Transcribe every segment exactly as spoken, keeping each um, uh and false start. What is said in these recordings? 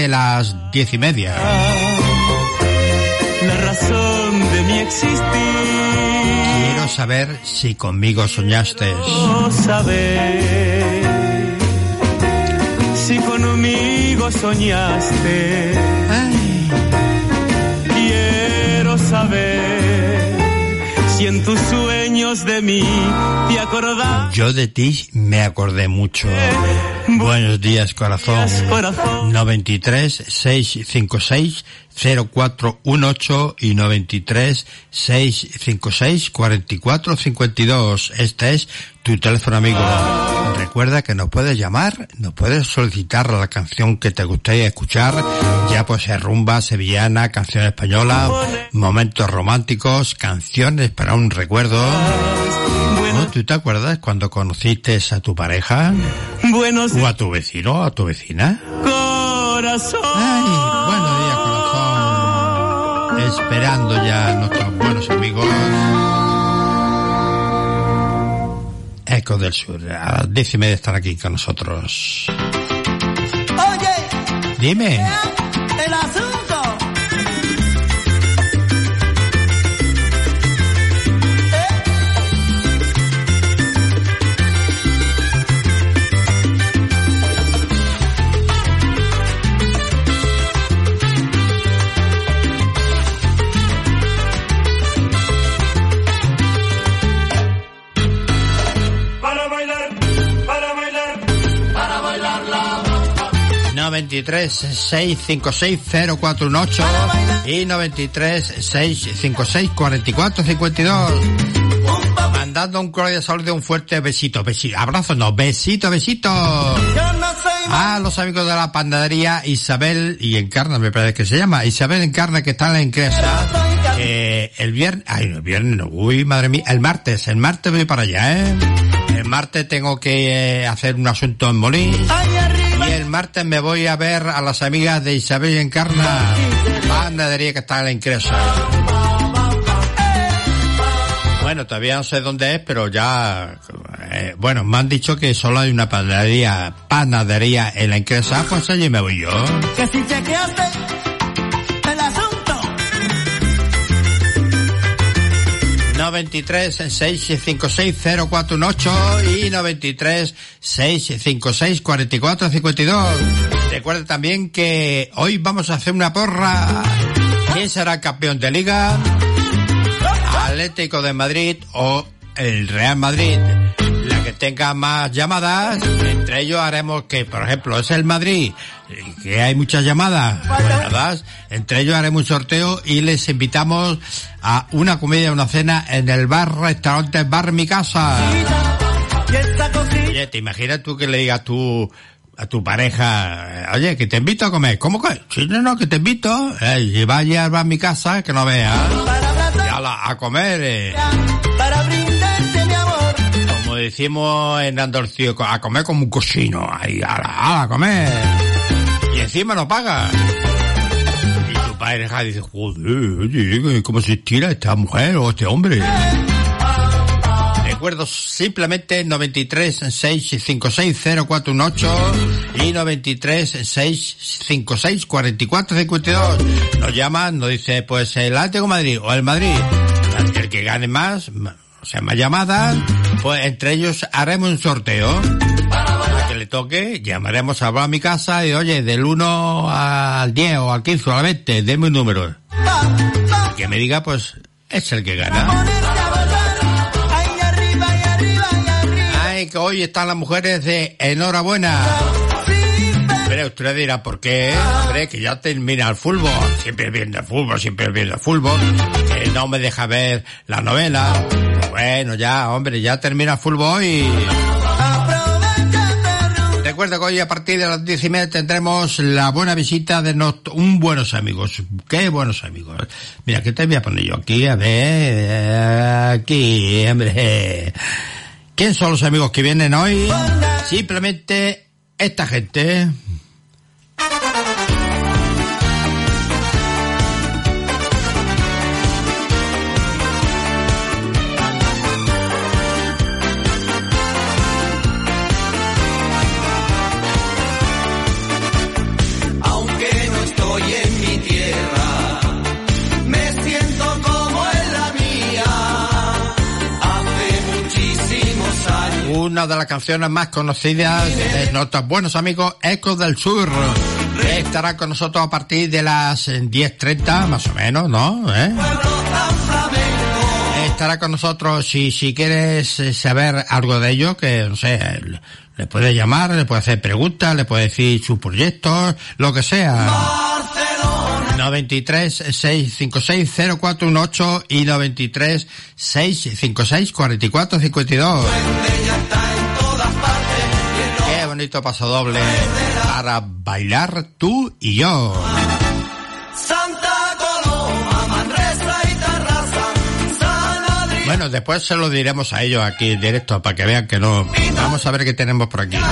de las diez y media. La razón de mi existir. Quiero saber si conmigo soñaste. Quiero saber si conmigo soñaste. Ay. Quiero saber si en tus sueños de mí te acordás. Yo de ti me acordé mucho. Buenos días, corazón. noventa y tres, seiscientos cincuenta y seis, cero cuatro dieciocho y noventa y tres, seiscientos cincuenta y seis, cuarenta y cuatro cincuenta y dos. Este es tu teléfono amigo. Recuerda que nos puedes llamar, nos puedes solicitar la canción que te gustaría escuchar, ya pues es rumba, sevillana, canción española, momentos románticos, canciones para un recuerdo. ¿No? ¿Tú te acuerdas cuando conociste a tu pareja? Buenos ¿O a tu vecino o a tu vecina? Corazón. Ay, buenos días, corazón. Esperando ya a nuestros buenos amigos. Ecos del Sur, a las diez y media están aquí con nosotros. Oye, dime. El asunto. noventa y tres, seiscientos cincuenta y seis, cero cuatro dieciocho y noventa y tres, seiscientos cincuenta y seis, cuarenta y cuatro cincuenta y dos. Mandando un cordial saludo de un fuerte besito, besito, abrazo, no, besito, besito. A los amigos de la panadería Isabel y Encarna, me parece que se llama, Isabel Encarna, que está en la Encresa. Eh, el viernes, ay, el viernes no, uy, madre mía, el martes, el martes voy para allá, eh. El martes tengo que eh, hacer un asunto en Molín. Y el martes me voy a ver a las amigas de Isabel y Encarna, panadería que está en la Encresa. Bueno, todavía no sé dónde es, pero ya... Eh, bueno, me han dicho que solo hay una panadería, panadería en la Encresa, pues allí me voy yo. Que si chequeaste el asunto. noventa y tres, seiscientos cincuenta y seis, cero cuatro dieciocho y noventa y tres, seiscientos cincuenta y seis, cuarenta y cuatro cincuenta y dos. Recuerda también que hoy vamos a hacer una porra. ¿Quién será el campeón de Liga? Atlético de Madrid o el Real Madrid. La que tenga más llamadas, entre ellos haremos que, por ejemplo, es el Madrid, que hay muchas llamadas, pues nada, entre ellos haremos un sorteo y les invitamos a una comida, una cena en el bar, restaurante Bar Mi Casa. Oye, ¿te imaginas tú que le digas tú a tu pareja, oye, que te invito a comer? ¿Cómo que? Sí, no, no, que te invito, eh, y vaya al Bar Mi Casa, que no veas, y a, la, a comer, eh. Para brindarte mi amor. Como decimos en Andalucía, a comer como un cochino, ahí, a la, a comer. Y encima no paga. Y tu pareja dice, joder, oye, ¿cómo se estira esta mujer o este hombre? Recuerdo simplemente noventa y tres, seiscientos cincuenta y seis, cero cuatro dieciocho y noventa y tres, seiscientos cincuenta y seis, cuarenta y cuatro cincuenta y dos. Nos llaman, nos dice, pues el Atlético de Madrid o el Madrid. El que gane más, o sea, más llamadas, pues entre ellos haremos un sorteo. A que le toque, llamaremos a Bar Mi Casa y oye, del uno al diez o al quince o al veinte, denme un número. Y que me diga, pues, es el que gana. Ay, que hoy están las mujeres de enhorabuena. Pero usted dirá, ¿por qué? Hombre, que ya termina el fútbol. Siempre viendo el fútbol, siempre viendo el fútbol. Que no me deja ver la novela. Bueno, ya, hombre, ya termina el fútbol y... Recuerda que hoy a partir de las diez y media tendremos la buena visita de nos... un buenos amigos. ¡Qué buenos amigos! Mira, ¿qué te voy a poner yo aquí? A ver... Aquí, hombre... ¿Quién son los amigos que vienen hoy? Simplemente esta gente... Aunque una de las canciones más conocidas de nuestros buenos amigos Ecos del Sur. Estará con nosotros a partir de las diez treinta, más o menos, ¿no? ¿Eh? Estará con nosotros, si, si quieres saber algo de ello, que, no sé, le puedes llamar, le puedes hacer preguntas, le puedes decir sus proyectos, lo que sea. noventa y tres, seiscientos cincuenta y seis, cero cuatro dieciocho y noventa y tres, seiscientos cincuenta y seis, cuarenta y cuatro cincuenta y dos. Qué bonito paso doble para bailar tú y yo. Santa Coloma, Manresa y Tarrasa, San Adrián. Bueno, después se lo diremos a ellos aquí en directo para que vean que no. Vamos a ver qué tenemos por aquí.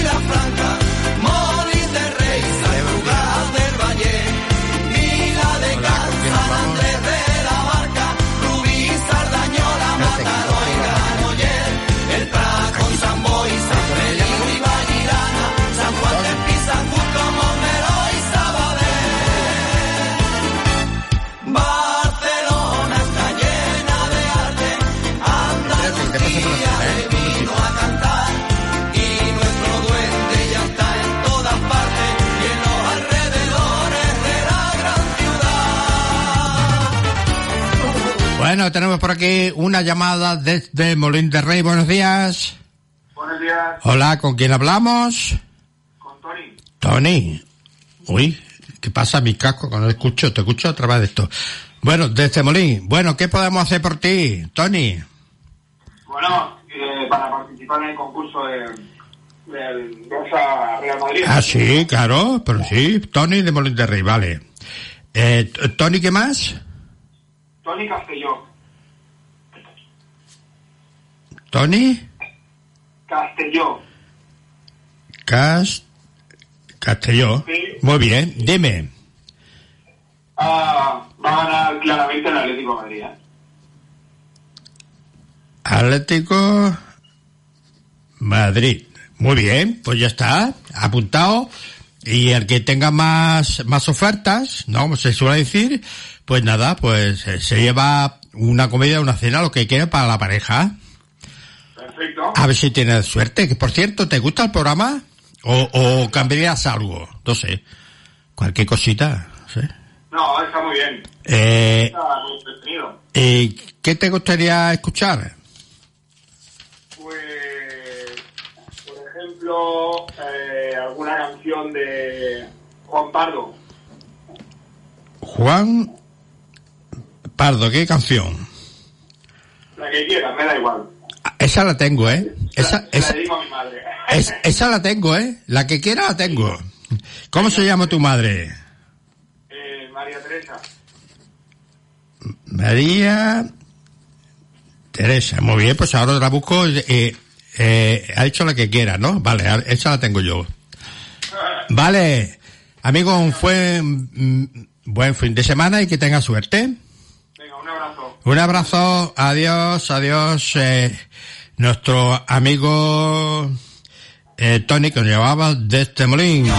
Bueno, tenemos por aquí una llamada desde Molín de Rey. Buenos días. Buenos días. Hola, ¿con quién hablamos? Con Tony. Tony. Uy, ¿qué pasa mi casco? Cuando escucho, te escucho otra vez de esto. Bueno, desde Molín. Bueno, ¿qué podemos hacer por ti, Tony? Bueno, eh, para participar en el concurso de, del Barça Real Madrid. Ah, sí, claro, pero sí, Tony de Molín de Rey, vale. Eh, Tony, ¿qué más? Tony Castelló. ¿Tony? Castelló. Cas... Castelló. Sí. Muy bien, dime. Ah, va a ganar claramente el Atlético de Madrid. ¿eh? Atlético Madrid. Muy bien, pues ya está, apuntado. Y el que tenga más más ofertas, ¿no? Como se suele decir, pues nada, pues eh, se lleva una comida, una cena, lo que quiere para la pareja. Perfecto. A ver si tienes suerte. Que por cierto, ¿te gusta el programa? ¿O, o cambiarías algo? No sé. Cualquier cosita, ¿sí? No, está muy bien. Eh, Está muy entretenido. eh, ¿Qué te gustaría escuchar? Pues, por ejemplo, eh, alguna canción de Juan Pardo. Juan Pardo, ¿qué canción? La que quieras, me da igual. Esa la tengo, ¿eh? Esa, la, esa, la dedico a mi madre. es, esa la tengo, ¿eh? La que quiera la tengo. ¿Cómo se llama tu madre? Eh, María Teresa. María Teresa. Muy bien, pues ahora la busco. Eh, eh, ha dicho la que quiera, ¿no? Vale, esa la tengo yo. Vale. Amigo, un buen, buen fin de semana y que tenga suerte. Venga, un abrazo. Un abrazo, adiós, adiós. Eh, nuestro amigo eh, Tony, que nos llevaba desde Molín.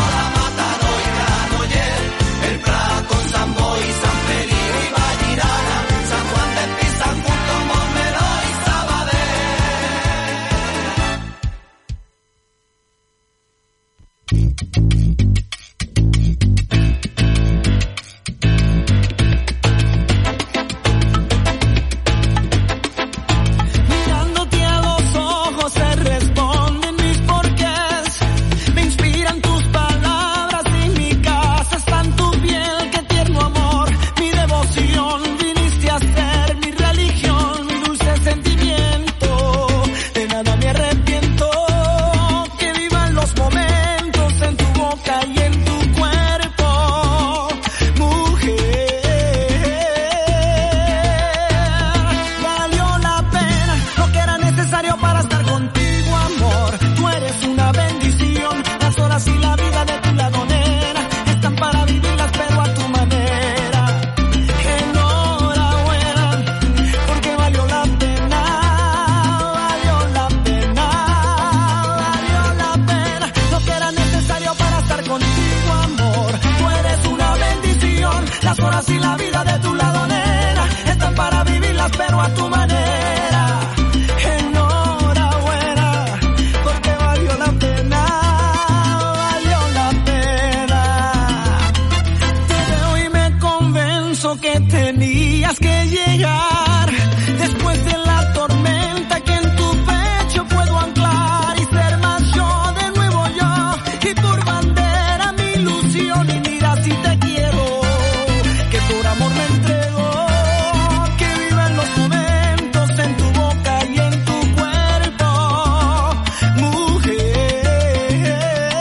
eso que tenías que llegar. Después de la tormenta que en tu pecho puedo anclar y ser más yo, de nuevo yo, y por bandera mi ilusión. Y mira si te quiero, que por amor me entrego, que vivan los momentos en tu boca y en tu cuerpo, mujer.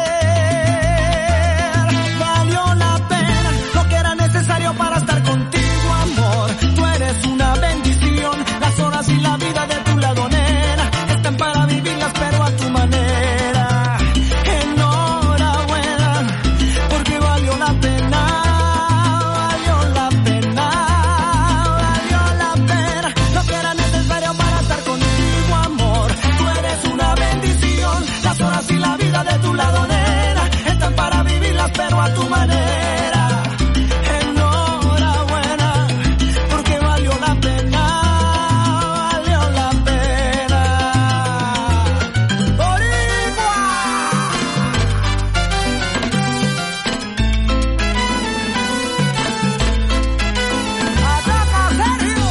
Valió la pena lo que era necesario para estar contigo, amor. Tú eres una bendición, las horas y la vida de tu lado, nena, están para vivirlas pero a tu manera. Enhorabuena, porque valió la pena, valió la pena, valió la pena lo que era necesario para estar contigo, amor. Tú eres una bendición, las horas y la vida de tu lado, nena, están para vivirlas pero a tu manera. Enhorabuena, porque valió la pena, valió la pena. Boricua. Ataca, Sergio.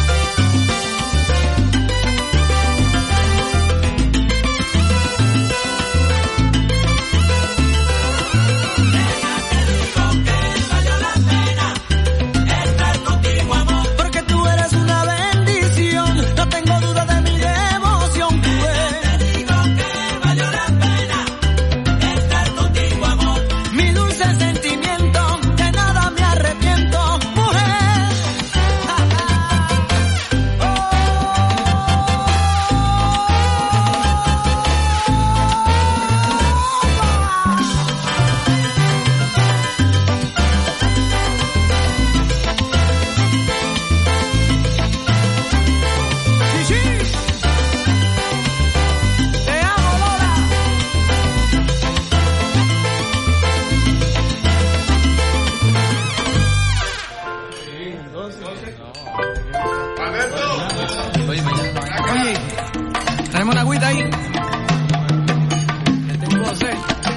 Porque tú eres una bendición, no tengo duda de mi devoción. Tú eres, te digo que valió la pena estar contigo, amor. Mi dulce sentimiento, de nada me arrepiento, mujer. Sí, sí. Te amo, Lola. Oye, tenemos una agüita ahí. ¿Qué te puedo hacer?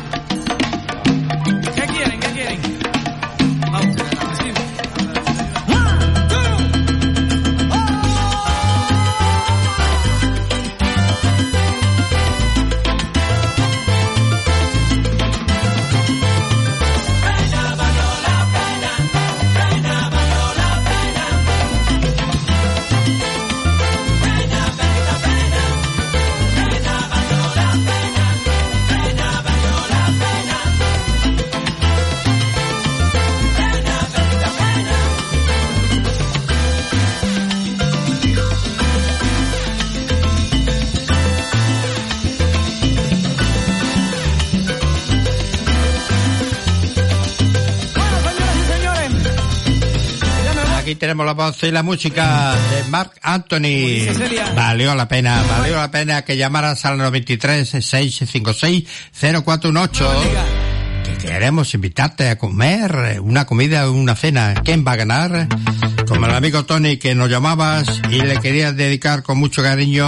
¿Qué quieren? ¿Qué quieren? Vamos, decimos. One, two, oh. Bueno, señoras y señores, ya me voy. Aquí tenemos la voz y la música de Marc Anthony. dice Celia. Valió la pena, valió la pena que llamaras al noventa y tres, seiscientos cincuenta y seis, cero cuatro dieciocho. Que queremos invitarte a comer una comida o una cena. ¿Quién va a ganar? Como el amigo Tony, que nos llamabas y le querías dedicar con mucho cariño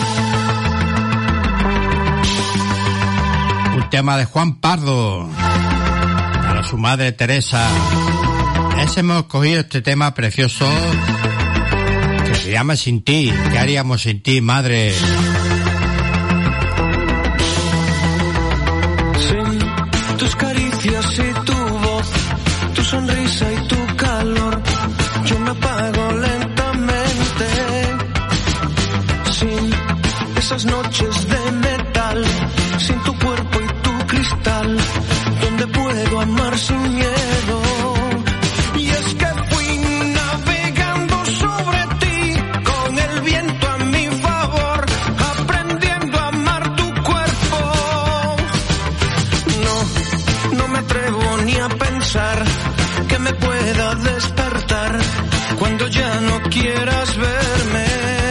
un tema de Juan Pardo para su madre Teresa. Ese hemos cogido este tema precioso que se llama Sin ti. ¿Qué haríamos sin ti, madre? Sin tus caricias y tu voz, tu sonrisa y tu calor, yo me apago lentamente. Sin esas noches de metal, sin tu cuerpo y tu cristal, donde puedo amar sin miedo. Y es que fui navegando sobre ti, con el viento a mi favor, aprendiendo a amar tu cuerpo. No, no me atrevo ni a pensar que me pueda despertar cuando ya no quieras verme.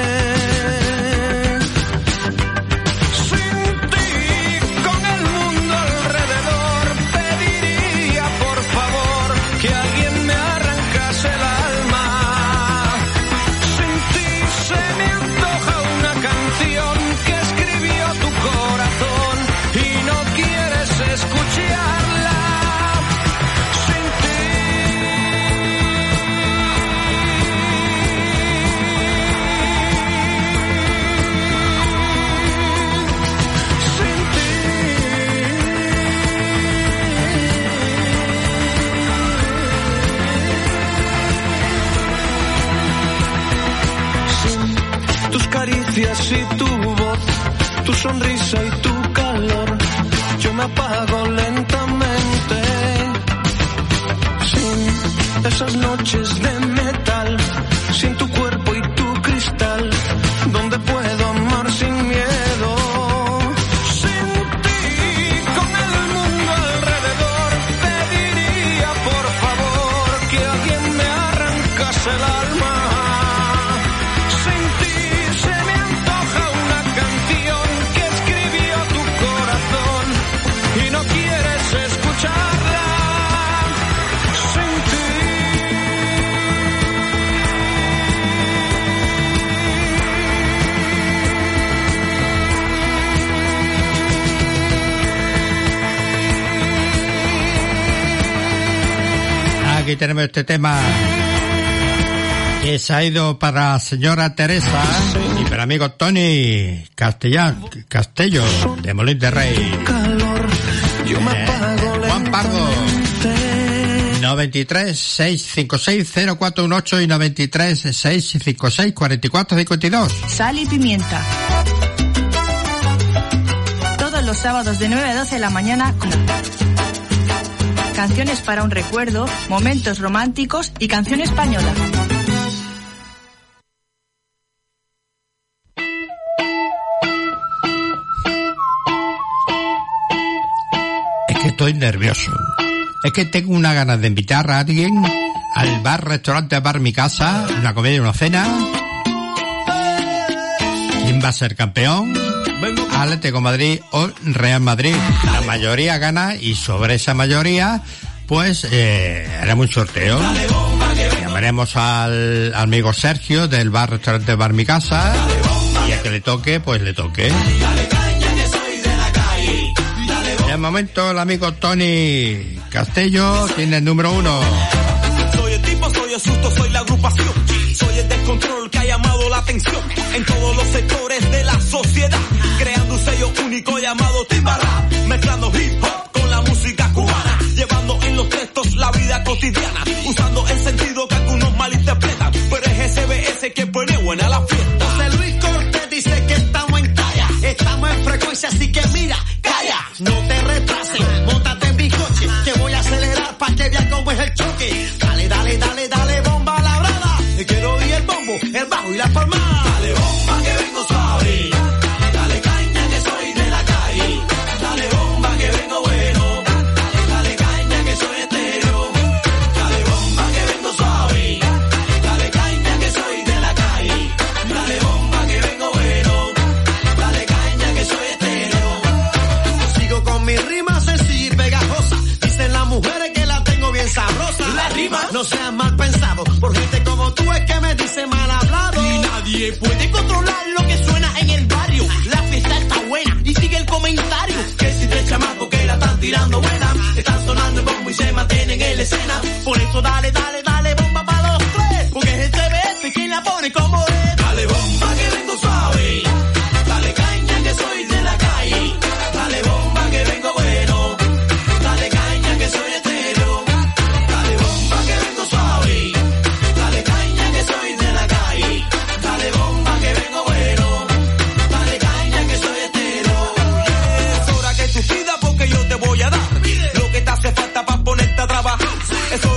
Sin ti, con el mundo alrededor, pediría por favor que alguien me arrancase el alma. Sin ti se me antoja una canción que escribió tu corazón y no quieres escucharla. Sin ti y tu voz, tu sonrisa y tu calor. Yo me apago lentamente, sin esas noches de metal, sin tu cuerpo y tu cristal, donde puedo amar sin miedo. Sin ti, con el mundo alrededor, pediría por favor que alguien me arrancase el alma. Sin ti se me antoja una canción que escribió tu corazón y no quieres escucharla. Sin ti. Aquí tenemos este tema que se ha ido para la señora Teresa y para amigo Tony Castellán, Castello de Molín de Rey. Eh, Juan Pardo. noventa y tres, seiscientos cincuenta y seis, cero cuatro dieciocho y noventa y tres, seiscientos cincuenta y seis, cuarenta y cuatro cincuenta y dos. Sal y pimienta. Todos los sábados de nueve a doce de la mañana. Canciones para un recuerdo, momentos románticos y canción española. Es que estoy nervioso. Es que tengo una ganas de invitar a alguien al bar, restaurante, bar Mi Casa, una comida y una cena. ¿Quién va a ser campeón? Atlético Madrid o Real Madrid. La mayoría gana y sobre esa mayoría pues eh, haremos un sorteo. Llamaremos al, al amigo Sergio del bar, restaurante, bar Mi Casa y a que le toque pues le toque. En el momento el amigo Tony Castello tiene el número uno. Soy el tipo, soy el susto, soy la agrupación. Soy el descontrol que ha llamado la atención en todos los sectores de la sociedad, creando un sello único llamado Timba Rap, mezclando hip hop con la música cubana, llevando en los textos la vida cotidiana, usando el sentido que algunos malinterpretan, pero es S B S que pone buena la fiesta. José Luis Cortés dice que estamos en talla, estamos en frecuencia, así que mira, calla, no te retrases, móntate en mi coche, que voy a acelerar pa' que veas cómo es el choque. Dale, dale, dale, dale, bomba a la brada, te quiero oír el bombo, el bajo y la palmada. Dale bomba que vengo suave, dale caña que soy de la calle, dale bomba que vengo bueno, dale caña que soy estéreo, dale bomba que vengo suave, dale caña que soy de la calle, dale bomba que vengo bueno, dale caña que soy estéreo. Sigo con mi rima sencilla y pegajosa, dicen las mujeres que la tengo bien sabrosa. La rima no seas mal pensado, por gente como tú es que me dice mal hablado. y nadie puede controlar lo que suena en el barrio. La fiesta está buena y sigue el comentario que si de chamaco que la están tirando buena, están sonando el bombo y se mantienen en la escena. Por eso dale, dale, dale bomba para los tres, porque es el C B S quien la pone como es. Dale bomba que vengo suave, dale caña que soy de la calle, dale bomba que vengo bueno, dale caña que soy estéreo, dale bomba que vengo suave, dale caña que soy de la calle, dale bomba que vengo bueno, dale caña que soy estéreo. Es hora que tú pidas porque yo te voy a dar lo que te hace falta para ponerte a trabajar. Es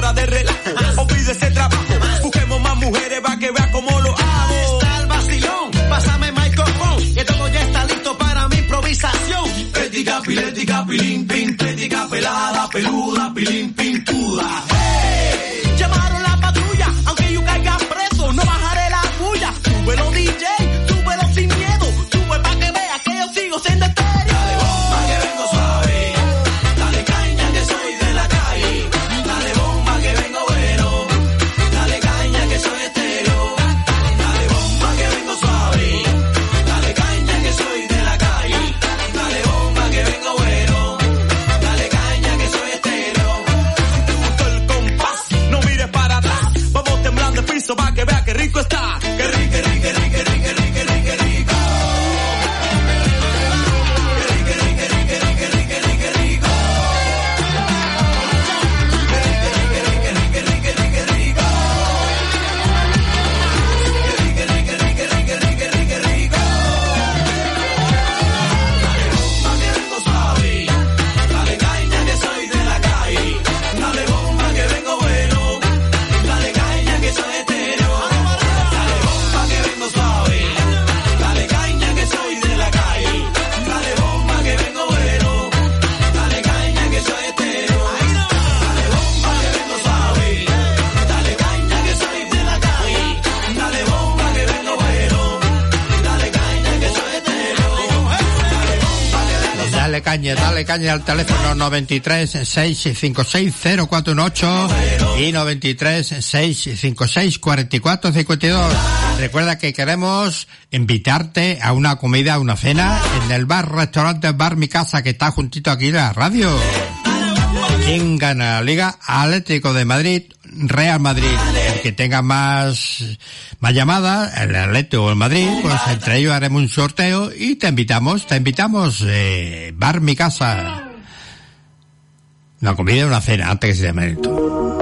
caña, dale caña al teléfono noventa y tres, seiscientos cincuenta y seis, cero cuatro dieciocho y noventa y tres, seiscientos cincuenta y seis, cuarenta y cuatro cincuenta y dos. Recuerda que queremos invitarte a una comida, a una cena en el bar, restaurante Bar Mi Casa, que está juntito aquí de la radio. ¿Quién gana la Liga? Atlético de Madrid, Real Madrid. El que tenga más, más llamadas, el Atlético o el Madrid, pues entre ellos haremos un sorteo y te invitamos, te invitamos, eh, Bar Mi Casa. Una comida y una cena, antes que se llame esto.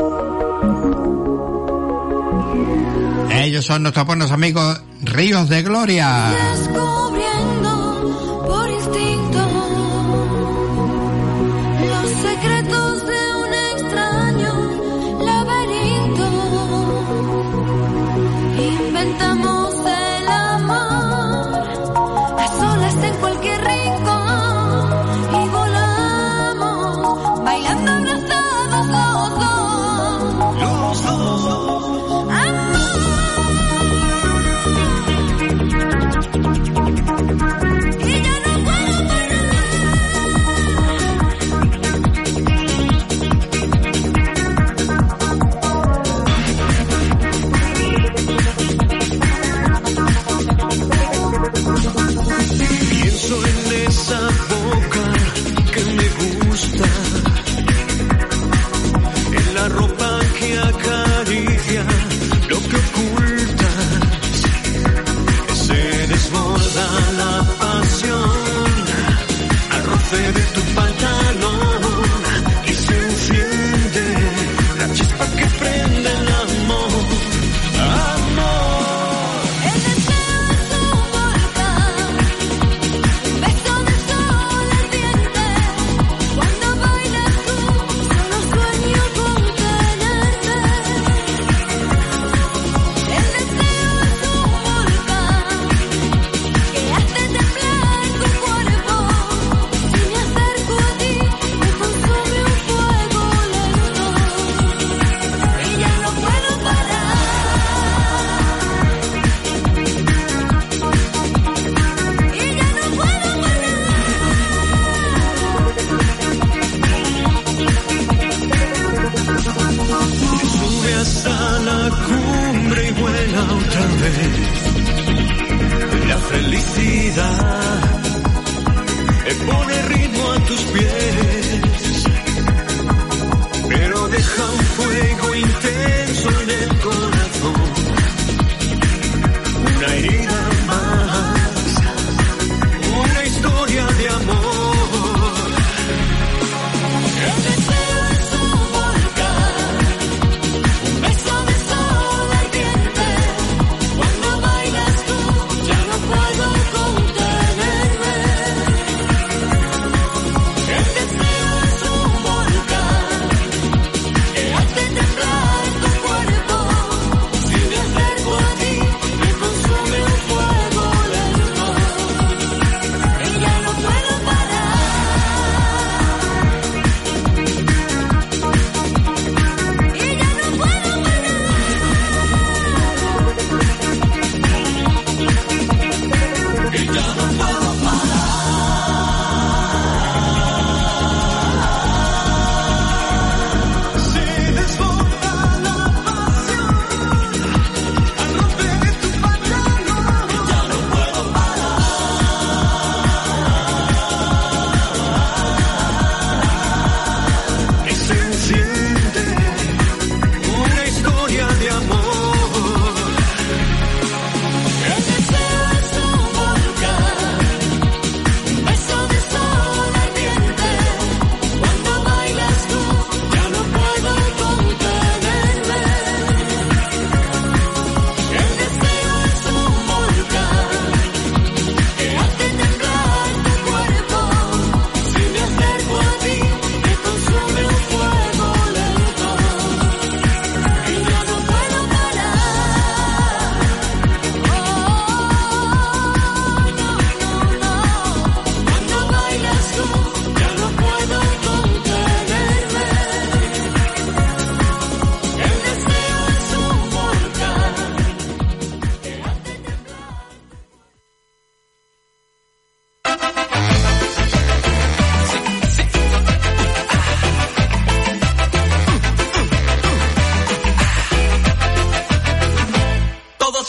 Ellos son nuestros buenos amigos Ríos de Gloria. Descubriendo por instinto los secretos de un extraño laberinto. Inventamos el amor a solas en cualquier rincón y volamos bailando abrazados los dos. Los dos.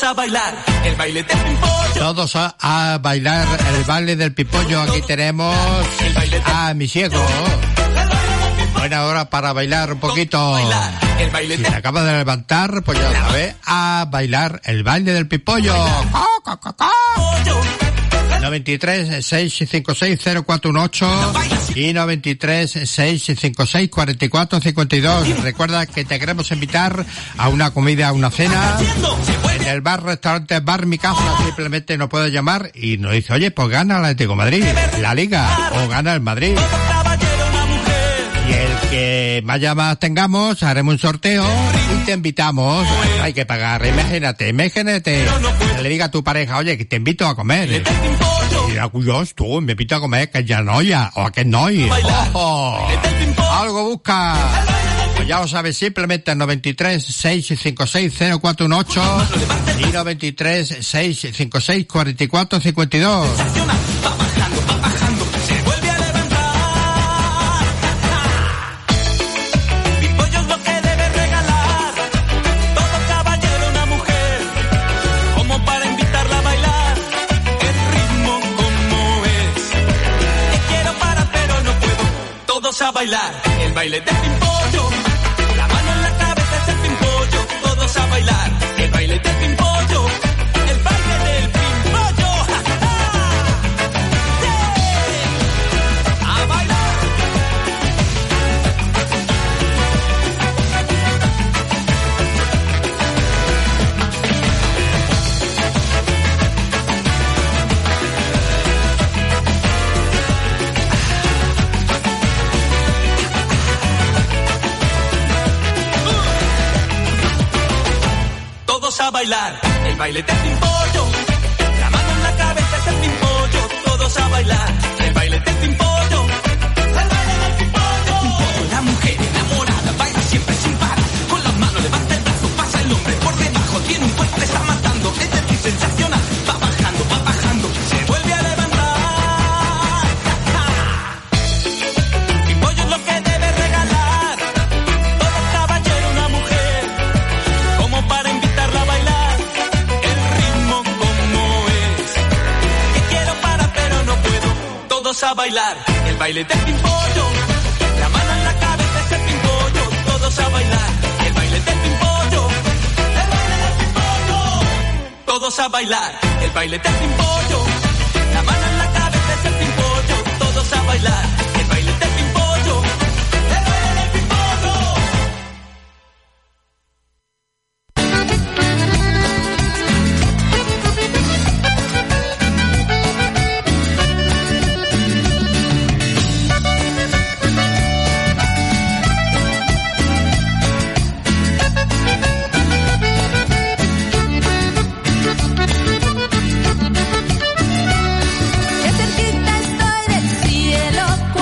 a bailar el baile del pimpollo. Todos a, a bailar el baile del pimpollo. Aquí tenemos a mi ciego. Buena hora para bailar un poquito. Si te acabas de levantar, pues ya sabes, a bailar el baile del pimpollo. noventa y tres, seiscientos cincuenta y seis, cero cuatro dieciocho y noventa y tres, seiscientos cincuenta y seis, cuarenta y cuatro cincuenta y dos. Recuerda que te queremos invitar a una comida, a una cena en el bar, restaurante Bar Mi Casa. Simplemente nos puedes llamar y nos dice, oye, pues gana el Atlético de Madrid, la Liga, o gana el Madrid. Y el que más llamadas tengamos, haremos un sorteo y te invitamos. Hay que pagar, imagínate, imagínate. Que le diga a tu pareja, oye, que te invito a comer. Y dirá, Dios, tú, me invito a comer, que ya no, ya, o a que no. ¡Ojo! Algo busca. Pues ya lo sabes, simplemente noventa y tres, seiscientos cincuenta y seis, cero cuatro dieciocho y noventa y tres, seiscientos cincuenta y seis, cuarenta y cuatro cincuenta y dos. A bailar el baile del pimpollo, la mano en la cabeza es el pimpollo, todos a bailar el baile del pimpollo, el baile del pimpollo, ¡ja, ja! ¡Sí! A bailar. A bailar el baile del pimpollo, la mano en la cabeza es el pimpollo, todos a bailar el baile del pimpollo, el baile del pimpollo. La mujer enamorada baila siempre sin parar, con las manos levanta el brazo, pasa el hombre por debajo, tiene un cuerpo que está matando, es decir, sensacional, va bajando, va bajando, se vuelve a levantar. Pimpollo es lo que debe regalar todo caballero, una mujer, como para invitarla a bailar el ritmo como es. Que quiero parar pero no puedo. Todos a bailar el baile del pimpollo. La mano en la cabeza es el pimpollo. Todos a bailar el baile del pimpollo. El baile del pimpollo. Todos a bailar el baile del pimpollo. La mano en la cabeza es el pimpollo. Todos a bailar el baile del pimpollo. El baile del pimpollo. Qué cerquita estoy del cielo.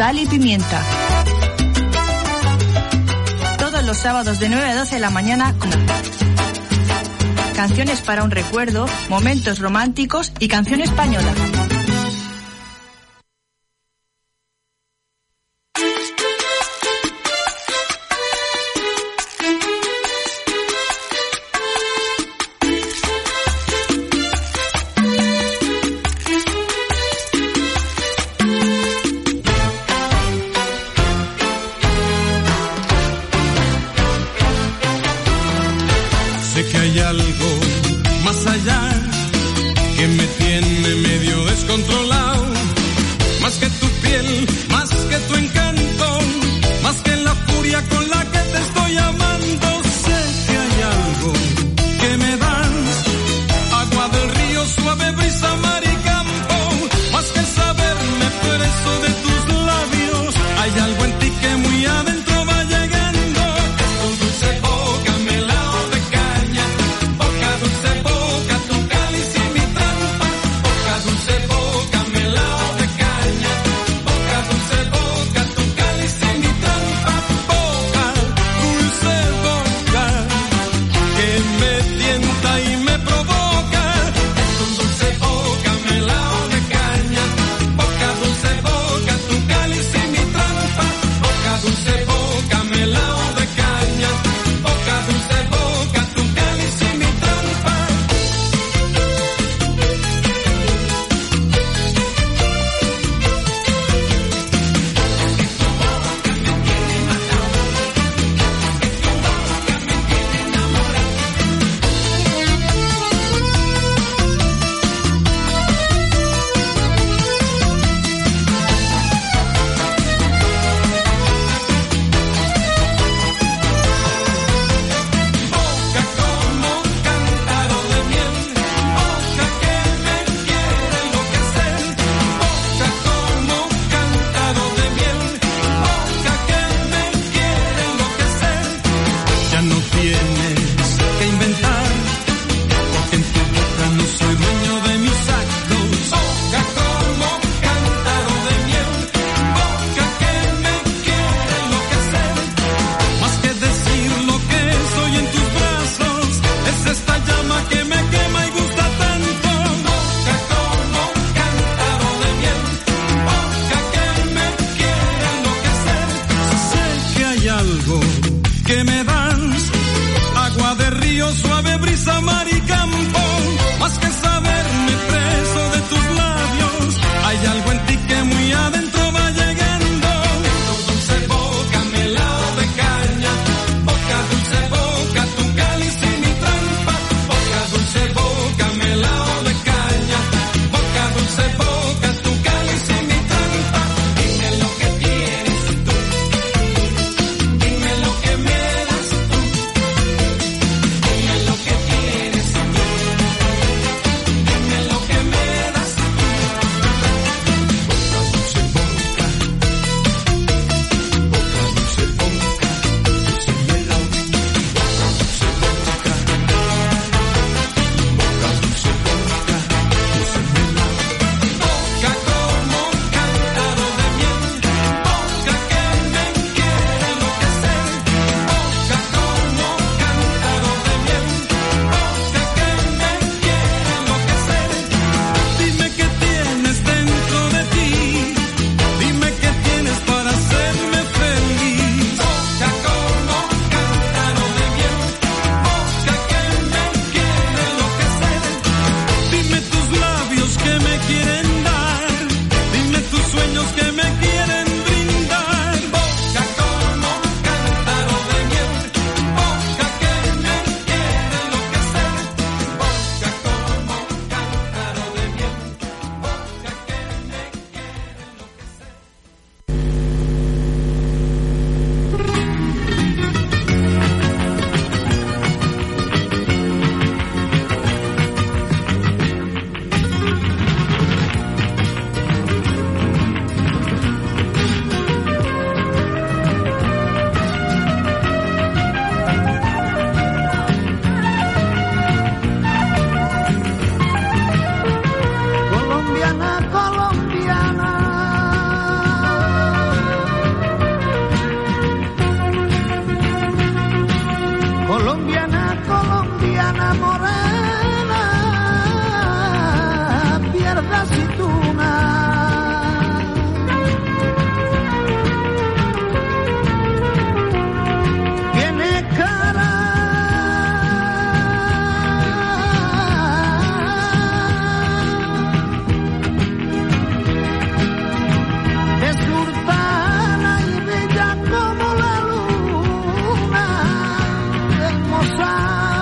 sal y pimienta. Todos los sábados de nueve a doce de la mañana con canciones para un recuerdo, momentos románticos y canción española. Sé que hay algo más allá que me tiene medio de sultana y bella como la luna, hermosa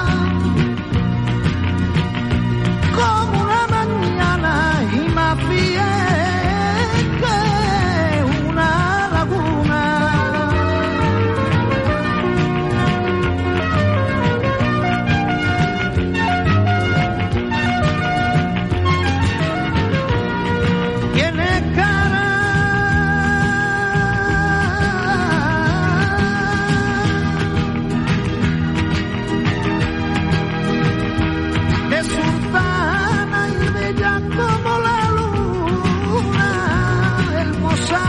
como una mañana y más fiel que una laguna. Tiene cara de sultana y bella como la luna, hermosa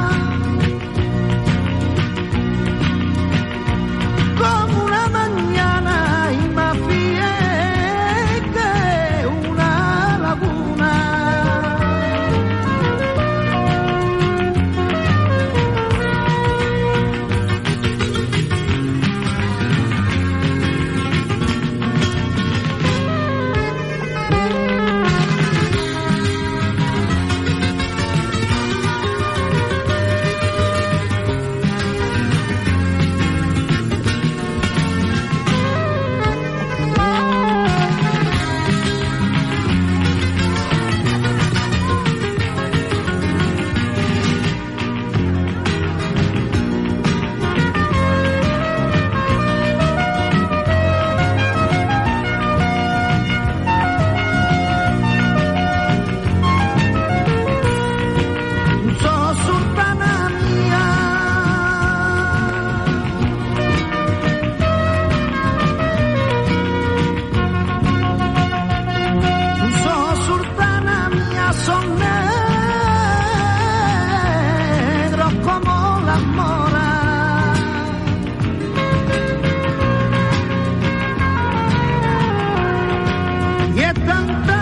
como una mañana y más fiel que una laguna. Sos sultana mía, sos sultana mía, son negros como las moras. Y es tanta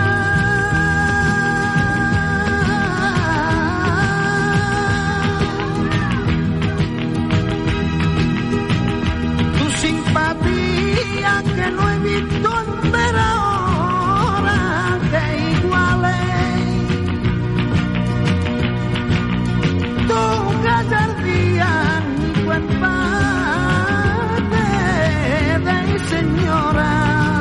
tu simpatía que no he visto en ver ahora que iguales tu gallardía ni tu empate de señora.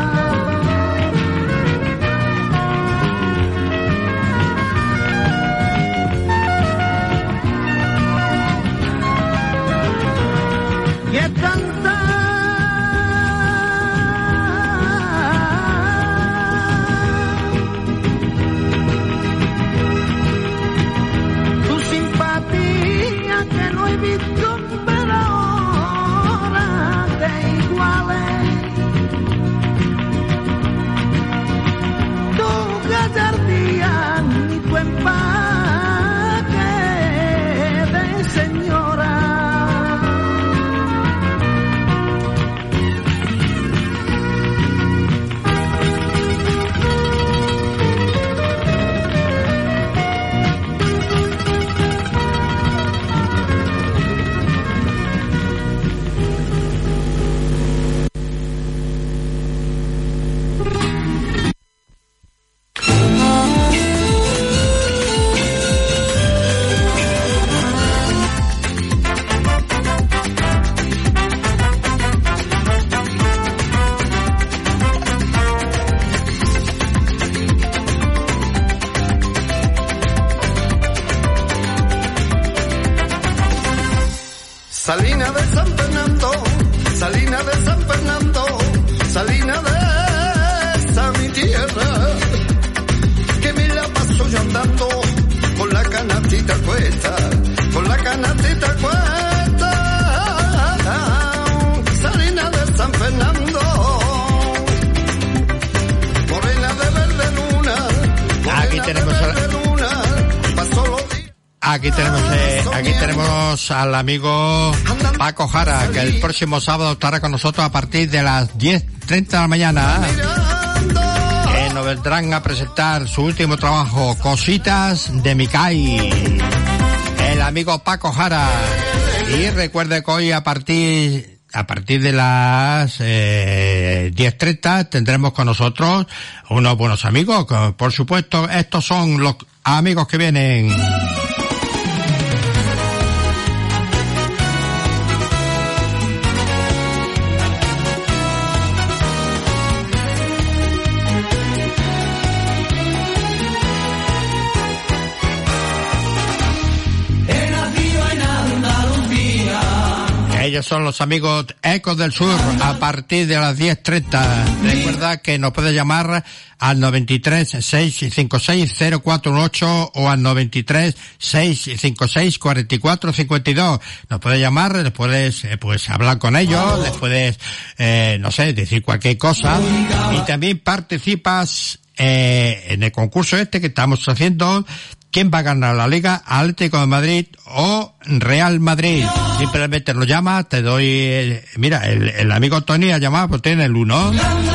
Y es tanta tu simpatía que no he visto ver ahora de iguales tu gallardía ni tu empate de señora. Salina de San Fernando, Salina de San Fernando, Salina de esa mi tierra, que me la paso yo andando con la canastita cuesta, con la canastita cuesta. Salina de San Fernando, morena de verde luna, morena Aquí tenemos de a- verde luna, pasó los días. Aquí tenemos, eh, aquí tenemos al amigo Paco Jara, que el próximo sábado estará con nosotros a partir de las diez treinta de la mañana. Eh, nos vendrán a presentar su último trabajo, Cositas de Micay. El amigo Paco Jara. Y recuerde que hoy a partir a partir de las eh, diez treinta tendremos con nosotros unos buenos amigos. Que, por supuesto, estos son los amigos que vienen. Ellos son los amigos Ecos del Sur, a partir de las diez treinta. Recuerda que nos puedes llamar al noventa y tres, seiscientos cincuenta y seis, cero cuatro dieciocho o al noventa y tres, seiscientos cincuenta y seis, cuarenta y cuatro cincuenta y dos. Nos puedes llamar, les puedes, eh, pues, hablar con ellos, les puedes, eh, no sé, decir cualquier cosa. Y también participas, eh, en el concurso este que estamos haciendo. ¿Quién va a ganar la Liga? Atlético de Madrid o Real Madrid. Simplemente lo llamas, te doy... Eh, mira, el, el amigo Tony ha llamado, pues tiene el uno.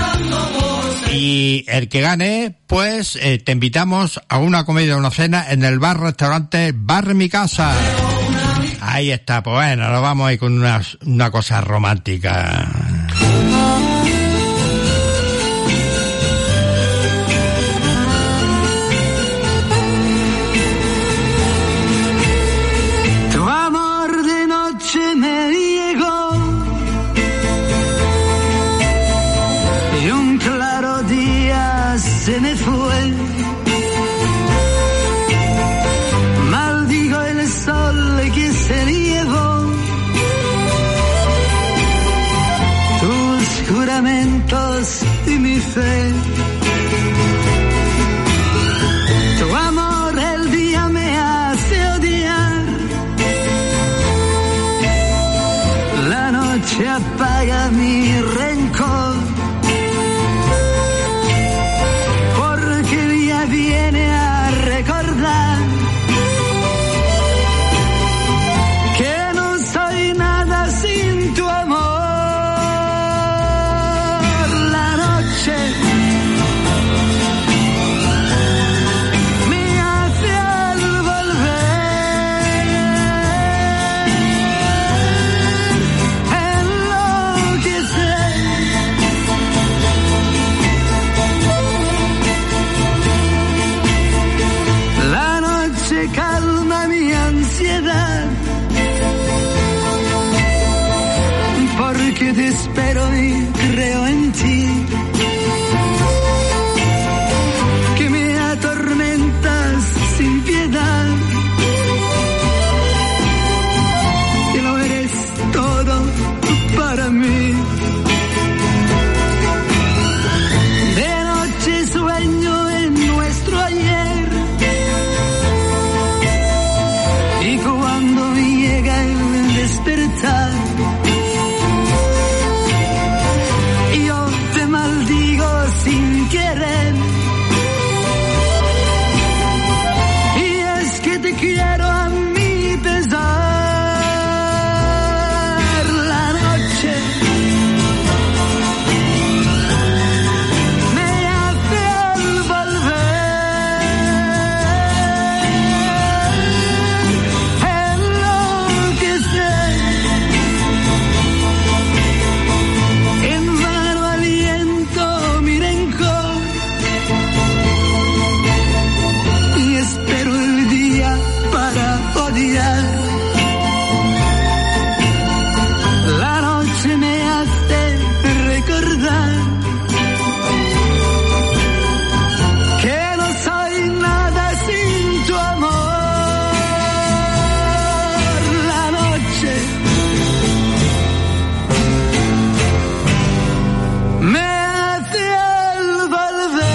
Y el que gane, pues eh, te invitamos a una comida o una cena en el bar-restaurante Bar Mi Casa. Ahí está, pues bueno, nos vamos a ir con una, una cosa romántica. Se me fue, maldigo el sol que se llevó tus juramentos y mi fe. Tu amor el día me hace odiar, la noche apaga mi rencor. Viene a recordar que no soy nada sin tu amor. La noche me hace al volver enloquecer. Calma mi ansiedad, porque te espero y creo en ti, que me atormentas sin piedad, que lo eres todo para mí. De noche sueño en nuestro ayer, y cuando llega el despertar, yo te maldigo sin querer. Y es que te quiero a mi pesar. La noche me hace al volver la noche me hace recordar que no soy nada sin tu amor. La noche me hace al volver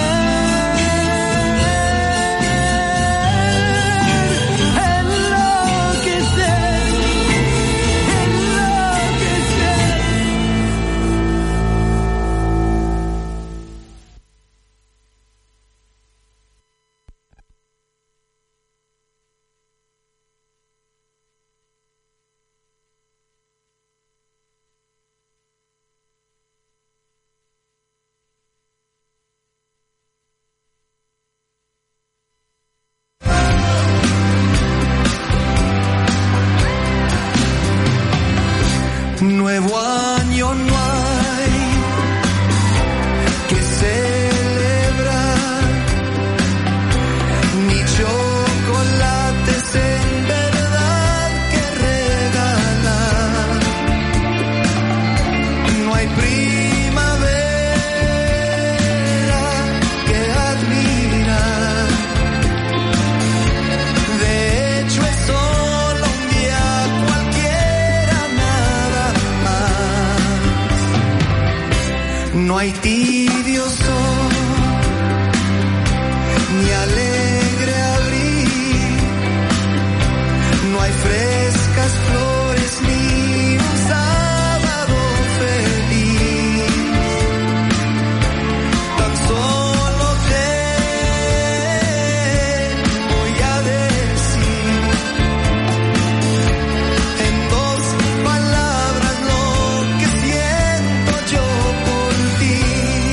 nuevo año no hay que celebrar, ni chocolates en verdad que regalar. No hay primavera que admirar. De hecho es solo un día cualquiera, nada No hay tibio sol, ni alegre abril, no hay frescas flores ni un sábado feliz. Tan solo te voy a decir en dos palabras lo que siento yo por ti.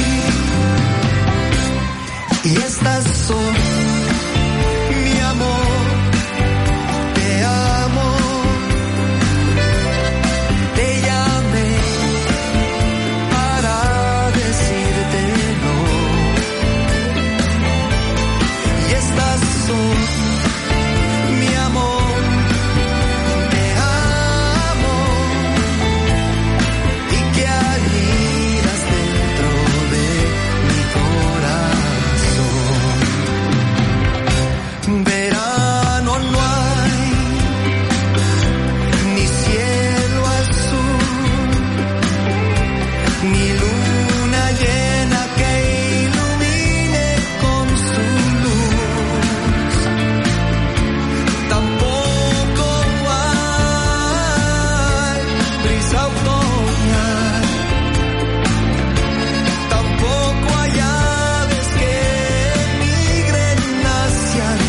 Y estas son mi amor, te amo, te llamé para decírtelo. Y estas son mi amor, te amo, y que anidas dentro de mi corazón. Verano no hay, ni cielo azul, ni luna llena que ilumine con su luz. Tampoco hay brisa otoñal, tampoco hay aves que migren hacia el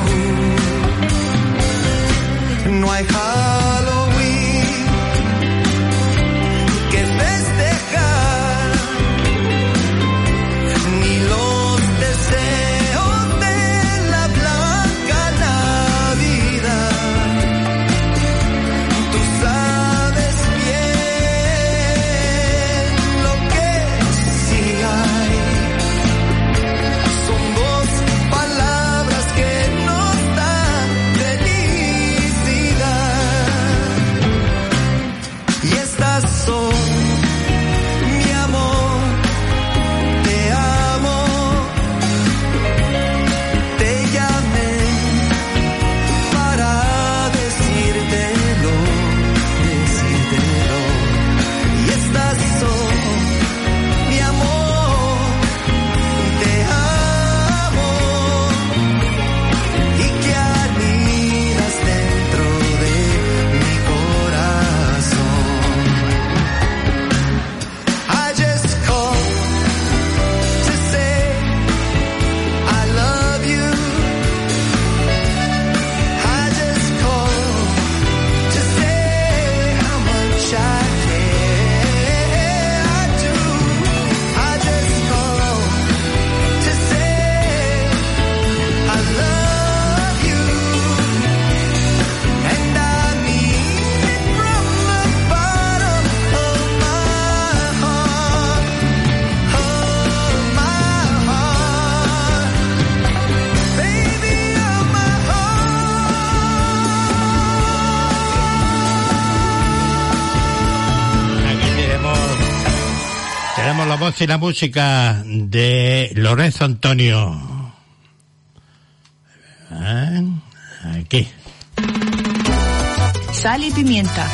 sur. No hay Halloween que festejar, ni los deseos de la blanca Navidad. Tú sabes bien lo que sí hay. Son dos palabras que nos dan felicidad. Y estas son mi amor, te amo, te llamé para decírtelo, decírtelo. Y estas son mi amor, te amo, y que anidas dentro de mi corazón. I just called to say I love you. I just called to say how much I care. I do. I just called to say I love you, and I mean it from the bottom of my heart, of my heart, baby, of my Aquí tenemos, tenemos la voz y la música de Lorenzo Antonio. Ah, Aquí. Sal y pimienta.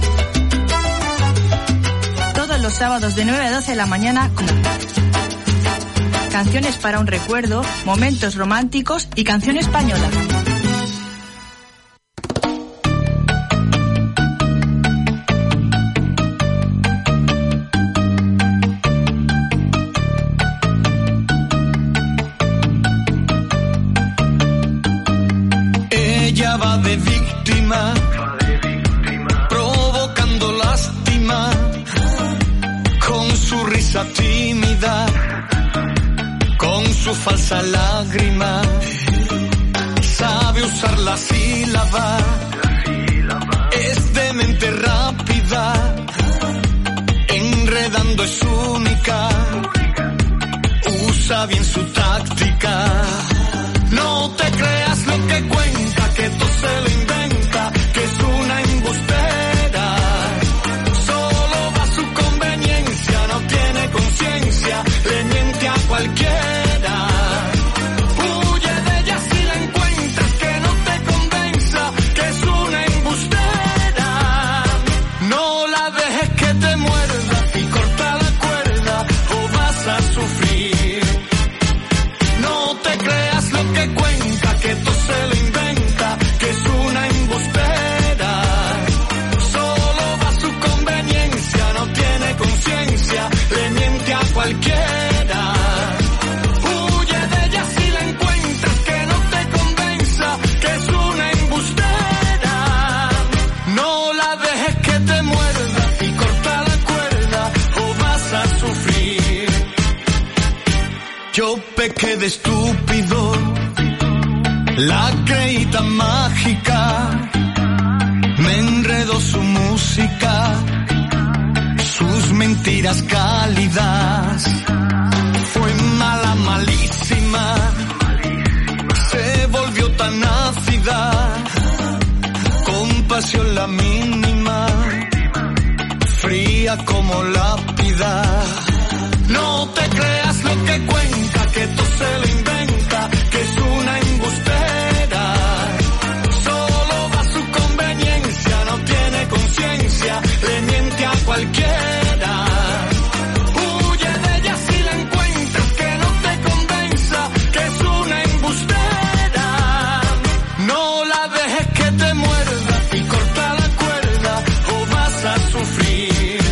Todos los sábados de nueve a doce de la mañana con canciones para un recuerdo, momentos románticos y canción española. Ella va de víctima, provocando lástima, con su risa tímida, con su falsa lágrima. Sabe usar la sílaba, es de mente rápida, enredando es única, usa bien su táctica. No te creas lo que cuenta, que todo se lo inventa, que es una embustera. Solo va a su conveniencia, no tiene conciencia, le miente a cualquiera. Huye de ella si la encuentras, que no te convenza, que es una embustera. No la dejes que te muerda y corta la cuerda, o va me quedé estúpido, la creí tan mágica, me enredó su música, sus mentiras cálidas, fue mala, malísima, se volvió tan ácida, compasión la mínima, fría como lápida. No te creas lo que cuenta, que tú se lo inventa, que es una embustera. Solo va a su conveniencia, no tiene conciencia, le miente a cualquiera. Huye de ella si la encuentras, que no te convenza, que es una embustera. No la dejes que te muerda y corta la cuerda o vas a sufrir.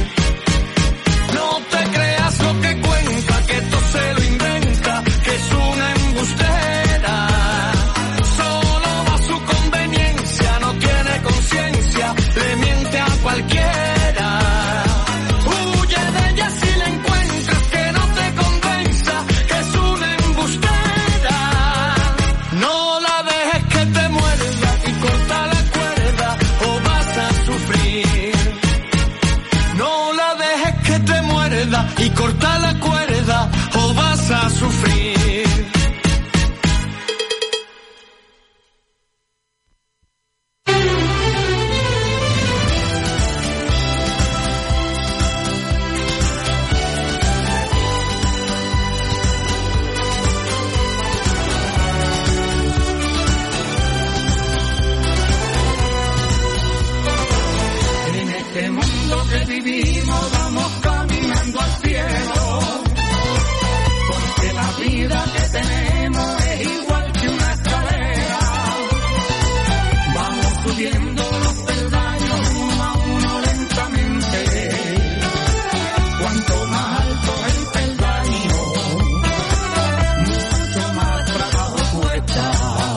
Y corta la cuerda o vas a sufrir. En este mundo que vivimos vamos caminando al cielo, porque la vida que tenemos es igual que una escalera. Vamos subiendo los peldaños uno a uno lentamente. Cuanto más alto el peldaño, mucho más trabajo cuesta.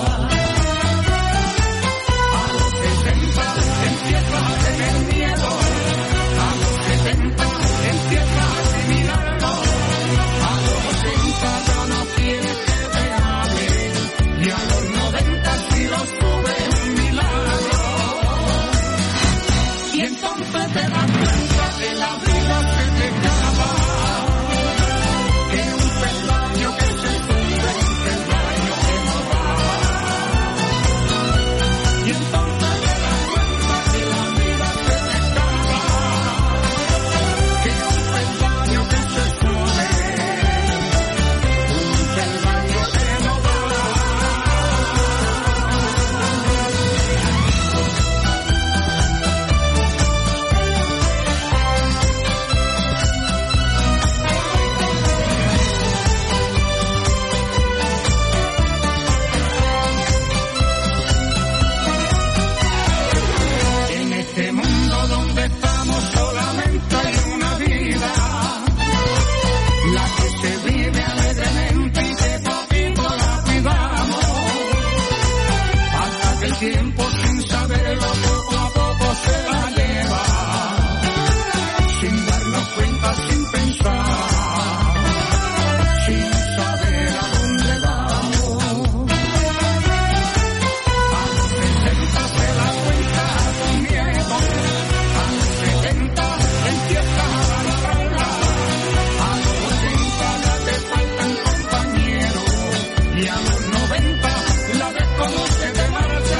A los sesenta empiezas a tener miedo, a los setenta empiezas a asimilarlo, a los ochenta ya no quieres que te hable, y a los noventa si lo subes un milagro. Y entonces te das cuenta que la vida se te acaba, que un peldaño que se sube, un peldaño que no va. Y entonces te das cuenta que la vida se te acaba, que un peldaño que se sube, un peldaño que no va. En este mundo donde estamos solamente hay una vida, la que se vive alegremente y que poquito la cuidamos, hasta que el tiempo sin saberlo poco a poco se la lleva, sin darnos cuenta, sin pensar, sin saber a dónde vamos. A los sesenta se la cuenta con miedo, a los setenta empieza a valorarla, a los ochenta ya te faltan compañeros, y a los noventa la ves como se te marcha.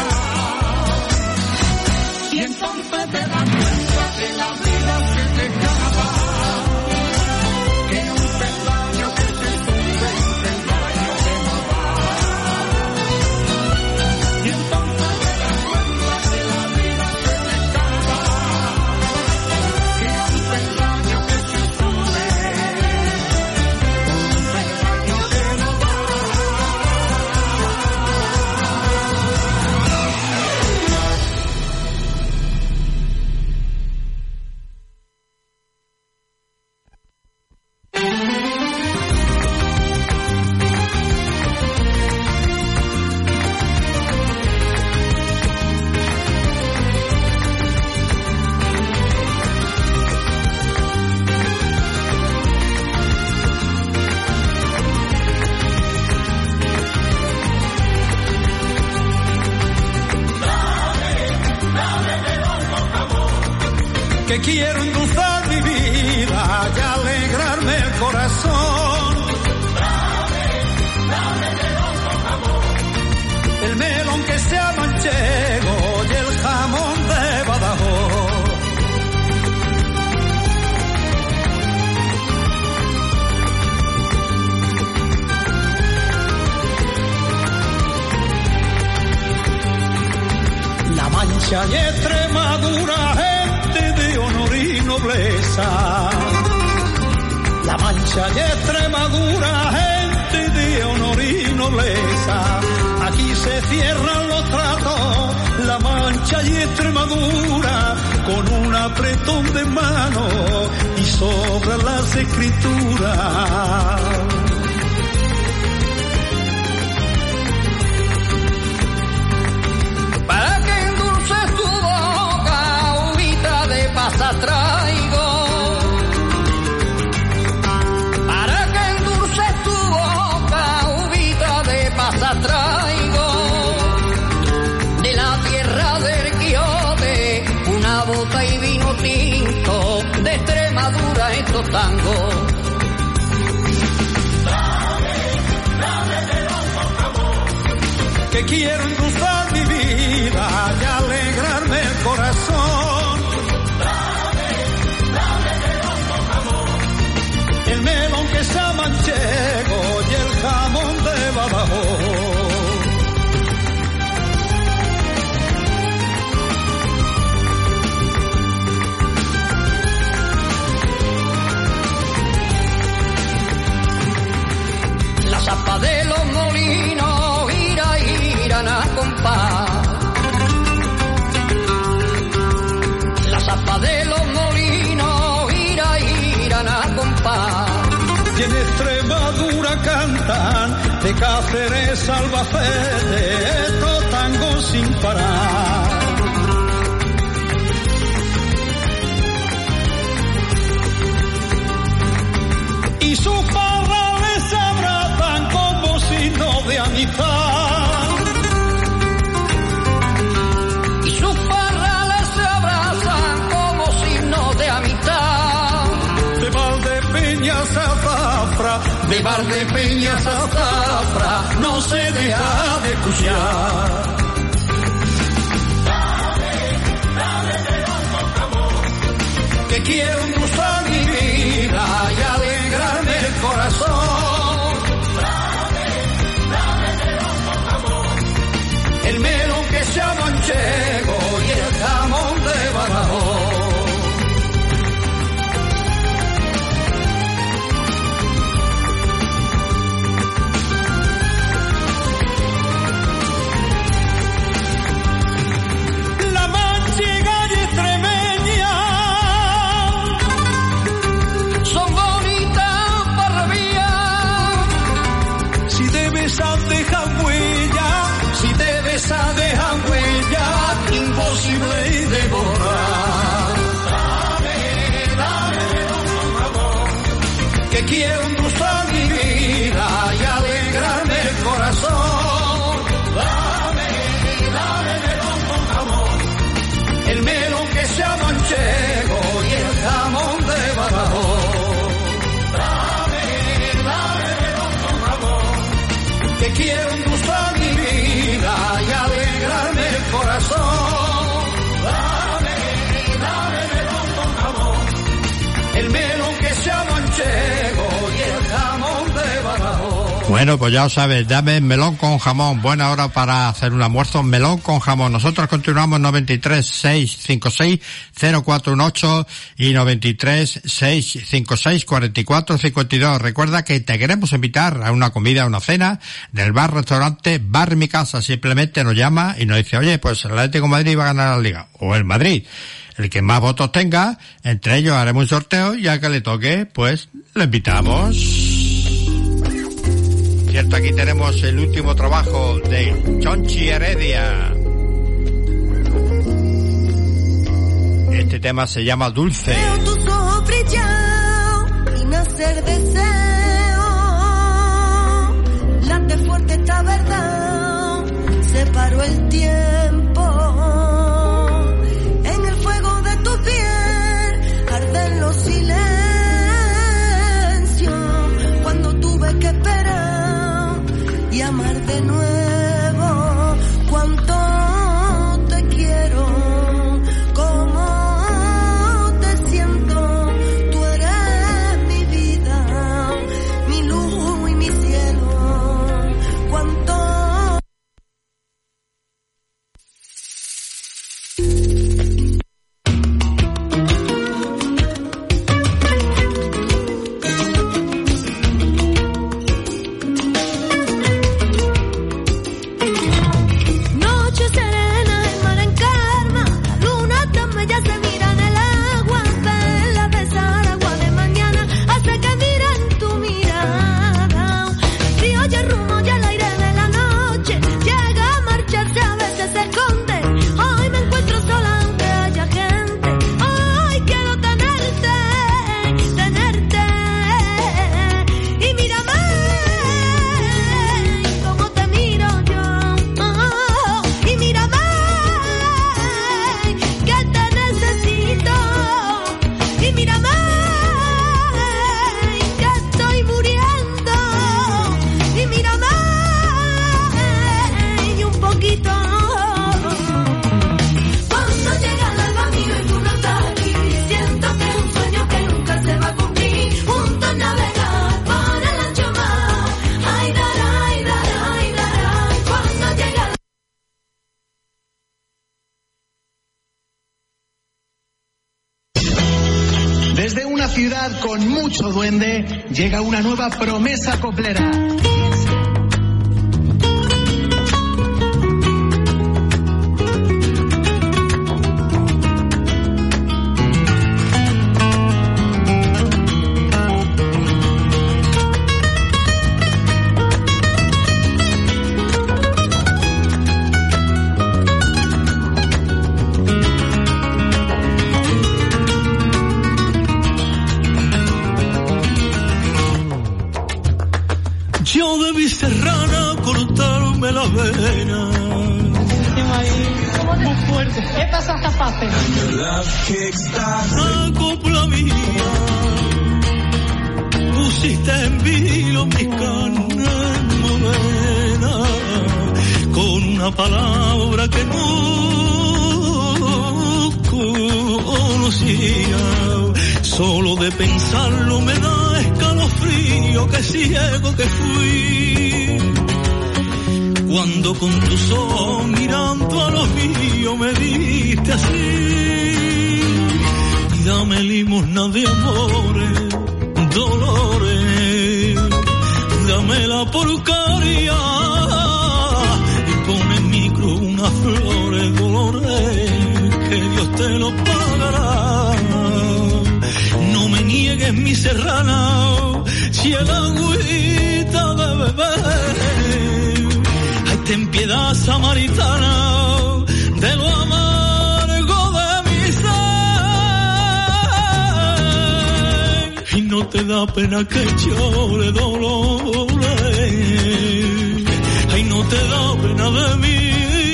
Y entonces te das cuenta que la vida se te acaba, que un peldaño que se sube, un peldaño que no va. Y entonces te das cuenta que la vida se te acaba, que un peldaño que se sube, un peldaño que no va. que quiero endulzar mi vida y alegrarme el corazón. Dame, dame melón con jamón. El melón que sea manchego y el jamón de Badajoz. La Mancha y Extremadura, gente de honor y nobleza. La Mancha y Extremadura, gente de honor y nobleza. Aquí se cierran los tratos, La Mancha y Extremadura, con un apretón de mano y sobran las escrituras. Para que endulces tu boca, uvita de pasas traigo. Para que endulces tu boca, uvita de pasas traigo. De la tierra del Quijote, una bota y vino tinto, de Extremadura estos tangos. Dame, dame melón con jamón, que quiero endulzar mi vida y alegrarme el corazón. Dame, dame melón con jamón. El melón que sea manchego y el jamón de Badajoz. La zapa de los molinos irá, irán a compás. La zapa de los molinos irá, irán a compás. Y en Extremadura cantan de Cáceres a Albacete, estos tangos sin parar. Y sus parrales se abrazan como signo de amistad. Y sus parrales se abrazan como signo de amistad. De Valdepeñas a Zafra, De Valdepeñas a Zafra, no se deja de escuchar. Dame, dame melón con jamón, que quiero endulzar mi vida y alegrarme el corazón. Dame, dame melón con jamón, el melón que sea manchego y el jamón de Badajoz. La manchega y extremeña son bonitas parrabillas. si te besas dejan huella, si te besas dejan huella, imposible de borrar. Dame, dame melón con jamón, que quiero endulzar mi vida y alegrarme el corazón. Dame, dame melón con jamón, el melón que sea manchego y el jamón de Badajoz. Dame, dame melón con jamón, que quiero endulzar mi vida y alegrarme el corazón. Dame, dame melón con jamón, el melón que sea manchego y el jamón de Badajoz. Bueno, pues ya lo sabes, dame melón con jamón. Buena hora para hacer un almuerzo, melón con jamón. Nosotros continuamos noventa y tres, seiscientos cincuenta y seis, cero cuatro dieciocho y noventa y tres, seiscientos cincuenta y seis, cuarenta y cuatro cincuenta y dos. Recuerda que te queremos invitar a una comida, a una cena del bar, restaurante, Bar Mi Casa. Simplemente nos llama y nos dice, oye, pues el Atlético de Madrid va a ganar la Liga. O el Madrid. El que más votos tenga, entre ellos haremos un sorteo y al que le toque, pues lo invitamos. Cierto, aquí tenemos el último trabajo de Chonchi Heredia. Este tema se llama Dulce. Veo tus ojos brillar y nacer deseo. Late fuerte esta verdad, se paró el tiempo. En el fuego de tu piel Desde una ciudad con mucho duende llega una nueva promesa coplera. Yo debí serrana cortarme la vena. Muy fuerte. ¿Qué pasa esta fase? La copla mía, pusiste en vilo mis carnes morenas, con una palabra que no conocía. Solo de pensarlo me da escalofrío, que ciego que fui. Cuando con tus ojos mirando a los míos me diste así. Y dame limosna de amores, dolores, dame la porcaria y pon en mi cruz unas flores, dolores, que Dios te lo pagará. No me niegues mi serrana, si el agüita de beber. Ay, ten piedad samaritana de lo amargo de mi ser. Y no te da pena que llore dolores. Ay, no te da pena de mí.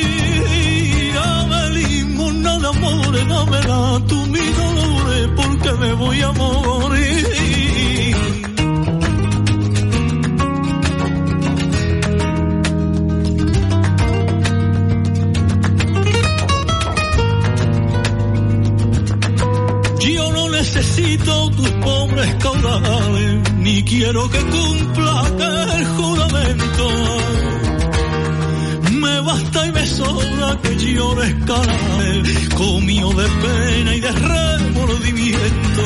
Dame limosna de amores, dámela tú mi dolores, porque me voy a morir. Yo no necesito tus pobres caudales, ni quiero que cumpla el juramento. Me basta y me sobra que llores canal, comido de pena y de remordimiento.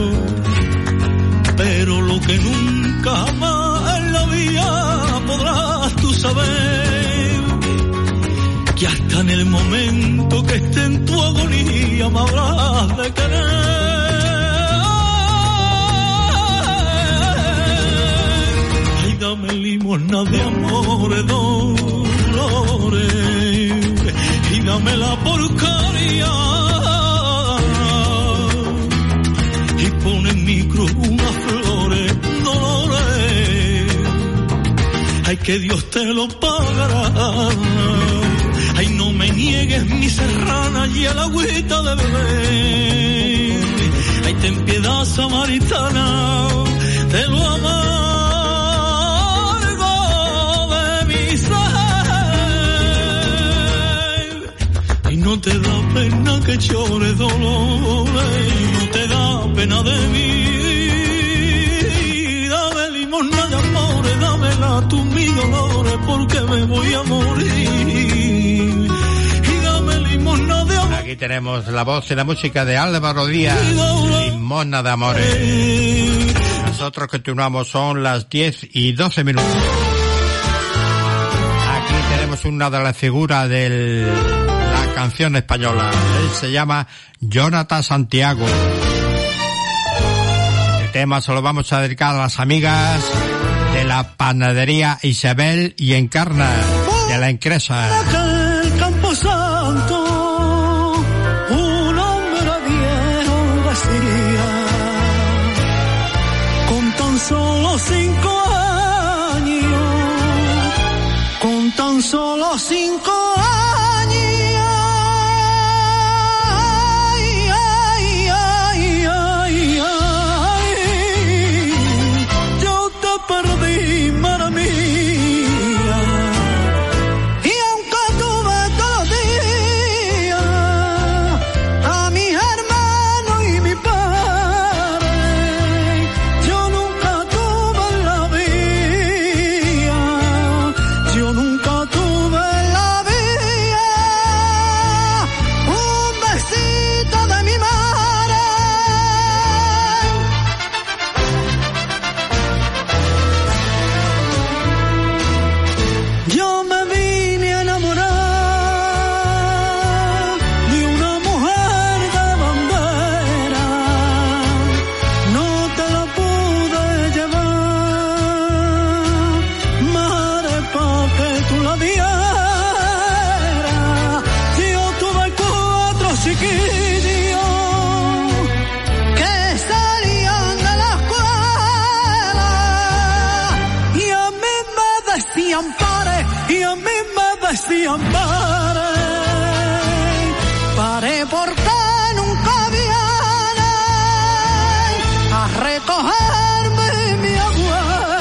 Pero lo que nunca jamás en la vida podrás tú saber, que hasta en el momento que esté en tu agonía me habrás de querer. Ay, dame limosna de amores, dolores, y dame la porcaria y pon en mi cruz unas flores, dolores. Ay, que Dios te lo pagará. Ay, no me niegues mi serrana y el agüita de beber. Ay, ten piedad samaritana de lo amargo de mi ser. Ay, no te da pena que llore dolores, no te da pena de mí. Dame limosna de amores, dámela tú mi dolores, porque me voy a morir. Aquí tenemos la voz y la música de Álvaro Díaz, Limosna de Amores. Nosotros continuamos, son las diez y doce minutos. Aquí tenemos una de las figuras de la canción española. Él se llama Jonathan Santiago. El tema se lo vamos a dedicar a las amigas de la panadería Isabel y Encarna, de la Encresa. El Campo Santo, un hombre viejo vestía, con tan solo cinco años, con tan solo cinco años. Ay, ay, ay, ay, ay, yo te perdí, madre mía. Tuve la vida desampare, pare porque nunca viene a recogerme mi abuela.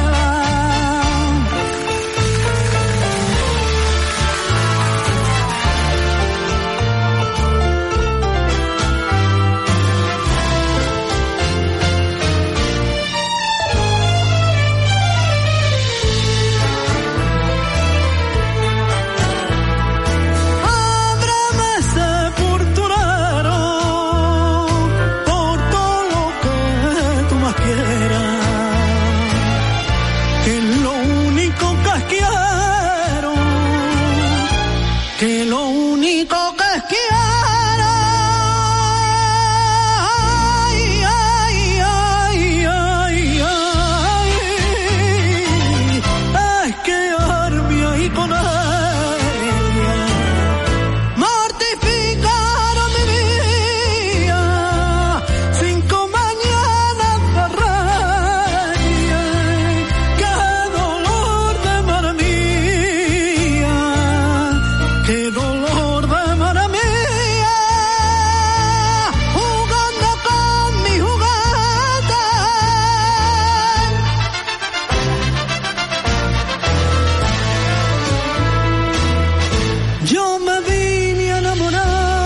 Que lo único que quiero, ay, ay, ay, ay, ay, es quedarme ahí con ella, mortificar mi vida, cinco mañanas de reña, qué dolor de mar mía, qué dolor de mar mía, jugando con mi juguete. Yo me vine a enamorar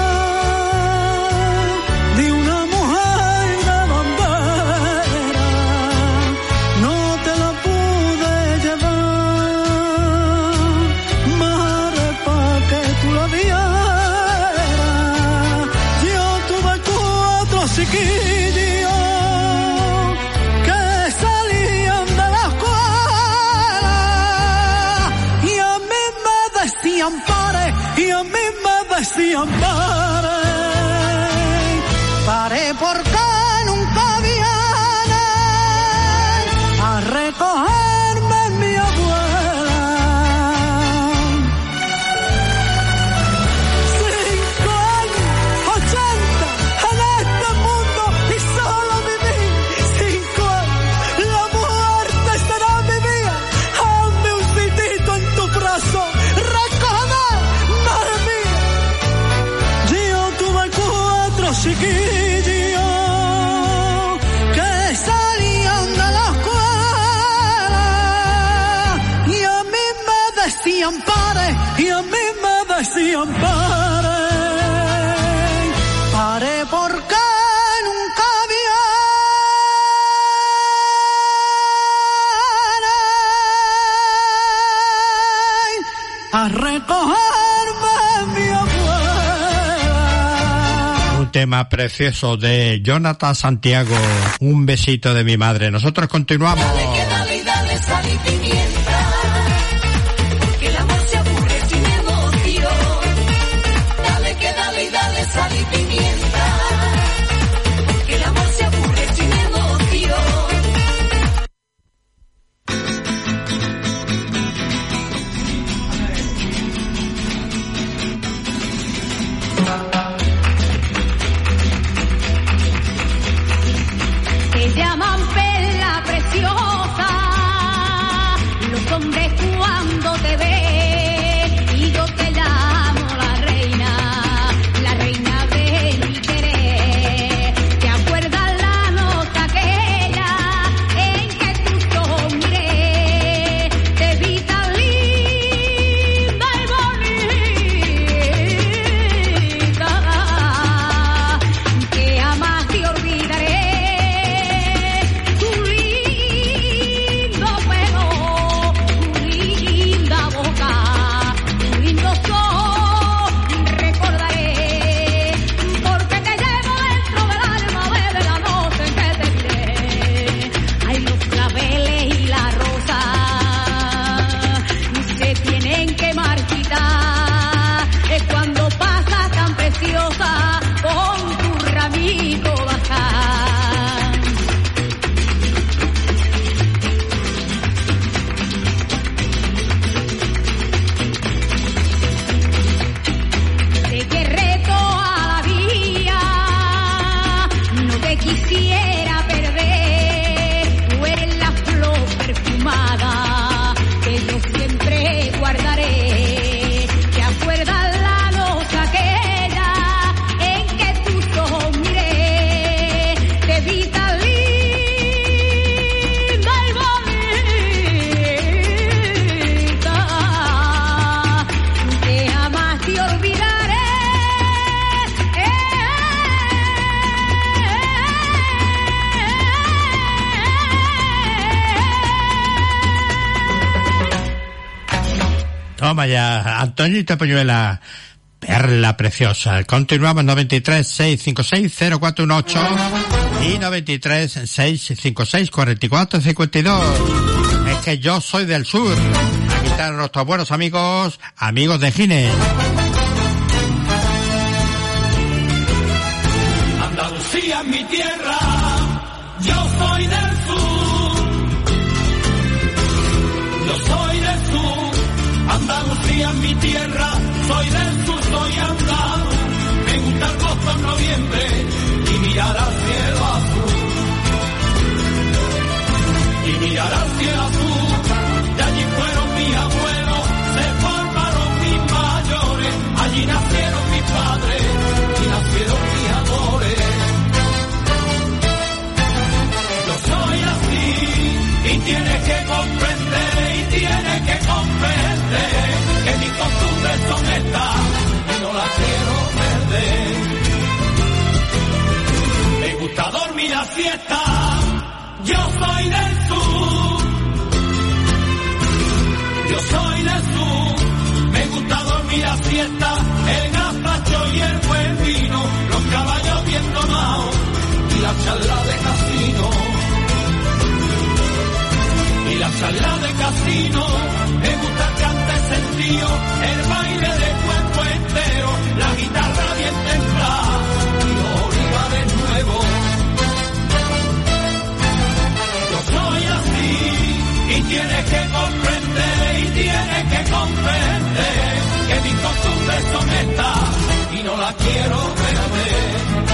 de una mujer de bandera, no te la pude llevar, madre, pa' que tú la vieras. Yo tuve cuatro chiquillos que salían de la escuela y a mí me decían pare, y a mí me decían pare, pare porque nunca viene a recogerme mi abuela. Cinco años, ochenta, en este mundo y solo viví cinco años. La muerte será mi vida. Hazme un sitito en tu brazo, recógeme, madre mía. Yo tuve cuatro chiquillos que salían de la escuela y a mí me decían pare, y a mí me decían pare, pare porque nunca viene a recogerme mi abuela. Un tema precioso de Jonathan Santiago, un besito de mi madre. Nosotros continuamos. Dale, que dale, dale, sal y pimienta, porque el amor se aburre sin emoción. Dale, que dale, dale, sal y pimienta, porque el amor se aburre sin emoción. Te llaman perla preciosa, los hombres cuando te ven, y yo te llamo la reina, la reina de mi querer. ¿Te acuerdas la noche aquella en que tus ojos miré? Te vi tan linda y bonita que jamás te olvidaré. Tu lindo pelo, tu linda boca, tu lindo ojos recordaré, porque te llevo dentro del alma desde la noche en que te miré. Ay, los claveles y la rosa se tienen que marchitar, es cuando pasas tan preciosa con tu ramito baján. Sé que reto a la vida, no te quisiera perder. Tú eres la flor perfumada que yo siempre guardaré. Toma ya, Antoñito Peñuela, perla preciosa. Continuamos noventa y tres, seiscientos cincuenta y seis, cero cuatro dieciocho y noventa y tres, seiscientos cincuenta y seis, cuarenta y cuatro cincuenta y dos. Es que yo soy del sur. Aquí están nuestros buenos amigos, amigos de Gine. Andalucía es mi tierra, yo soy del sur. Yo soy del sur, Andalucía es mi tierra, soy del sur, soy andaluz. Me gusta el agosto en noviembre y mirar al cielo azul. Y mirar al cielo azul, de allí fueron mis abuelos, se formaron mis mayores, allí nacieron mis padres y nacieron mis amores. Yo soy así y tienes que comprender, y tienes que comprender que mis costumbres son estas y no las quiero perder. Me gusta dormir la siesta, yo soy del sur. Yo soy del sur, me gusta dormir la siesta, el gazpacho y el buen vino, los caballos bien tomados y la charla de casino. Y la charla de casino, me gusta el cante sentido, el baile de cuerpo entero, la guitarra bien templada y los olivares nuevos. Yo soy así y tienes que comprender, y tienes que comprender que mis costumbres son estas y no las quiero perder.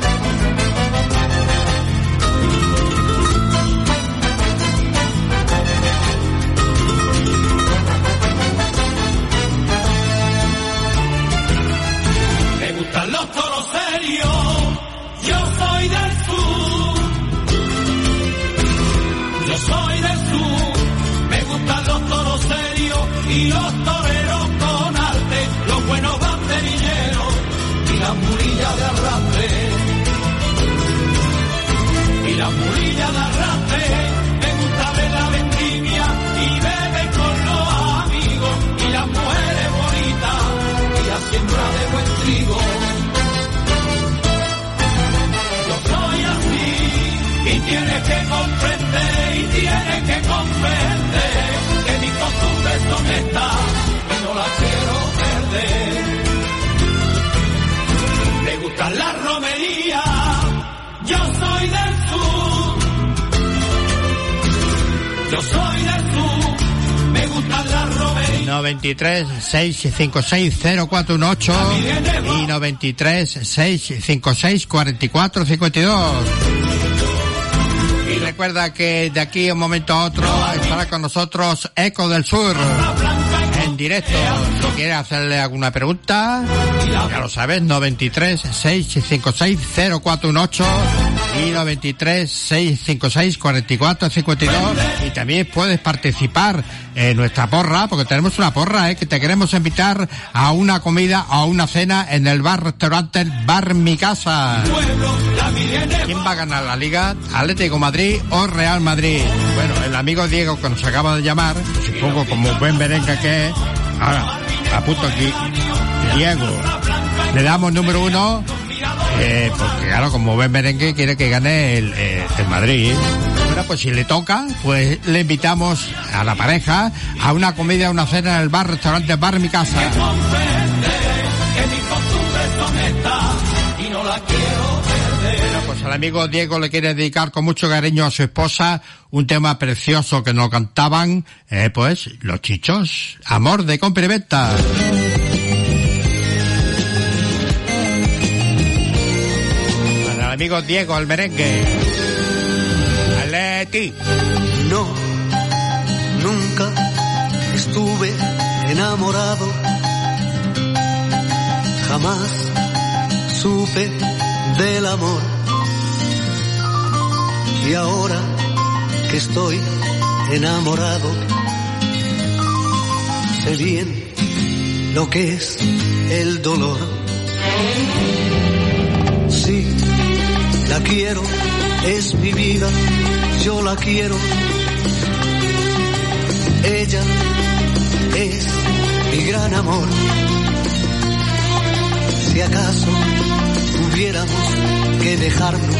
Los toros serios, yo soy del sur. Yo soy del sur, me gustan los toros serios y los toreros con arte, los buenos banderilleros y las murillas de arrastre. Y las murillas de arrastre, me gusta ver la vendimia y beber con los amigos y las mujeres bonitas y la siembra de buen trigo. Y tienes que comprender, y tienes que comprender que mis costumbres son estas y no las quiero perder. Me gustan las romerías, yo soy del sur. Yo soy del sur, me gustan las romerías. noventa y tres, seiscientos cincuenta y seis, cero cuatro dieciocho y noventa y tres, seiscientos cincuenta y seis, cuarenta y cuatro cincuenta y dos. Y recuerda que de aquí a un momento a otro estará con nosotros Eco del Sur en directo. Si quieres hacerle alguna pregunta, ya lo sabes, noventa y tres, seiscientos cincuenta y seis, cero cuatro dieciocho y noventa y tres, seiscientos cincuenta y seis, cuarenta y cuatro cincuenta y dos. Y también puedes participar en nuestra porra, porque tenemos una porra, ¿eh? Que te queremos invitar a una comida o a una cena en el bar-restaurante Bar Mi Casa. ¿Quién va a ganar la Liga? ¿Atlético Madrid o Real Madrid? Bueno, el amigo Diego que nos acaba de llamar, supongo como buen merengue que es, ahora, apunto aquí, Diego, le damos número uno, eh, porque claro, como buen merengue quiere que gane el, eh, el Madrid. Bueno, pues si le toca, pues le invitamos a la pareja a una comida, a una cena en el bar-restaurante Bar Mi Casa. Bueno, pues al amigo Diego le quiere dedicar con mucho cariño a su esposa un tema precioso que nos cantaban, eh, pues, los Chichos, Amor de compra y venta. Para el amigo Diego, el merengue. Aleti. No, nunca estuve enamorado, jamás supe del amor, y ahora que estoy enamorado, sé bien lo que es el dolor. Sí, la quiero, es mi vida, yo la quiero. Ella es mi mi gran amor. Si acaso tuviéramos que dejarnos,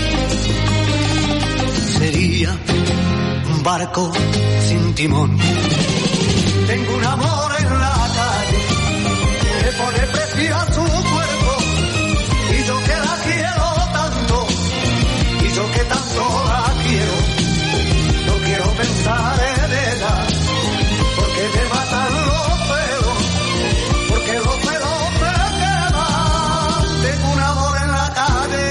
sería un barco sin timón. Tengo un amor en la calle que le pone precio a su cuerpo, y yo que la quiero tanto, y yo que tanto la quiero, no quiero pensar en ella, porque me matan los celos, porque los celos me queman. Tengo un amor en la calle,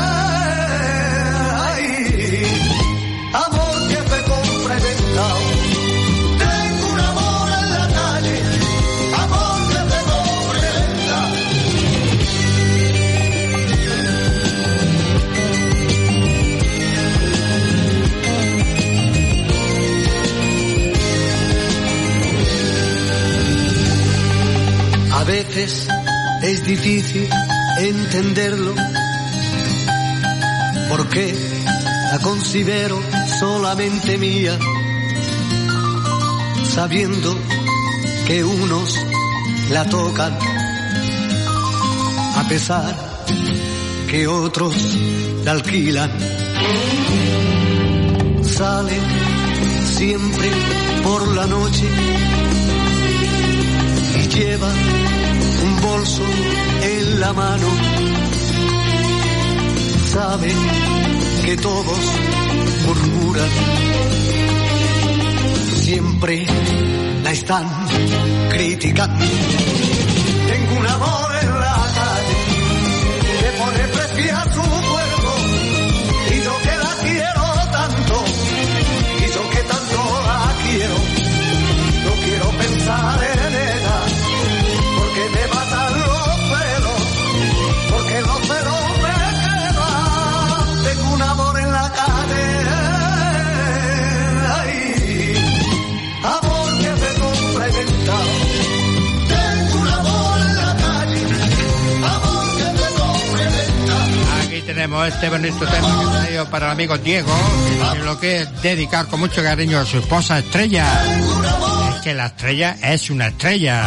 ay, amor que se compra y venta. Tengo un amor en la calle, amor que se compra y venta. A veces es difícil entenderlo, porque la considero solamente mía, sabiendo que unos la tocan, a pesar que otros la alquilan. Sale siempre por la noche y lleva un bolso en la mano. Sabe que todos murmuran, siempre la están criticando. Tengo un amor en la calle que pone precio a su cuerpo, y yo que la quiero tanto, y yo que tanto la quiero, no quiero pensar en ella, porque me matan los celos, porque los celos me queman. Tengo un amor en la calle, ay, amor que se compra y venta. Tengo un amor en la calle, amor que se compra y venta. Aquí tenemos este bonito tema que ha traído para el amigo Diego, que lo que dedicar con mucho cariño a su esposa Estrella. Es que la estrella es una estrella.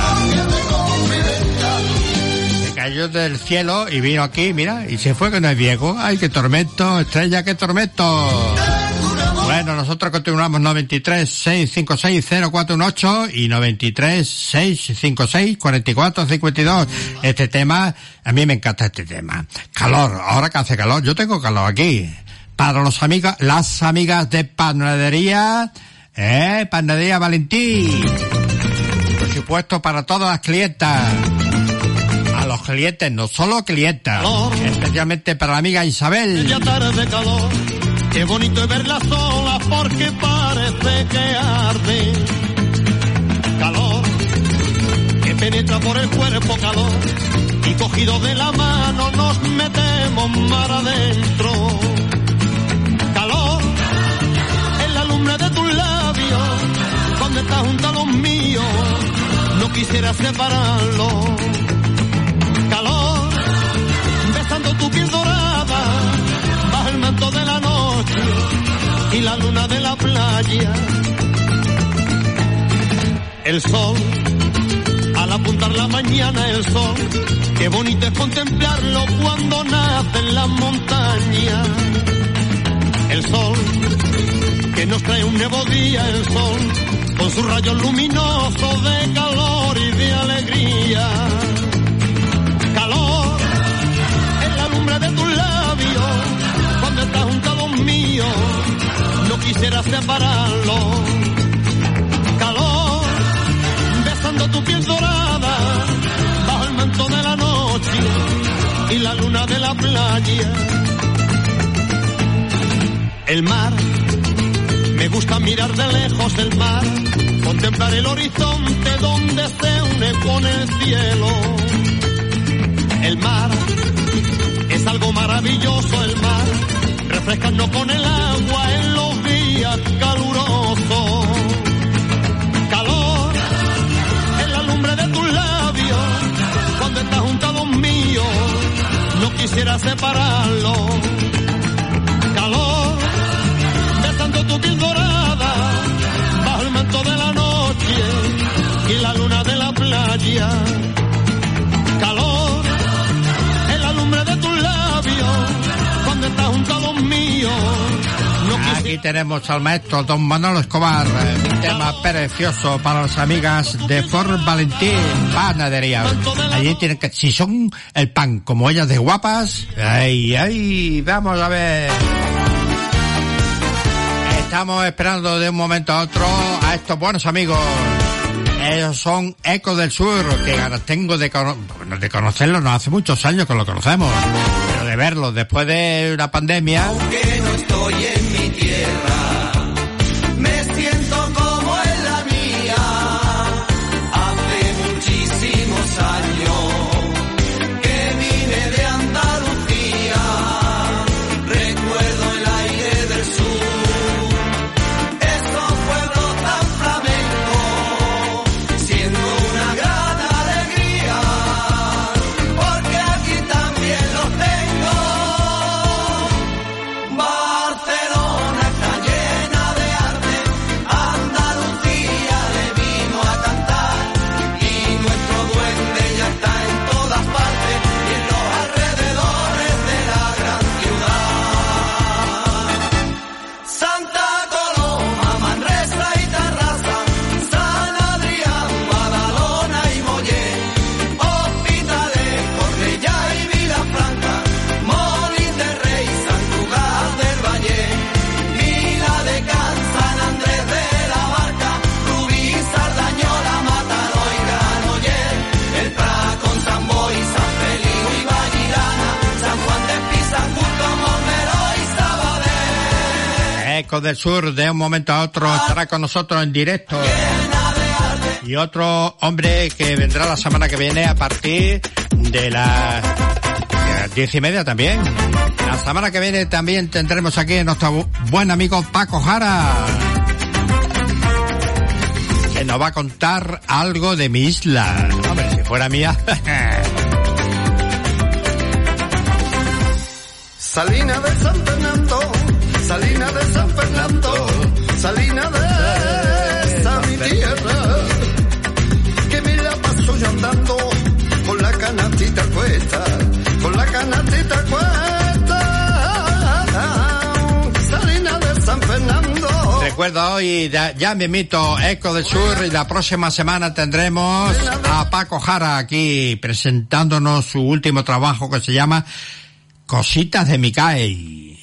Se cayó del cielo y vino aquí, mira, y se fue con el Diego. Ay, qué tormento, Estrella, qué tormento. Bueno, nosotros continuamos noventa y tres, seiscientos cincuenta y seis, cero cuatro dieciocho y noventa y tres, seiscientos cincuenta y seis, cuarenta y cuatro cincuenta y dos. Este tema, a mí me encanta este tema. Calor, ahora que hace calor, yo tengo calor aquí. Para los amigos, las amigas de panadería, eh, panadería Valentín. Por supuesto, para todas las clientas. A los clientes, no solo clientas. Especialmente para la amiga Isabel. Ya tarde calor. Qué bonito es verla sola porque parece que arde. Calor que penetra por el cuerpo, calor, y cogido de la mano nos metemos mar adentro. Calor en la lumbre de tus labios, donde estás junto a los míos, no quisiera separarlo. Calor besando tu piel dorada bajo el manto de la noche y la luna de la playa. El sol, al apuntar la mañana, el sol, qué bonito es contemplarlo cuando nace en las montañas. El sol, que nos trae un nuevo día, el sol, con sus rayos luminosos de calor y de alegría. Calor en la lumbre de tus labios, cuando estás junto a los míos, no quisiera separarlo. Calor besando tu piel dorada bajo el manto de la noche y la luna de la playa. El mar, me gusta mirar de lejos el mar, contemplar el horizonte donde se une con el cielo. El mar es algo maravilloso, el mar, refrescando con el agua en los días calurosos. Calor en la lumbre de tus labios, cuando estás junto a los míos, no quisiera separarlo. Calor besando tu piel dorada bajo el manto de la noche y la luna de la playa. Aquí tenemos al maestro don Manolo Escobar, un tema precioso para las amigas de Fort Valentín Panadería. Allí tienen que, si son el pan como ellas de guapas, ay, ay, vamos a ver. Estamos esperando de un momento a otro a estos buenos amigos. Ellos son Ecos del Sur, que ganas tengo de, cono- de conocerlos, no hace muchos años que lo conocemos, pero de verlos después de una pandemia. Aunque no estoy en mi tierra, me siento como en la mía. Hace muchísimos años que vine de Andalucía. Recuerdo el aire del sur, esos pueblos tan flamencos, siendo una gran alegría, porque aquí también los tengo. Barcelona está llena de arte, Andalucía le vino a cantar, y nuestro duende ya está en todas partes y en los alrededores de la gran ciudad. Santa Coloma, Manresa y Tarrasa, San Adrián, Badalona y Mollén, Hospitalet, Cornellá y Vilafranca, Molins de Rey, San Cugat del Valle, Vila de Can, San Andrés de la Barca, Rubí, Sardañola, Mataró y Granollers, El Prat con San Boi, San Feliu y Vallirana, San Juan de Pisa, Justo, Montmeló y Sabadell. Ecos del Sur, de un momento a otro estará con nosotros en directo. Y otro hombre que vendrá la semana que viene a partir de las de las diez y media también. La semana que viene también tendremos aquí a nuestro bu- buen amigo Paco Jara, que nos va a contar algo de mi isla. Hombre, si fuera mía. Salina de San Fernando, Salina de San Fernando, Salina de esa mi tierra, que me la paso yo andando con la canastita cuesta, con la canastita cuesta, Salina de San Fernando. Recuerda hoy, ya, ya me invito Eco del Sur, y la próxima semana tendremos a Paco Jara aquí presentándonos su último trabajo que se llama Cositas de Micae.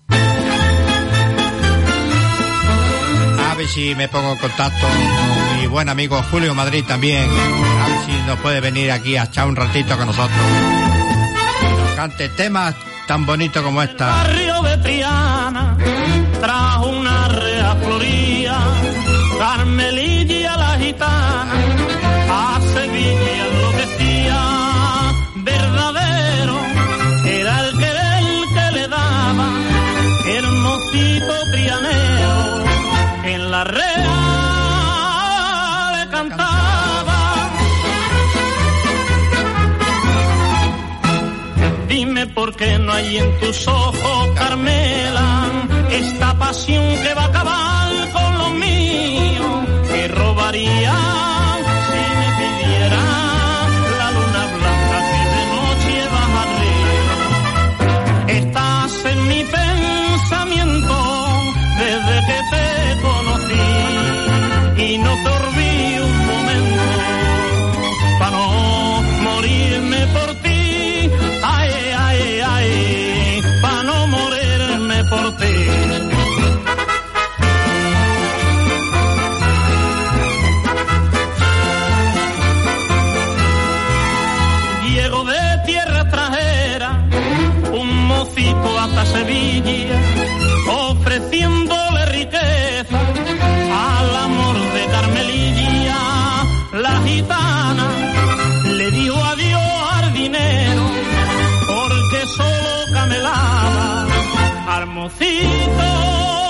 A ver si me pongo en contacto con mi buen amigo Julio Madrid también, a ver si nos puede venir aquí a echar un ratito con nosotros. Nos cante temas tan bonitos como esta. Barrio de Triana, trajo una rea floría, Carmelilla la gitana, a Sevilla enloquecía, verdadero era el querer que le daba, hermosito trianero, en la rea le cantaba. Dime por qué no hay en tus ojos, Carmela, esta pasión que va a acabar con lo mío, que robaría si me pidiera la luna blanca que de noche baja arriba. Estás en mi pensamiento desde que te conocí, y no te olvido un momento para no morirme por ti. Ay, ay, ay, para no morirme por ti. Llego de tierra extranjera, un mocito hasta Sevilla, ofreciéndole riqueza al amor de Carmelilla. La gitana le dio adiós al dinero, porque solo camelaba al mocito.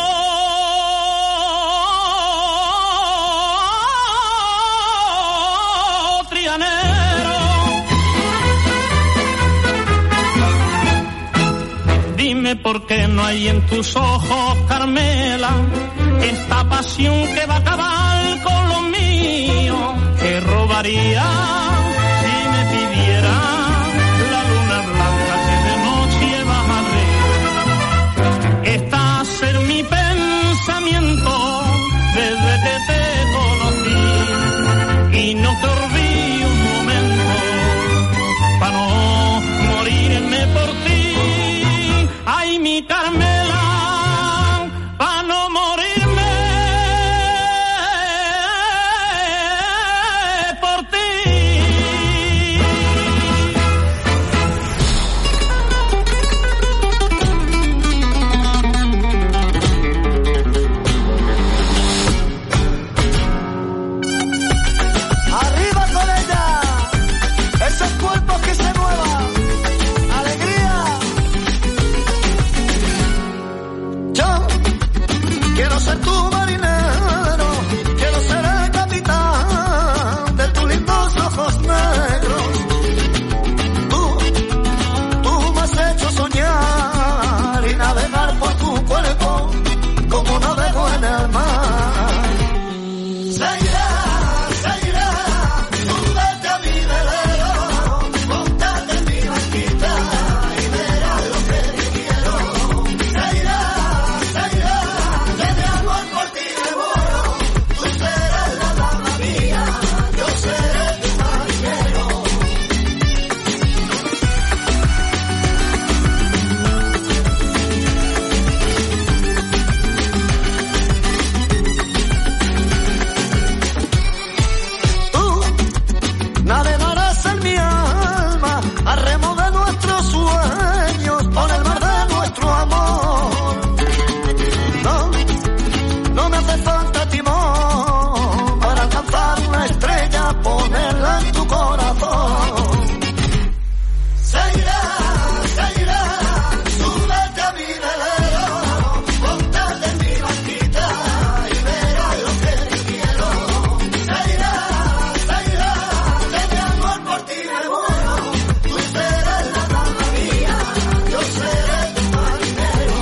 Trianero, dime por qué no hay en tus ojos, Carmela, esta pasión que va a acabar con lo mío, que robaría si me pidiera la luna blanca que de noche baja arriba. Estás en mi pensamiento mi Carmela, pa' no morirme por ti. Arriba con ella, esos cuerpos que se muevan, alegría. Yo quiero ser tu marinero, quiero ser el capitán de tus lindos ojos negros. Tú, tú me has hecho soñar y navegar por tu cuerpo como navego en el mar. Se irá, se irá, súbete a mi velero, montate en mi barquita y verás lo que te quiero. Se irá, se irá, que de amor por ti me muero. Tú serás la dama mía, yo seré tu marinero. Tú navegarás en mi alma a remo de nuestros sueños por el mar de nuestro amor. No, no me hace falta timón para alcanzar una estrella, ponerla en tu corazón. Se irá, se irá, súbete a mi velero, montate en mi barquita y verás lo que te quiero. Se irá, se irá, que de amor por ti me muero. Tú serás la dama mía, yo seré tu marinero.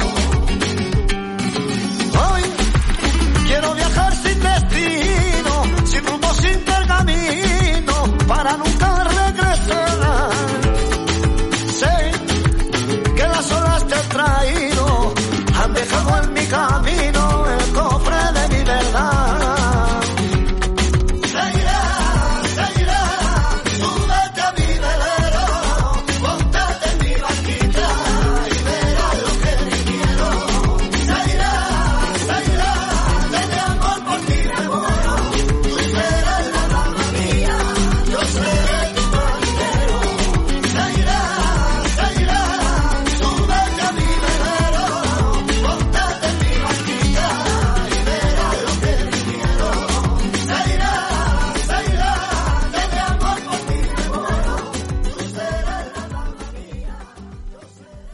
Hoy quiero viajar sin destino, sin rumbo, sin pergamino, para nunca regresar. Sé que las olas te han traído, han dejado en mi camino el cofre de mi verdad. Se irá, se irá, súbete a mi velero, montate en mi barquita y verás lo que te quiero. Se irá, se irá, que de amor por ti me muero. Tú serás la dama mía, yo seré tu marinero. Se irá, se irá, súbete a mi velero, montate en mi barquita y verás lo que te quiero. Se irá, se irá, que de amor por ti me muero. Tú serás la dama mía, yo seré tu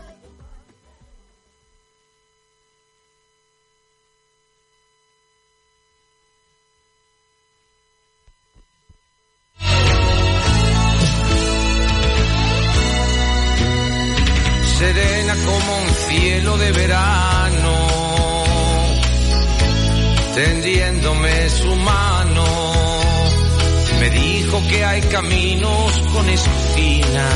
serena como un cielo de verano, tendiéndome su mano. Me dijo que hay caminos con espinas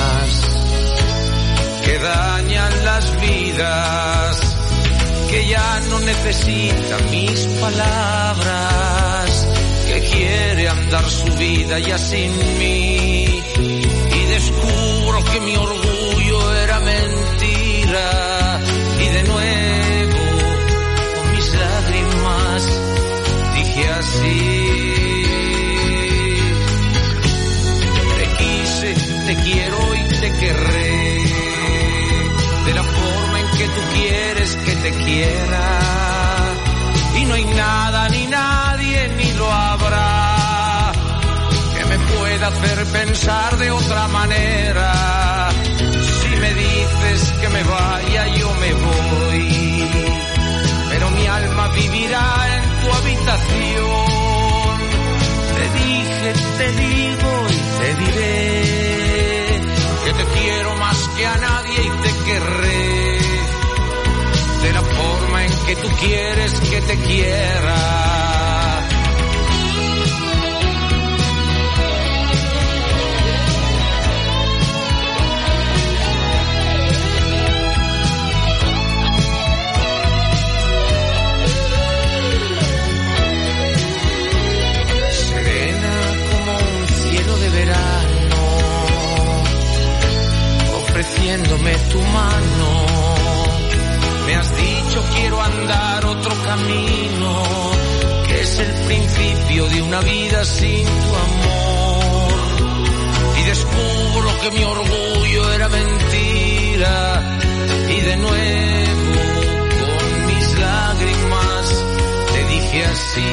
que dañan las vidas, que ya no necesita mis palabras, que quiere andar su vida ya sin mí. Y descubro que mi orgullo era mentira, y de nuevo con mis lágrimas dije así: te quise, te quiero y te querré de la forma en que tú quieres que te quiera, y no hay nada ni nadie ni lo habrá que me pueda hacer pensar de otra manera. Si me dices que me vaya, yo me voy, pero mi alma vivirá en tu habitación. Te dije, te digo y te diré que te quiero más que a nadie y te querré de la forma en que tú quieres que te quiera. ofreciéndome tu mano, quiero andar otro camino, que es el principio de una vida sin tu amor. Y descubro que mi orgullo era mentira, y de nuevo con mis lágrimas te dije así.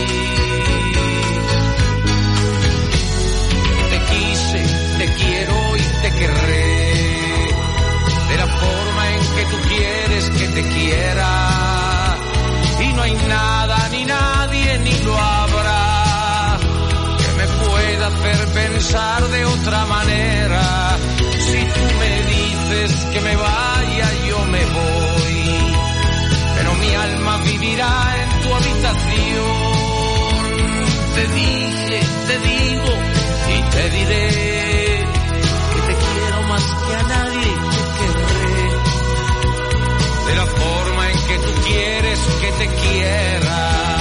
Te quise, te quiero y te querré, de la forma en que tú quieres que te quiera. Y no hay nada ni nadie ni lo habrá que me pueda hacer pensar de otra manera. Si tú me dices que me vaya, yo me voy, pero mi alma vivirá en tu habitación. Te dije, te digo y te diré que te quiero más que a nadie, te querré de la forma en que tú quieres que te quiera.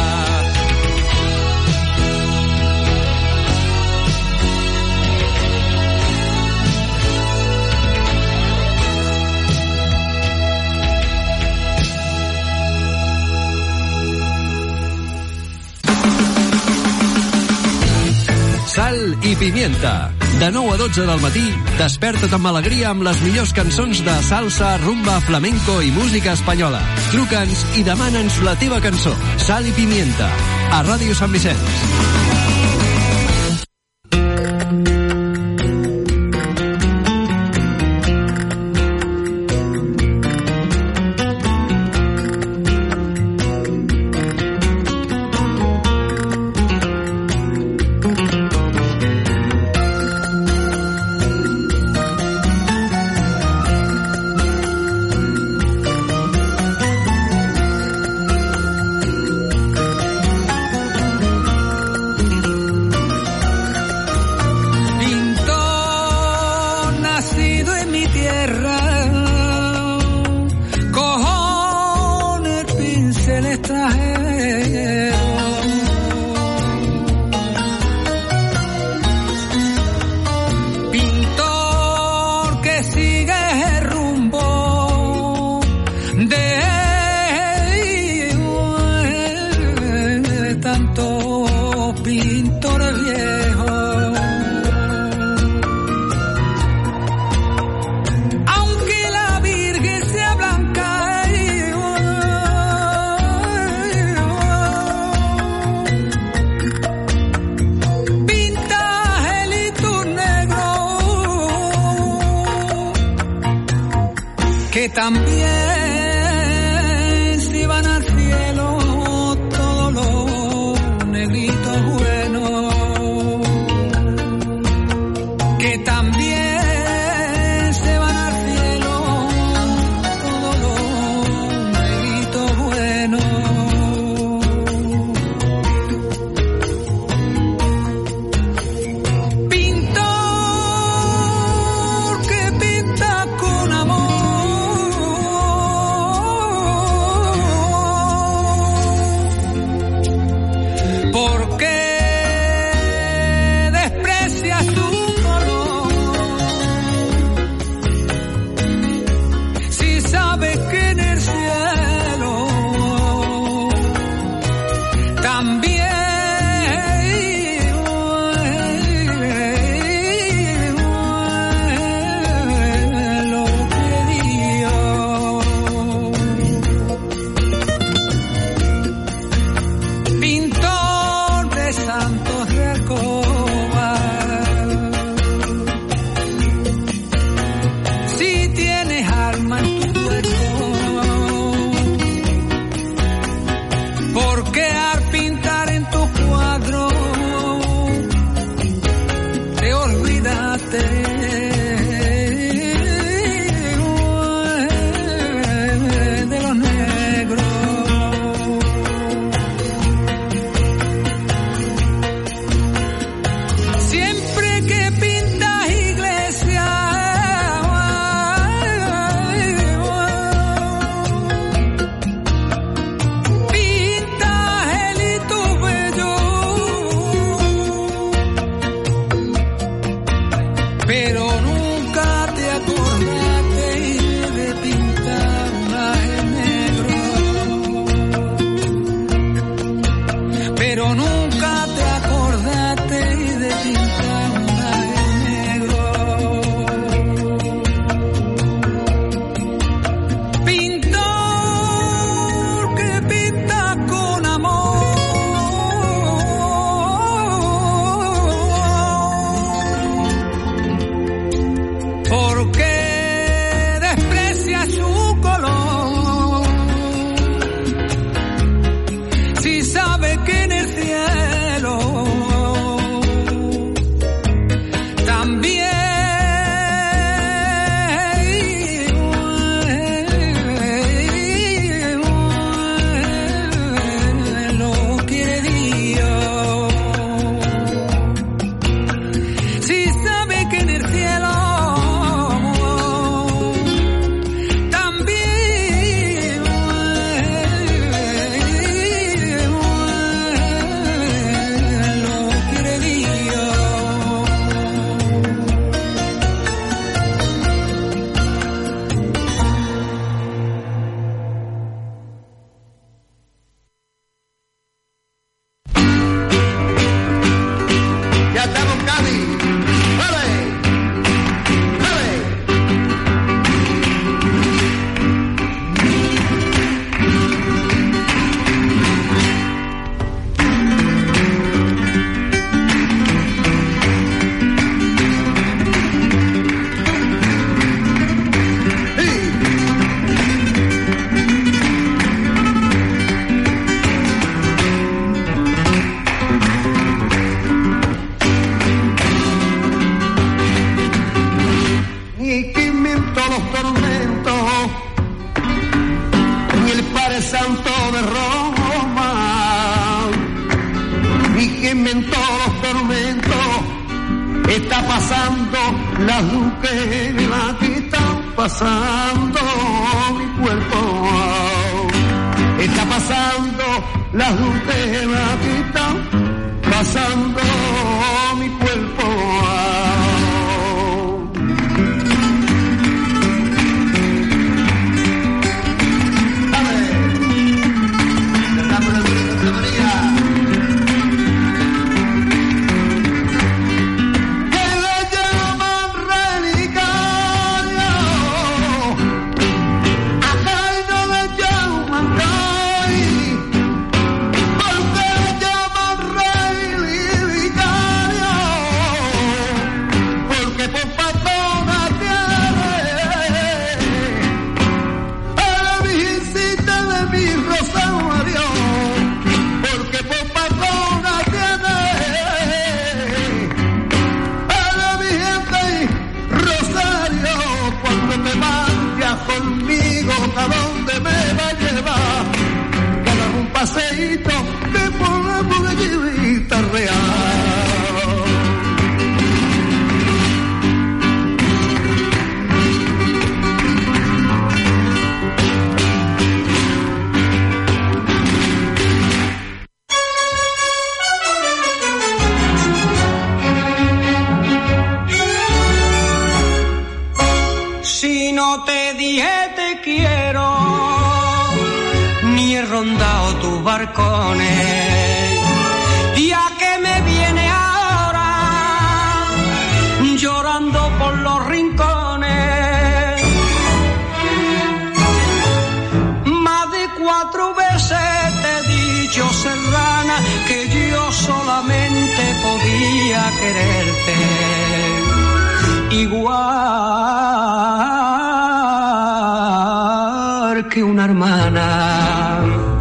Sal i pimienta. De nou a dotze del matí, desperta't amb alegria amb les millors cançons de salsa, rumba, flamenco i música espanyola. Truca'ns i demana'ns la teva cançó. Sal i pimienta. A Ràdio Sant Vicenç. También si van al cielo todos los negritos buenos, que también se van al cielo todos los negritos buenos. Pintor que pinta con amor, está pasando la luz que me la quita, pasando mi cuerpo. Está pasando la luz que me la quita, pasando mi cuerpo. Paseíto que por la buguita real. Si no te dije te quiero, ni he rondado tus barcones, y a que me viene ahora llorando por los rincones. Más de cuatro veces te he dicho, serrana, que yo solamente podía quererte igual que una hermana.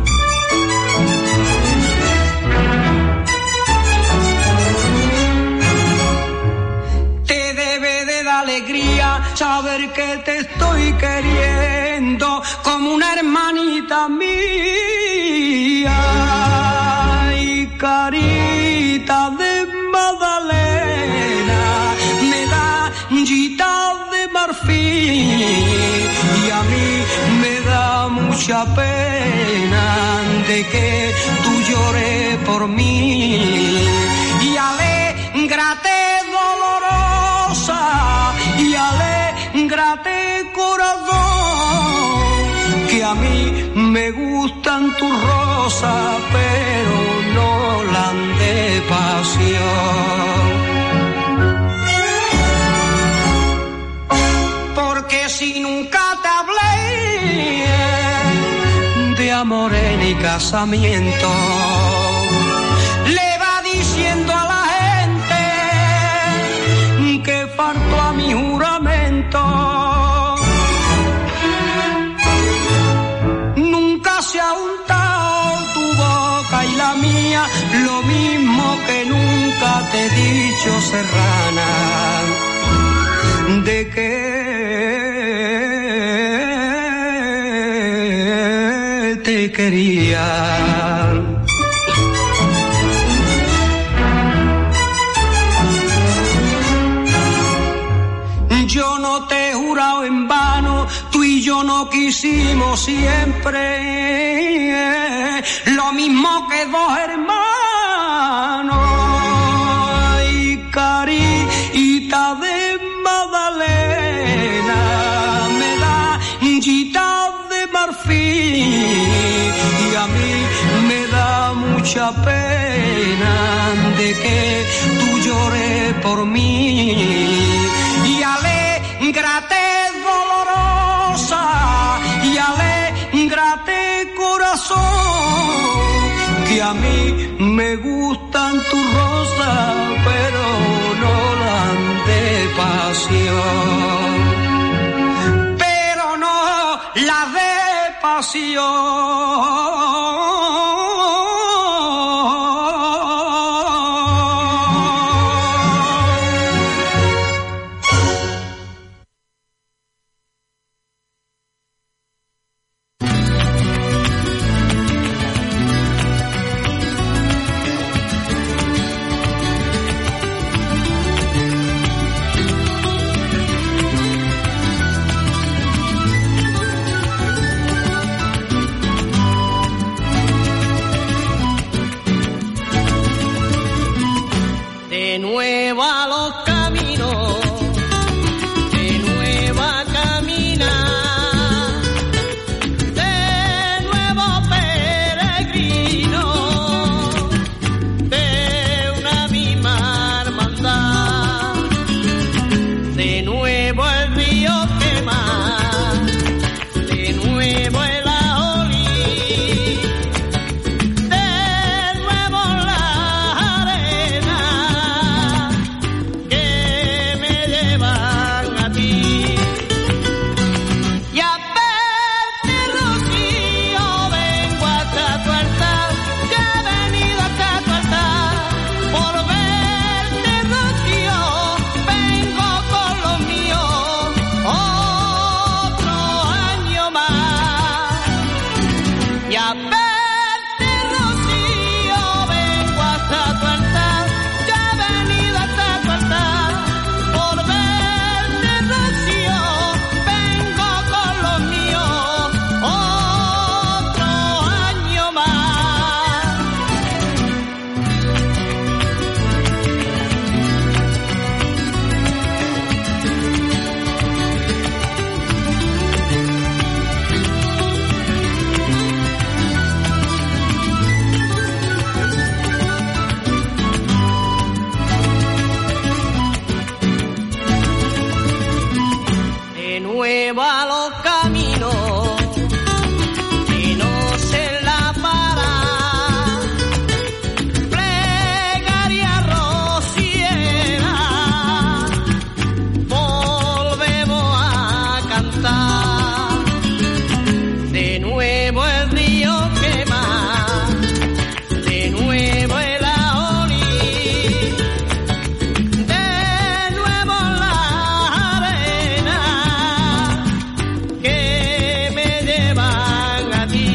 Te debe de dar alegría saber que te estoy queriendo como una hermanita mía. Y carita de Magdalena me da gita de marfil, y a mí me da mucha pena de que tú llores por mí. Y alégrate dolorosa, y alégrate corazón, que a mí me gustan tus rosas, pero no las de pasión. Porque si nunca te hablé de amores ni casamiento, le va diciendo a la gente que faltó a mi juramento. Nunca se ha untado tu boca y la mía, lo mismo que nunca te he dicho, serrana, de que te quería. Yo no te he jurado en vano, tú y yo no quisimos siempre lo mismo que dos hermanos. Y carita de Magdalena me da gita de marfil, y a mí me da mucha pena de que tú llores por mí. Y alégrate dolorosa, y alégrate corazón, que a mí me gustan tus rosas, pero no las de pasión. Pero no las de pasión. a verte, Rocío, vengo hasta tu altar, ya he venido hasta tu altar, por verte, Rocío, vengo con los míos, otro año más. De nuevo a los caminos que no se la para, plegaria rociera, volvemos a cantar. De nuevo el río quema, de nuevo el aolí, de nuevo la arena que me llevan a ti.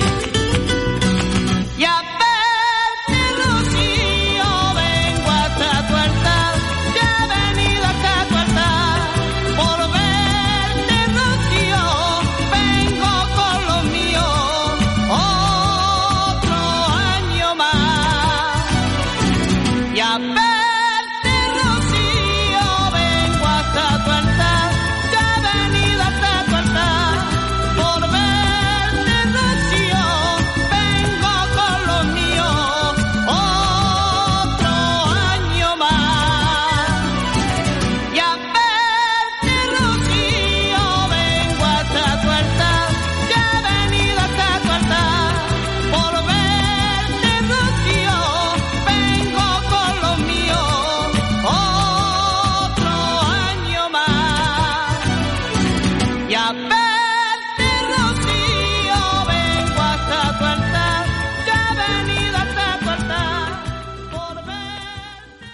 Y a verte, Rocío, vengo hasta tu altar, ya he venido hasta tu altar, por verte, Rocío, vengo con los míos, otro año más. Y a verte, Rocío, vengo hasta tu altar, ya he venido hasta tu altar, por verte, Rocío, vengo con los míos, otro año más. Y a verte, Rocío, vengo hasta tu altar, ya he venido hasta tu altar, por verte, Rocío, vengo con los míos, otro año más. Y a verte, Rocío, vengo hasta tu altar, ya he venido hasta tu altar, por verte.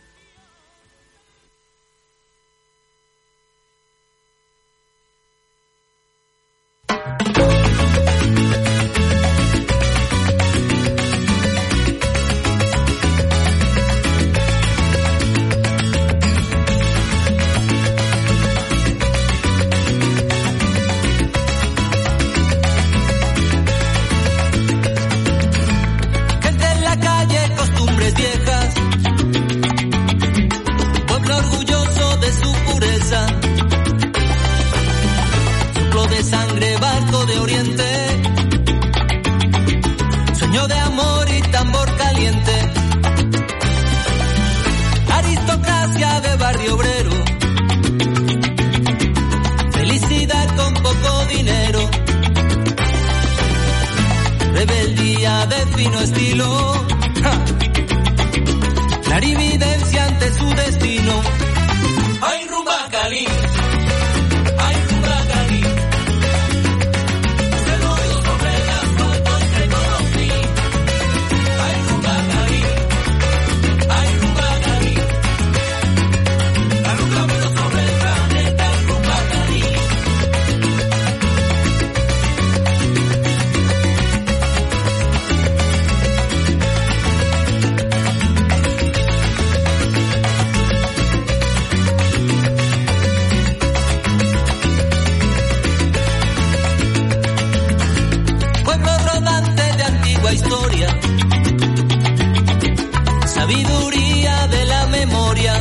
Gente en la calle, costumbres viejas, pueblo orgulloso de su pureza, soplo de sangre, barco de oriente, sueño de amor y tambor caliente, aristocracia de barrio obrero, felicidad con poco dinero, rebeldía de fino estilo, ¡ja! Clarividencia ante su destino. Ay, rumba Cali, ay, rumba Cali, te lo oigo sobre el asfalto y te conocí. Ay, rumba Cali, ay, rumba Cali, arrúgamelo sobre el planeta, ay, rumba Cali. Pueblo rodante de antigua historia, sabiduría de la memoria,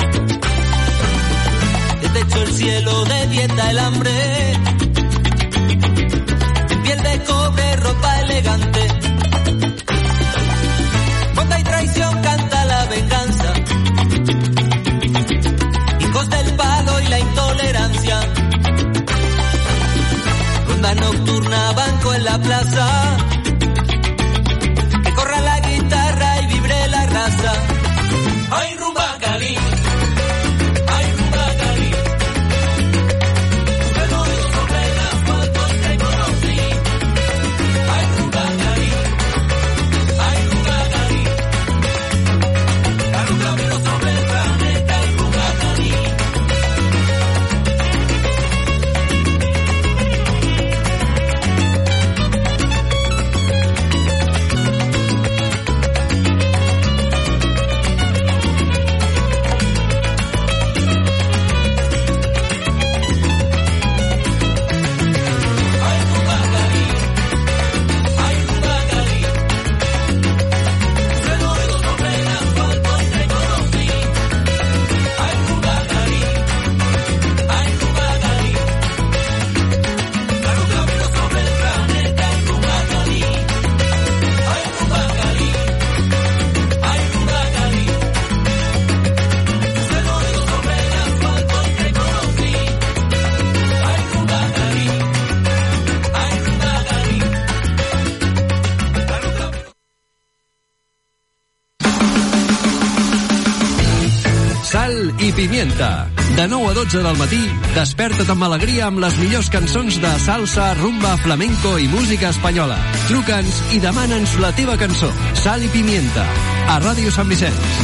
de techo el cielo, de dieta el hambre, en piel de cobre, ropa elegante, bondad y traición canta la venganza, hijos del palo y la intolerancia, ronda nocturna, banco en la plaza, que corra la guitarra y vibre la raza. Ay, rumba Cali, ay, rumba Cali, te lo oigo sobre el asfalto y te conocí. Ay, rumba Cali, ay, rumba Cali, arrúgamelo sobre el planeta, ay, rumba Cali. i pimienta. De nou a dotze del matí, desperta't amb alegria amb les millors cançons de salsa, rumba, flamenco i música espanyola. Truca'ns i demana'ns la teva cançó. Sal i pimienta, a Ràdio Sant Vicenç.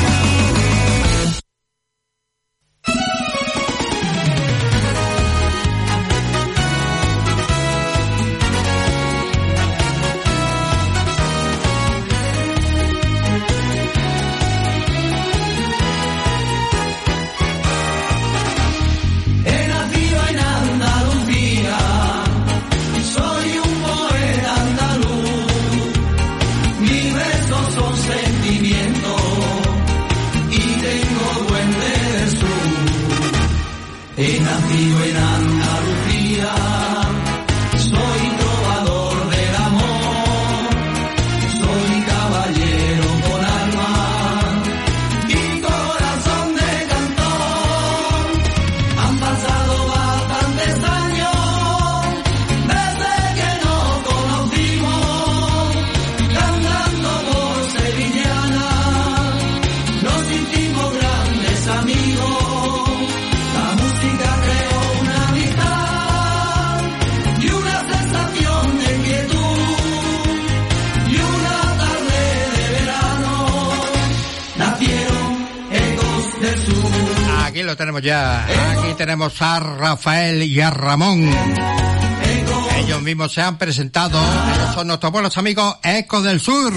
Tenemos ya, aquí tenemos a Rafael y a Ramón. Ellos mismos se han presentado. Ellos son nuestros buenos amigos Ecos del Sur.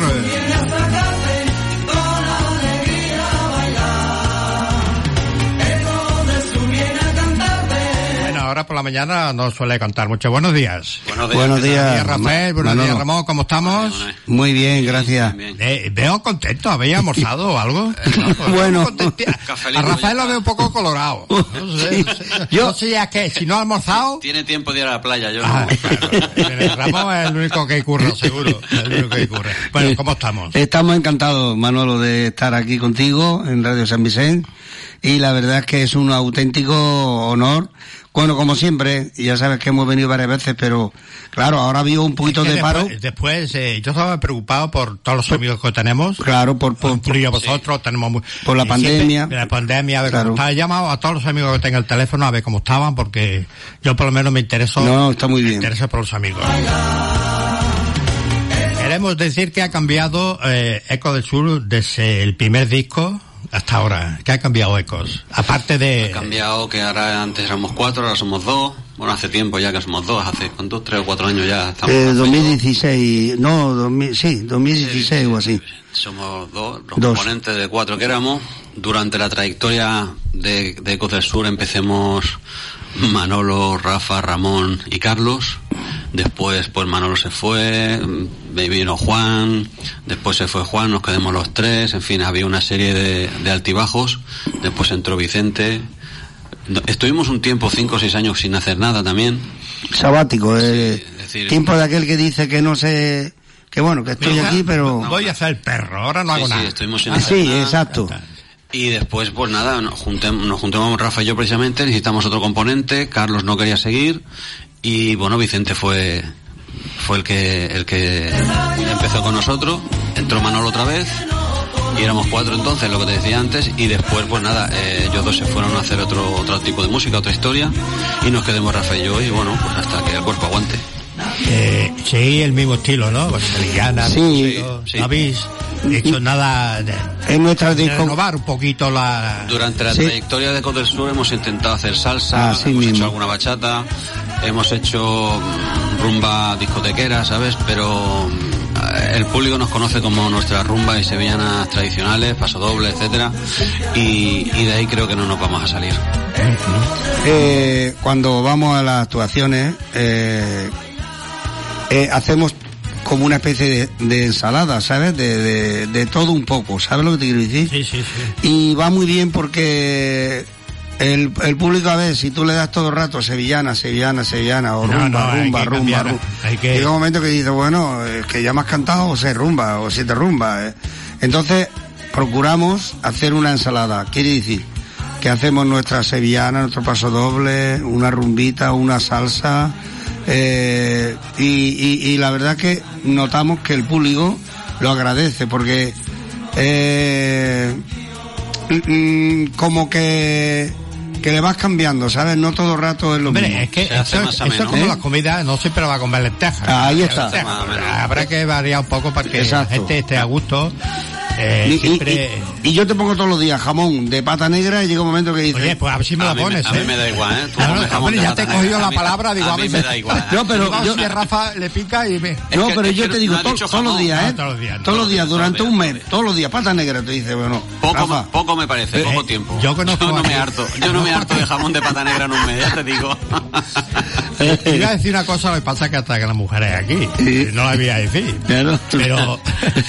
Bueno, ahora por la mañana no suele cantar mucho. Buenos días. Buenos días, buenos días, días Rafael. Buenos Manolo. días, Ramón. ¿Cómo estamos? Muy bien, gracias. Eh, veo contento. ¿Habéis almorzado o algo? No, pues bueno. A Rafael lo veo un poco colorado. No sé, no sé, yo, no sé ya qué. Si no ha almorzado... Tiene tiempo de ir a la playa, yo ah, no. Claro. Ramón es el único que curra, seguro. El único que curra. Bueno, ¿cómo estamos? Estamos encantados, Manolo, de estar aquí contigo en Radio San Vicente. Y la verdad es que es un auténtico honor. Bueno, como siempre, ya sabes que hemos venido varias veces, pero claro, ahora ha habido un poquito es que de paro. Después, después eh, yo estaba preocupado por todos los amigos que tenemos. Claro, por, por, por incluido vosotros, sí. Tenemos muy, por la pandemia. Siempre, la pandemia, a ver claro. cómo estaba. He llamado a todos los amigos que tengan el teléfono a ver cómo estaban, porque yo por lo menos me intereso. No, está muy bien. Me interesa por los amigos. Queremos decir que ha cambiado eh, Ecos del Sur desde el primer disco hasta ahora. ¿Qué ha cambiado Ecos? Aparte de... Ha cambiado que ahora antes éramos cuatro, ahora somos dos. Bueno, hace tiempo ya que somos dos, hace ¿cuántos? Tres o cuatro años ya estamos. Eh, dos mil dieciséis, no, dos mil, sí, dos mil dieciséis sí, o así. Somos dos, los dos. componentes de cuatro que éramos. Durante la trayectoria de, de Ecos del Sur empecemos Manolo, Rafa, Ramón y Carlos. Después pues Manolo se fue, me vino Juan, después se fue Juan, nos quedamos los tres, en fin, había una serie de, de altibajos. Después entró Vicente. Estuvimos un tiempo, cinco o seis años sin hacer nada también. Sabático, eh, sí, es decir, tiempo de aquel que dice que no sé, que bueno, que estoy Mira, aquí, pero... Voy a hacer el perro, ahora no sí, hago sí, nada. Estuvimos sin ah, hacer sí, nada. exacto. Y después, pues nada, nos, juntem, nos juntamos Rafa y yo precisamente, necesitamos otro componente, Carlos no quería seguir, y bueno, Vicente fue fue el que el que empezó con nosotros, entró Manolo otra vez, y éramos cuatro entonces, lo que te decía antes, y después, pues nada, eh, ellos dos se fueron a hacer otro otro tipo de música, otra historia, y nos quedamos Rafa y yo, y bueno, pues hasta que el cuerpo aguante. Eh, sí, el mismo estilo, ¿no? Pues Sevillana, sí, sí. ¿no habéis hecho nada de, en nuestra de disco... renovar un poquito la... Durante la sí. trayectoria de Ecos del Sur hemos intentado hacer salsa, Así hemos mismo. hecho alguna bachata, hemos hecho rumba discotequera, ¿sabes? Pero el público nos conoce como nuestras rumbas y sevillanas tradicionales, pasodoble, etcétera, y, y de ahí creo que no nos vamos a salir. Eh, cuando vamos a las actuaciones, eh, eh, hacemos como una especie de, de ensalada, ¿sabes? De, de, de todo un poco, ¿sabes lo que te quiero decir? Sí, sí, sí. Y va muy bien porque el, el público, a ver, si tú le das todo el rato sevillana, sevillana, sevillana, o No, rumba, no, hay rumba, que rumba, cambiar, rumba. hay que- Llega un momento que dices, bueno, es que ya me has cantado o seis rumba, o siete rumba. ¿eh? Entonces, procuramos hacer una ensalada. Quiere decir que hacemos nuestra sevillana, nuestro paso doble, una rumbita, una salsa, eh, y, y, y la verdad que notamos que el público lo agradece, porque eh, mm, como que que le vas cambiando, ¿sabes? No todo el rato es lo Hombre, mismo. es que eso, eso es como ¿Eh? la comida, no siempre va a comer lentejas. Ahí está. Lentejas. Habrá que variar un poco para que Exacto. la gente esté a gusto. Eh, y, y- siempre... y- y yo te pongo todos los días jamón de pata negra y llega un momento que dices... Oye, pues a ver si me A la mí me- pones, a mí ¿eh? me da igual, ¿eh? Tú Claro, comes jamón hombre, de ya pata te he negra. cogido A la mí- palabra, digo, a a mí ver me si- da igual. No, pero Digo, a ver yo- si a Rafa le pica y me... No, pero que- yo es te que digo, no ha to- dicho todos los jamón. días, ¿eh? No, todos los días, no. Todos los días, Todos los durante días, un todos mes, todos los días, pata negra, te dice, bueno, Poco, Rafa, poco me parece, Eh, poco tiempo. yo conozco no aquí- me harto, yo no me harto de jamón de pata negra en un mes, ya te digo. Te iba a decir una cosa, lo que pasa es que hasta que las mujeres aquí, no la voy a decir. Claro. Pero...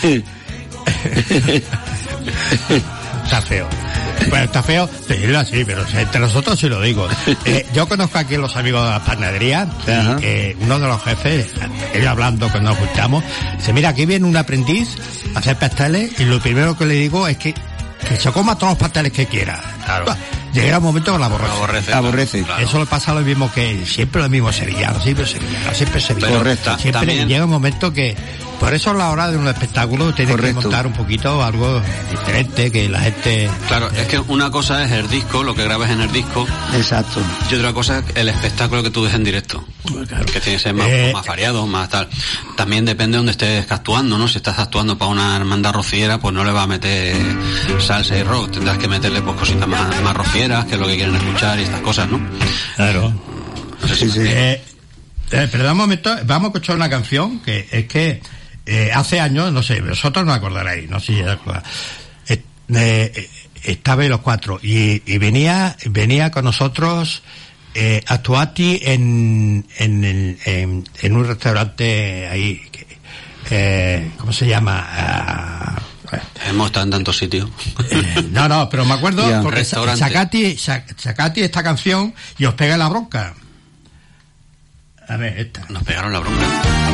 Está feo. Bueno, está feo decirlo así, pero entre nosotros sí lo digo. Eh, yo conozco aquí los amigos de la panadería y Ajá. eh, uno de los jefes, él hablando cuando nos juntamos, dice, mira, aquí viene un aprendiz a hacer pasteles y lo primero que le digo es que, que se coma todos los pasteles que quiera. Claro. Llega un momento que la aborrece. Aborrece. Aborrece. Claro. Eso le pasa lo mismo que siempre lo mismo sevillano, siempre sevillano, siempre sevillano. Correcto. Siempre También- llega un momento que, por eso a la hora de un espectáculo tienes Correcto. que montar un poquito algo diferente, que la gente... Claro, es que una cosa es el disco, lo que grabes en el disco, exacto. y otra cosa es el espectáculo que tú des en directo. Que tiene que ser más, Eh, más variado, más tal. También depende de donde estés actuando, ¿no? Si estás actuando para una hermandad rociera, pues no le vas a meter salsa y rock. Tendrás que meterle pues cositas más, más rocieras, que es lo que quieren escuchar y estas cosas, ¿no? Claro. No sé Sí, si- sí. Eh, eh, pero da un momento, vamos a escuchar una canción que es que eh, hace años, no sé, vosotros no acordaréis, no sé si os acordáis. Eh, eh, estabais los cuatro y, y venía venía con nosotros eh, Actuati en en, el- en en un restaurante ahí que, eh, ¿cómo se llama? Ah, Hemos estado en tantos sitios. eh, no, no, pero me acuerdo Ya. porque Restaurante. Chacati, Chac- Chacati esta canción y os pega la bronca. A ver, esta. Nos pegaron la bronca.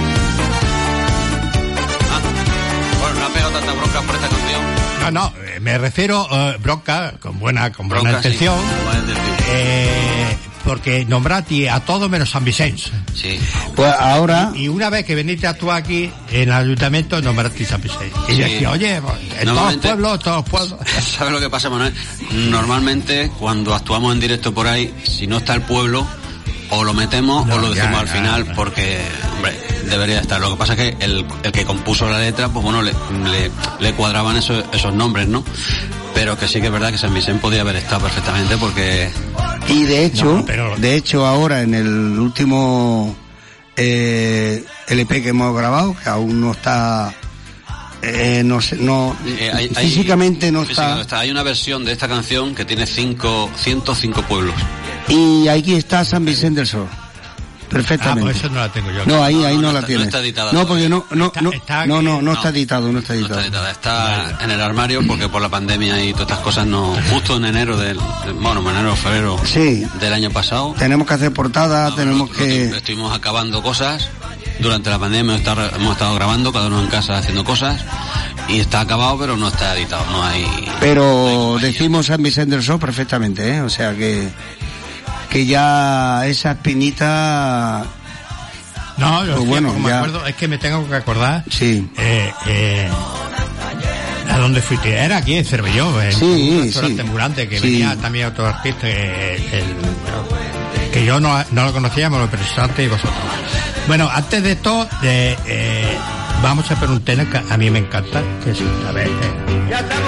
Ah, bueno, no ha pegado tanta bronca por esta canción. No, no, eh, me refiero eh, bronca con buena con buena Bronca, sí. intención. Buena intención. Eh, porque nombrati a todo menos San Vicente. Sí. Pues ahora, Y una vez que veniste a actuar aquí en el ayuntamiento, nombrati San Vicente. Y Sí. yo decía, oye, en todos los Normalmente- pueblos, todos los pueblos. ¿Sabes lo que pasa, Manuel? Normalmente, cuando actuamos en directo por ahí, si no está el pueblo, o lo metemos No, o lo decimos ya, al ya, final, ya. porque, hombre, debería estar. Lo que pasa es que el, el que compuso la letra, pues bueno, le, le, le cuadraban esos, esos nombres, ¿no? Pero que sí que es verdad que San Vicente podía haber estado perfectamente, porque... y de hecho, No, pero- de hecho ahora en el último eh, L P que hemos grabado, que aún no está, eh, no sé, no, eh, hay- hay- físicamente no físicamente está, Hay una versión de esta canción que tiene cinco, ciento cinco pueblos. y aquí está San Vicente del Sol. Ah, Perfectamente. pues eso no la tengo yo. No, ahí, ahí No, no, no la está- tienes. no está editada No, todavía. porque no, no, Está- no, está no, aquí. no, no está No. editado, no está No editado. está editada, está en el armario porque por la pandemia y todas estas cosas no... Justo en enero del... Bueno, en enero o febrero Sí. del año pasado... Tenemos que hacer portada, No, tenemos lo- lo que... tu- Estuvimos acabando cosas. Durante la pandemia hemos estado, hemos estado grabando, cada uno en casa haciendo cosas. Y está acabado, pero no está editado. No hay... Pero decimos San Vicente del Sol perfectamente, ¿eh? O sea que que ya esa espinita, No, yo Pues sí, bueno, como me ya. acuerdo, es que me tengo que acordar. sí, Eh, eh, ¿A dónde fuiste? Era aquí en Cervelló, en Sí, un restaurante sí. ambulante, que Sí. venía también otro artista que, el- que yo no, no lo conocíamos, pero antes y vosotros. Bueno, antes de esto, eh, eh, vamos a ver un tema que a mí me encanta, que es, a ver, eh, Ya estamos,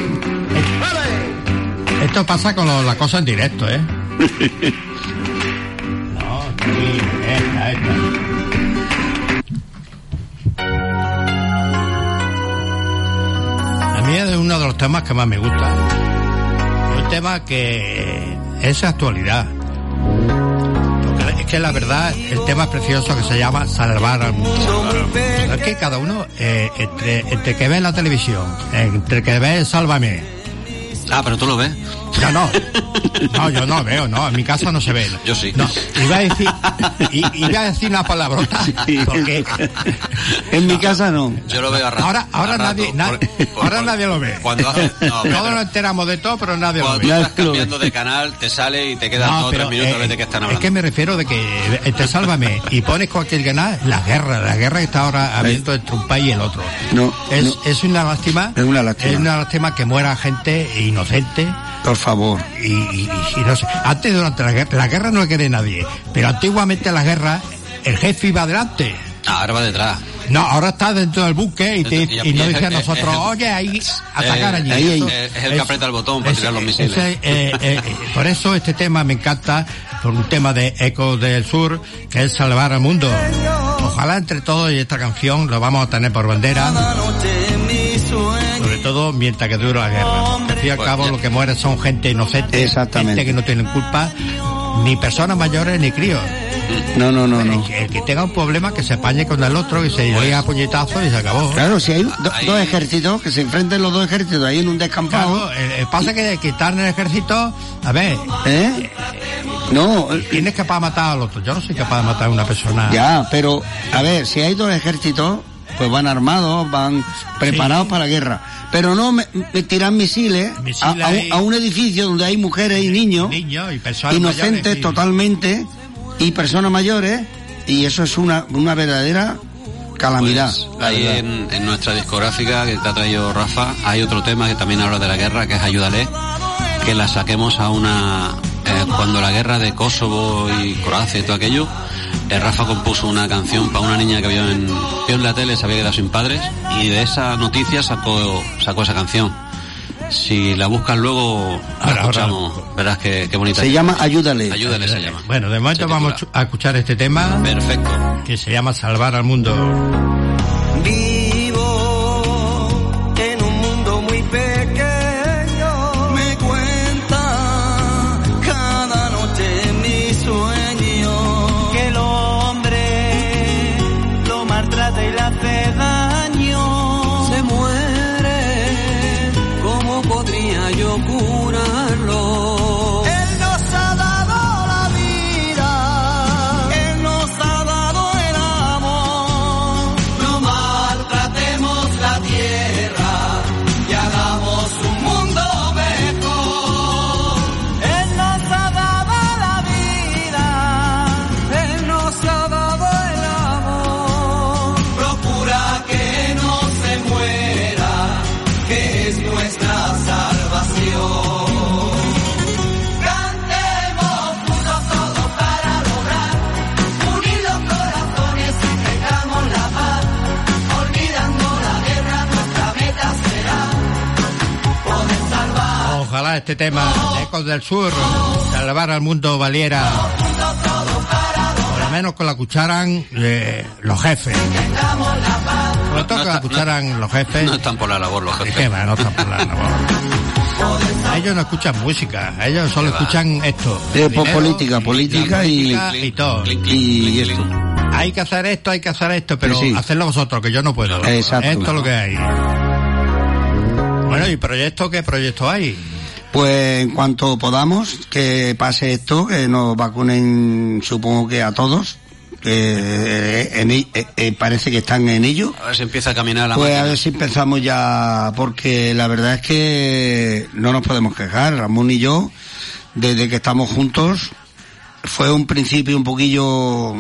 Cali. esto pasa con lo- la cosa en directo, ¿eh? No, aquí, esta, esta. A mí es uno de los temas que más me gusta. Un tema que es actualidad. Porque es que la verdad, el tema es precioso que se llama Salvar al mundo. Es que cada uno, eh, entre, entre que ve la televisión, entre que ve Sálvame. Ah, pero tú lo ves. No, no. No, yo no veo, no. En mi casa no se ve. Yo sí. No, iba a decir, i- iba a decir una palabrota. Porque en mi casa no. Yo lo veo a rato. ahora, ahora a rato, nadie, na- por- por- ahora por- nadie lo ve. Cuando hace, no, pero- Todos nos enteramos de todo, pero nadie lo cuando tú ve. estás cambiando de canal, te sale y te quedan No, dos o tres pero, minutos eh, a ver de qué están es hablando. que me refiero de que eh, te Sálvame y pones cualquier canal, la guerra, la guerra que está ahora habiendo entre un país y el otro. No, Es, no. es una lástima. Es una lástima. Es una lástima que muera gente y inocentes. Por favor. Y, y, y no sé, antes durante la guerra, la guerra no la quiere nadie, pero antiguamente en la guerra el jefe iba adelante. Ahora va detrás. No, ahora está dentro del buque y, te, y, y nos dice a nosotros, oye, ahí, atacar allí. Ahí, eso, es, es el que aprieta el botón para es, tirar los misiles. Ese, eh, eh, por eso este tema me encanta, por un tema de Ecos del Sur, que es salvar al mundo. Ojalá entre todos y esta canción lo vamos a tener por bandera, sobre todo mientras que dure la guerra. Al fin y al cabo lo que muere son gente inocente, gente que no tienen culpa, ni personas mayores ni críos. No, no, no, no. El, el que tenga un problema que se apañe con el otro y se llegue a puñetazos y se acabó. Claro, si hay do, dos ejércitos, que se enfrenten los dos ejércitos ahí en un descampado. Claro, el, el pasa que quitar en el ejército, a ver, ¿eh? No, tienes capaz de matar al otro. Yo no soy capaz de matar a una persona. Ya, pero a ver, si hay dos ejércitos, pues van armados, van preparados sí. para la guerra. Pero no me, me tiran misiles, misiles a, a, a un edificio donde hay mujeres y niños, niños y personas inocentes mayores, totalmente, y personas mayores, y eso es una, una verdadera calamidad. Pues, ahí en, en nuestra discográfica que te ha traído Rafa, hay otro tema que también habla de la guerra, que es Ayúdale, que la saquemos a una... Eh, cuando la guerra de Kosovo y Croacia y todo aquello, eh, Rafa compuso una canción para una niña que vio en, vio en la tele, se había quedado sin padres, y de esa noticia sacó, sacó esa canción. Si la buscas luego, la ahora, escuchamos, ahora. Verás que, que bonita. Se es. llama Ayúdale. Ayúdale se llama. Bueno, de momento vamos a escuchar este tema. Perfecto. Que se llama Salvar al Mundo. Vivo en un mundo muy pequeño, me cuenta cada noche mi sueño, que el hombre lo maltrata y le hace daño, se muere, ¿cómo podría yo curarlo? Él nos ha dado la vida, Él nos ha dado el amor, no maltratemos la tierra y hagamos un mundo mejor. Él nos ha dado la vida, Él nos ha dado el amor, procura que no se muera, que es nuestra salvación. Cantemos juntos todos para lograr unir los corazones y tengamos la paz. Olvidando la guerra, nuestra meta será poder salvar. Ojalá este tema, Ecos del Sur, salvar al mundo valiera, por lo menos que la escucharan eh, los jefes. Sobre todo que la escucharan los jefes. No están por la labor los jefes. ¿Qué va? No están por la labor. Ellos no escuchan música, ellos solo escuchan esto. Eh, dinero, política, política y, y, y todo. Y esto. Hay que hacer esto, hay que hacer esto, pero sí, sí. hacerlo vosotros, que yo no puedo. Exacto. Esto es lo que hay. Bueno, ¿y proyectos? ¿Qué proyectos hay? Pues en cuanto podamos, que pase esto, que nos vacunen, supongo que a todos, que en, eh, eh, parece que están en ello. A ver si empieza a caminar la Pues máquina. A ver si empezamos ya, porque la verdad es que no nos podemos quejar, Ramón y yo, desde que estamos juntos, fue un principio un poquillo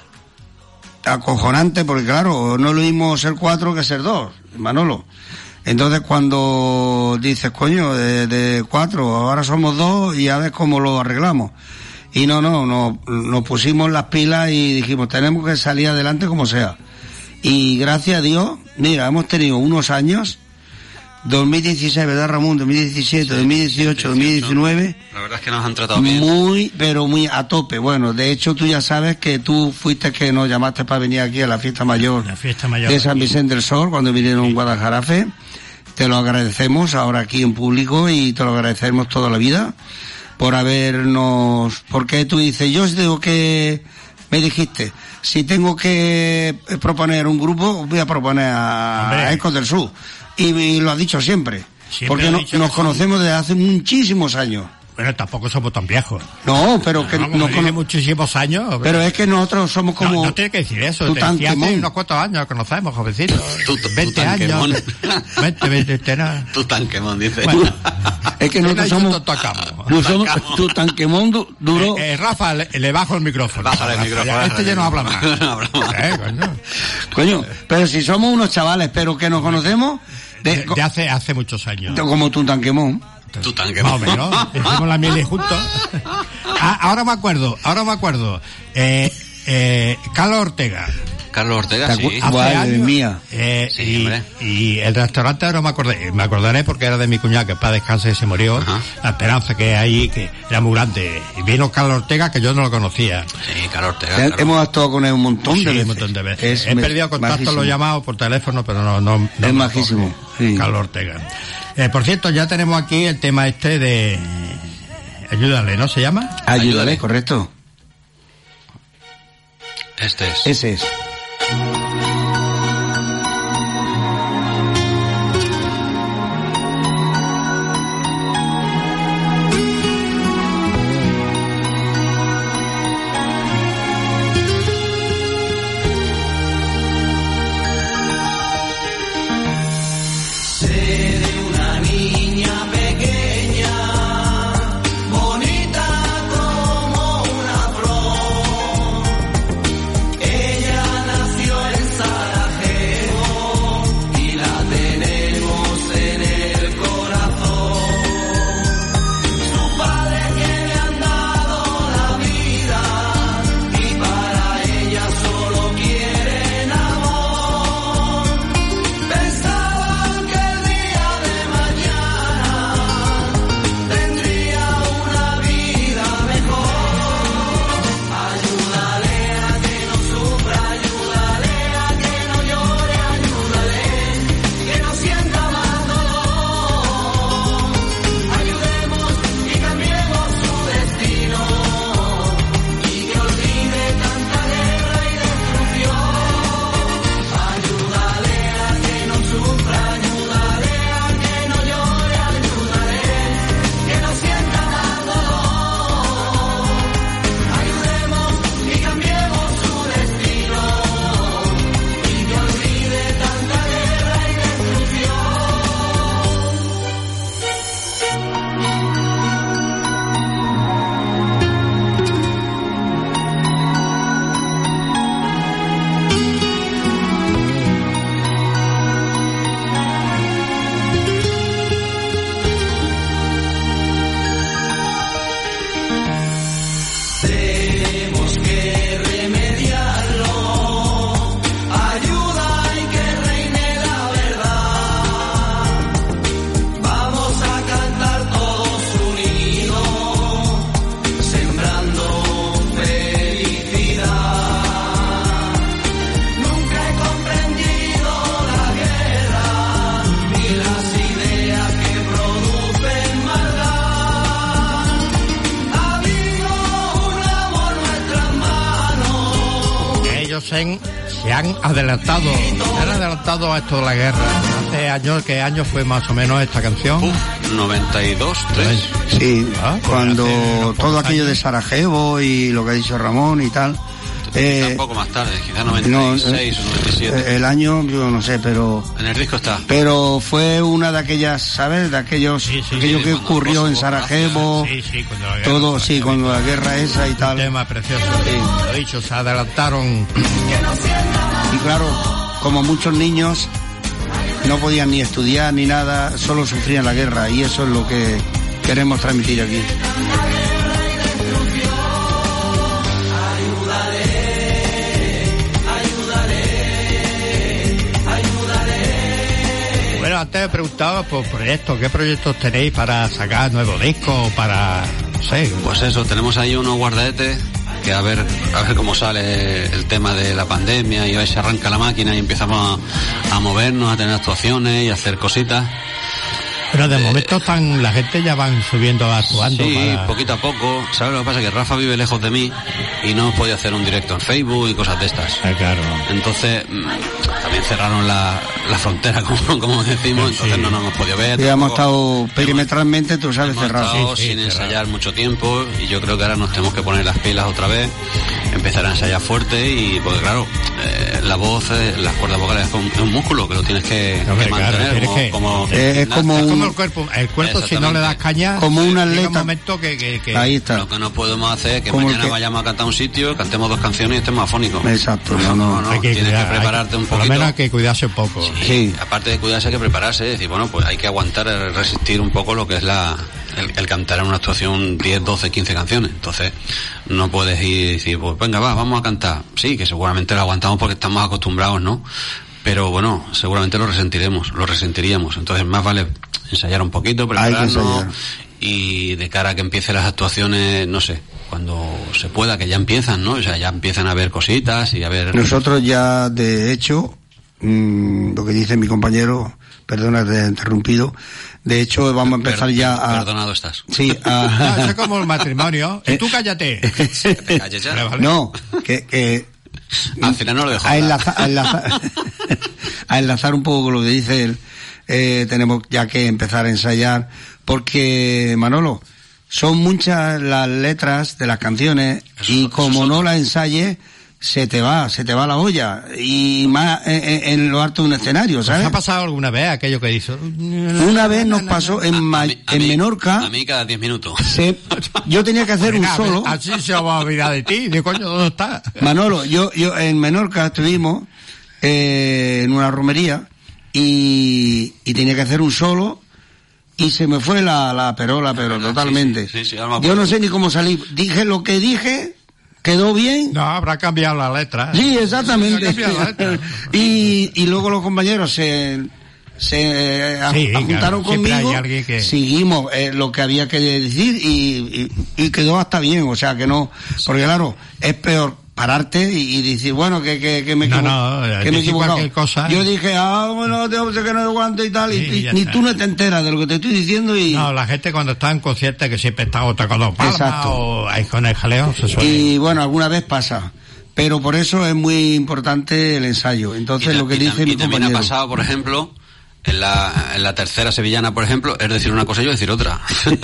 acojonante, porque claro, no es lo mismo ser cuatro que ser dos, Manolo. Entonces cuando dices, coño, de, de cuatro, ahora somos dos y a ver cómo lo arreglamos. Y no, no, no, nos pusimos las pilas y dijimos, tenemos que salir adelante como sea. Y gracias a Dios, mira, hemos tenido unos años, dos mil dieciséis, ¿verdad, Ramón? dos mil diecisiete, dos mil dieciocho, dos mil diecinueve. La verdad es que nos han tratado bien. Muy, pero muy a tope. Bueno, de hecho tú ya sabes que tú fuiste que nos llamaste para venir aquí a la fiesta mayor, la fiesta mayor de San Vicente del Sol, cuando vinieron en Guadalajarafe. Te lo agradecemos ahora aquí en público y te lo agradecemos toda la vida por habernos, porque tú dices, yo tengo que, me dijiste, si tengo que proponer un grupo, voy a proponer a, a Ecos del Sur. Y, y lo has dicho siempre, siempre porque no, nos conocemos desde hace muchísimos años. Bueno, tampoco somos tan viejos. No, pero que no, no con muchísimos años. Pero, pero es que nosotros somos como... No, no tiene que decir eso. Te decía hace unos cuantos años conocemos, jovencitos. veinte años. veinte, veinte, no. Tutankamón, dice. Bueno, es que nosotros somos... No somos Tutankamón du, duro... Eh, eh, Rafa, le, le bajo el micrófono. Bájale el micrófono. Ya, este ya no habla más. No habla más. Eh, coño. Coño, pero si somos unos chavales, pero que nos conocemos... De, de hace hace muchos años. Como Tutankamón. Tutankamón. Más o menos. Hicimos la mili juntos. Ah, ahora me acuerdo, ahora me acuerdo. Eh, eh, Carlos Ortega. Carlos Ortega, sí. Madre mía. Eh, Sí, y, hombre. y el restaurante ahora me acordé, me acordaré porque era de mi cuñado, que para descanse se murió. Ajá. La Esperanza, que ahí, que era muy grande. Y vino Carlos Ortega, que yo no lo conocía. Sí, Carlos Ortega. He- claro. Hemos actuado con él un montón Sí, de veces. un montón de veces. Es He me- perdido contacto, majísimo. lo he llamado por teléfono, pero no, no, no Es me majísimo, coge. sí. Carlos Ortega. Eh, por cierto, ya tenemos aquí el tema este de... Ayúdale, ¿no se llama? Ayúdale, Ayúdale. correcto. Este es. Ese es. Sé de una niña pequeña, bonita como una flor. Ella nació en Sarajevo y la tenemos en el corazón. Sus padres que le han dado la vida y para ella solo quieren amor. Pensaban que el día de mañana tendría una vida mejor. Ayúdale a que no sufra, ayúdale a que no llore, ayúdale que no sienta más dolor. Ayudemos y cambiemos su destino y que olvide tanta guerra y destrucción. Ayúdale a que no sufra, ayúdale a que no llore, ayúdale que no sienta más dolor. Ayudemos y cambiemos su destino y que olvide tanta guerra y destrucción. Tenemos que remediarlo. Ayuda y que reine la verdad. Vamos a cantar todos unidos, sembrando felicidad. Nunca he comprendido la guerra ni las ideas que producen maldad. Ha habido un amor en nuestras manos. Ellos se han, se han adelantado, se han adelantado a esto de la guerra. Hace años, ¿qué año fue más o menos esta canción? Uf, noventa y dos, tres. Sí, Ah, pues cuando hace unos todo pocos aquello años. de Sarajevo y lo que ha dicho Ramón y tal. Quizá eh, un poco más tarde, quizá noventa y seis eh, o noventa y siete. eh, el año, yo no sé, pero En el disco está. pero fue una de aquellas, ¿sabes? De aquellos, Sí, sí, aquello sí, que cuando ocurrió en Kosovo, Sarajevo, Sí, sí, cuando la guerra, todo, sí, cuando la guerra esa y Un tal. tema precioso. Lo dicho, se adelantaron. Y claro, como muchos niños no podían ni estudiar ni nada, solo sufrían la guerra y eso es lo que queremos transmitir aquí. Bueno, antes me preguntaba por proyectos. ¿Qué proyectos tenéis para sacar nuevos discos? Para, no sé. Pues eso, tenemos ahí unos guardadetes que a ver a ver cómo sale el tema de la pandemia y hoy se arranca la máquina y empezamos a, a movernos, a tener actuaciones y a hacer cositas. Pero de momento están, la gente ya van subiendo, actuando. Sí, para... poquito a poco. ¿Sabes lo que pasa? Que Rafa vive lejos de mí y no hemos podido hacer un directo en Facebook y cosas de estas. Ah, claro. Entonces, mm, también cerraron la, la frontera, como, como decimos, entonces Sí. no nos hemos podido ver. Ya hemos tampoco. estado perimetralmente, tú sabes, Hemos cerrados. estado Sí, sí, sin cerrado. ensayar mucho tiempo y yo creo que ahora nos tenemos que poner las pilas otra vez. empezar a ensayar fuerte y, porque claro, eh, la voz, eh, las cuerdas vocales es un, es un músculo que lo tienes que, Hombre, que mantener. claro, como, que, como, eh, es como, es un, como el cuerpo. El cuerpo, si no le das caña, como un atleta. llega un momento que, que, que... Ahí está. Lo que no podemos hacer es que Como mañana que... vayamos a cantar un sitio, cantemos dos canciones y estemos afónicos. Exacto, no, no, no. Hay que tienes cuidar, que prepararte hay, un por poquito. Por lo menos hay que cuidarse un poco. Sí, sí. Aparte de cuidarse hay que prepararse, es decir, bueno, pues hay que aguantar, resistir un poco lo que es la el, el cantar en una actuación diez, doce, quince canciones. Entonces, no puedes ir y decir, pues venga, va, vamos a cantar. Sí, que seguramente lo aguantamos porque estamos acostumbrados, ¿no? Pero bueno, seguramente lo resentiremos, lo resentiríamos. Entonces, más vale ensayar un poquito, prepararnos y de cara a que empiecen las actuaciones, no sé, cuando se pueda, que ya empiezan, ¿no? O sea, ya empiezan a ver cositas y a ver... Nosotros ya, de hecho, mmm, lo que dice mi compañero, perdona, te he interrumpido, de hecho vamos a empezar per, ya a... Perdonado estás. Sí, a... No, eso es como el matrimonio. Y tú cállate. ¿Te calles ya? No, que... que al final no lo dejo. A enlazar, a, enlazar, a enlazar un poco con lo que dice él, eh, tenemos ya que empezar a ensayar, porque, Manolo, son muchas las letras de las canciones eso, y como no las ensayes, se te va, se te va la olla, y más en, en lo alto de un escenario, ¿sabes? ¿Os ha pasado alguna vez aquello que hizo? Una vez nos pasó en, Ma- a mí, a en mí, Menorca. A mí cada diez minutos. Se, yo tenía que hacer Venga, un solo. Así se va a olvidar de ti, de coño, ¿dónde está? Manolo, yo, yo en Menorca estuvimos eh, en una romería y, y tenía que hacer un solo. Y se me fue la, la perola, pero verdad, totalmente. Sí, sí, sí, yo no sé ni cómo salí. Dije lo que dije, quedó bien. No, habrá cambiado la letra. Sí, exactamente. La letra. y, y luego los compañeros se, se sí, juntaron claro, conmigo. Hay alguien que... Seguimos eh, lo que había que decir y, y, y quedó hasta bien. O sea que no, porque claro, es peor pararte y, y decir, bueno, que, que, que me he no, equivocado. no, que me he equivocado. Cosa, yo dije, ah, bueno, tengo que no aguanto y tal, sí, y, y ni tú no te enteras de lo que te estoy diciendo y... No, la gente cuando está en concierto que siempre está otra con dos palmas o ahí con el jaleo se suele... Y bueno, alguna vez pasa. Pero por eso es muy importante el ensayo. Entonces, y lo que y dice mi y también compañero... ha pasado, por ejemplo... En la, en la tercera sevillana, por ejemplo, es decir una cosa y yo decir otra.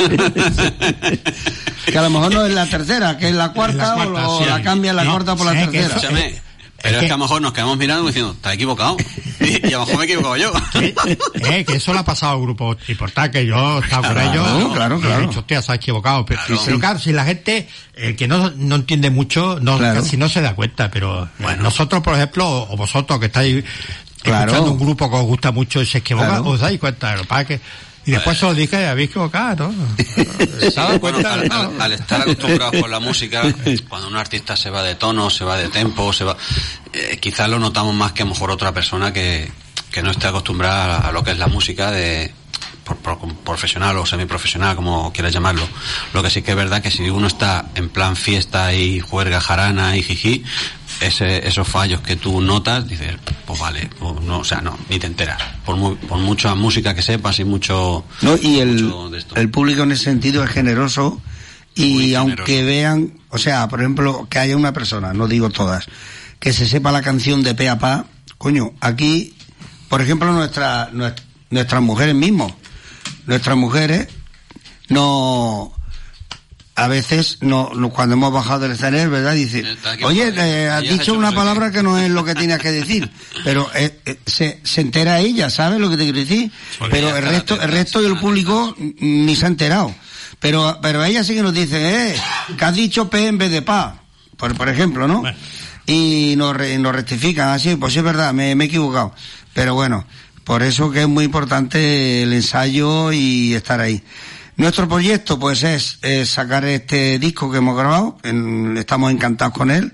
Que a lo mejor no es la tercera, que es la cuarta, la cuarta o sí, la cambia la no, cuarta por la tercera. Escúchame, es, pero es que, es que a lo mejor nos quedamos mirando y diciendo, ¿estás equivocado? Y, y a lo mejor me he equivocado yo. Que, eh, que eso le ha pasado al grupo Importar, que yo he estado claro, con ellos. No, claro, claro. Y he dicho, hostia, se ha equivocado. Pero claro, pero claro, si la gente, el que no, no entiende mucho, no, claro. casi no se da cuenta. Pero bueno. Nosotros, por ejemplo, o vosotros que estáis... Claro. Escuchando un grupo que os gusta mucho y se equivoca, claro. os dais cuenta, ¿para qué? Y después se os dije, habéis equivocado, ¿no? ¿Se dado cuenta? Bueno, al, al, al estar acostumbrados con la música, cuando un artista se va de tono, se va de tempo, se va, eh, quizás lo notamos más que a lo mejor otra persona que, que no esté acostumbrada a, a lo que es la música de por, por, profesional o semiprofesional, como quieras llamarlo. Lo que sí que es verdad que si uno está en plan fiesta y juerga, jarana y jiji, ese, esos fallos que tú notas, dices, pues vale, pues no, o sea, no, ni te enteras. Por, mu, por mucha música que sepas y mucho... No, y el, mucho de esto. el público en ese sentido es generoso y Muy aunque generoso. Vean, o sea, por ejemplo, que haya una persona, no digo todas, que se sepa la canción de pe a pa, coño, aquí, por ejemplo, nuestra, nuestra, nuestras mujeres mismos, nuestras mujeres no... A veces, no, no, cuando hemos bajado del escenario, ¿verdad? Dice, oye, eh, has dicho una palabra que no es lo que tenías que decir, pero eh, eh, se, se entera ella, ¿sabes lo que te quiero decir? Pero el resto, el resto del público ni se ha enterado. Pero, pero ella sí que nos dice, eh, que has dicho P en vez de pa, por, por ejemplo, ¿no? Y nos, nos rectifican, así, pues sí es verdad, me, me he equivocado. Pero bueno, por eso que es muy importante el ensayo y estar ahí. Nuestro proyecto, pues, es, es sacar este disco que hemos grabado. En, estamos encantados con él.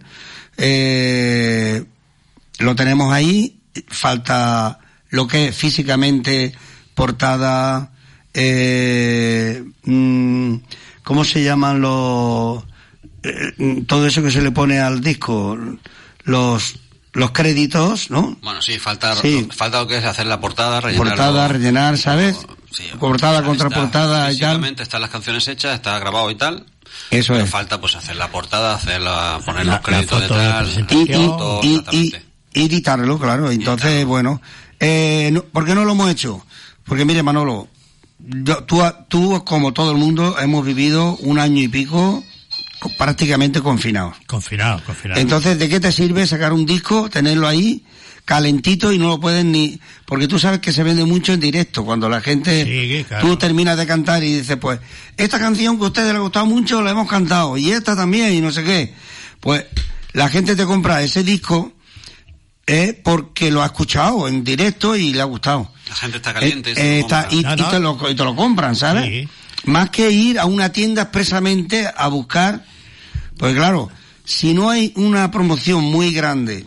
Eh, lo tenemos ahí. Falta lo que es físicamente portada. Eh, mmm, ¿Cómo se llaman los? Eh, todo eso que se le pone al disco, los los créditos, ¿no? Bueno, sí, falta sí. falta lo que es hacer la portada, rellenar. Portada, rellenar, ¿sabes? Sí, portada, contraportada y tal. Físicamente están las canciones hechas, está grabado y tal. Eso pero es. falta pues hacer la portada, hacer la, poner la, los créditos detrás. De y, y, y, y, y editarlo, claro. Entonces, editarlo. bueno, eh, no, ¿por qué no lo hemos hecho? Porque mire, Manolo, yo, tú, tú como todo el mundo hemos vivido un año y pico prácticamente confinados. Confinados, confinados. Entonces, ¿de qué te sirve sacar un disco, tenerlo ahí, calentito, y no lo pueden ni... Porque tú sabes que se vende mucho en directo, cuando la gente... Sí, claro. Tú terminas de cantar y dices, pues, esta canción que a ustedes les ha gustado mucho, la hemos cantado, y esta también, y no sé qué. Pues, la gente te compra ese disco, es eh, porque lo ha escuchado en directo y le ha gustado. La gente está caliente. Eh, eh, está, y, no, no. Y, te lo, y te lo compran, ¿sabes? Sí. Más que ir a una tienda expresamente a buscar, pues claro, si no hay una promoción muy grande,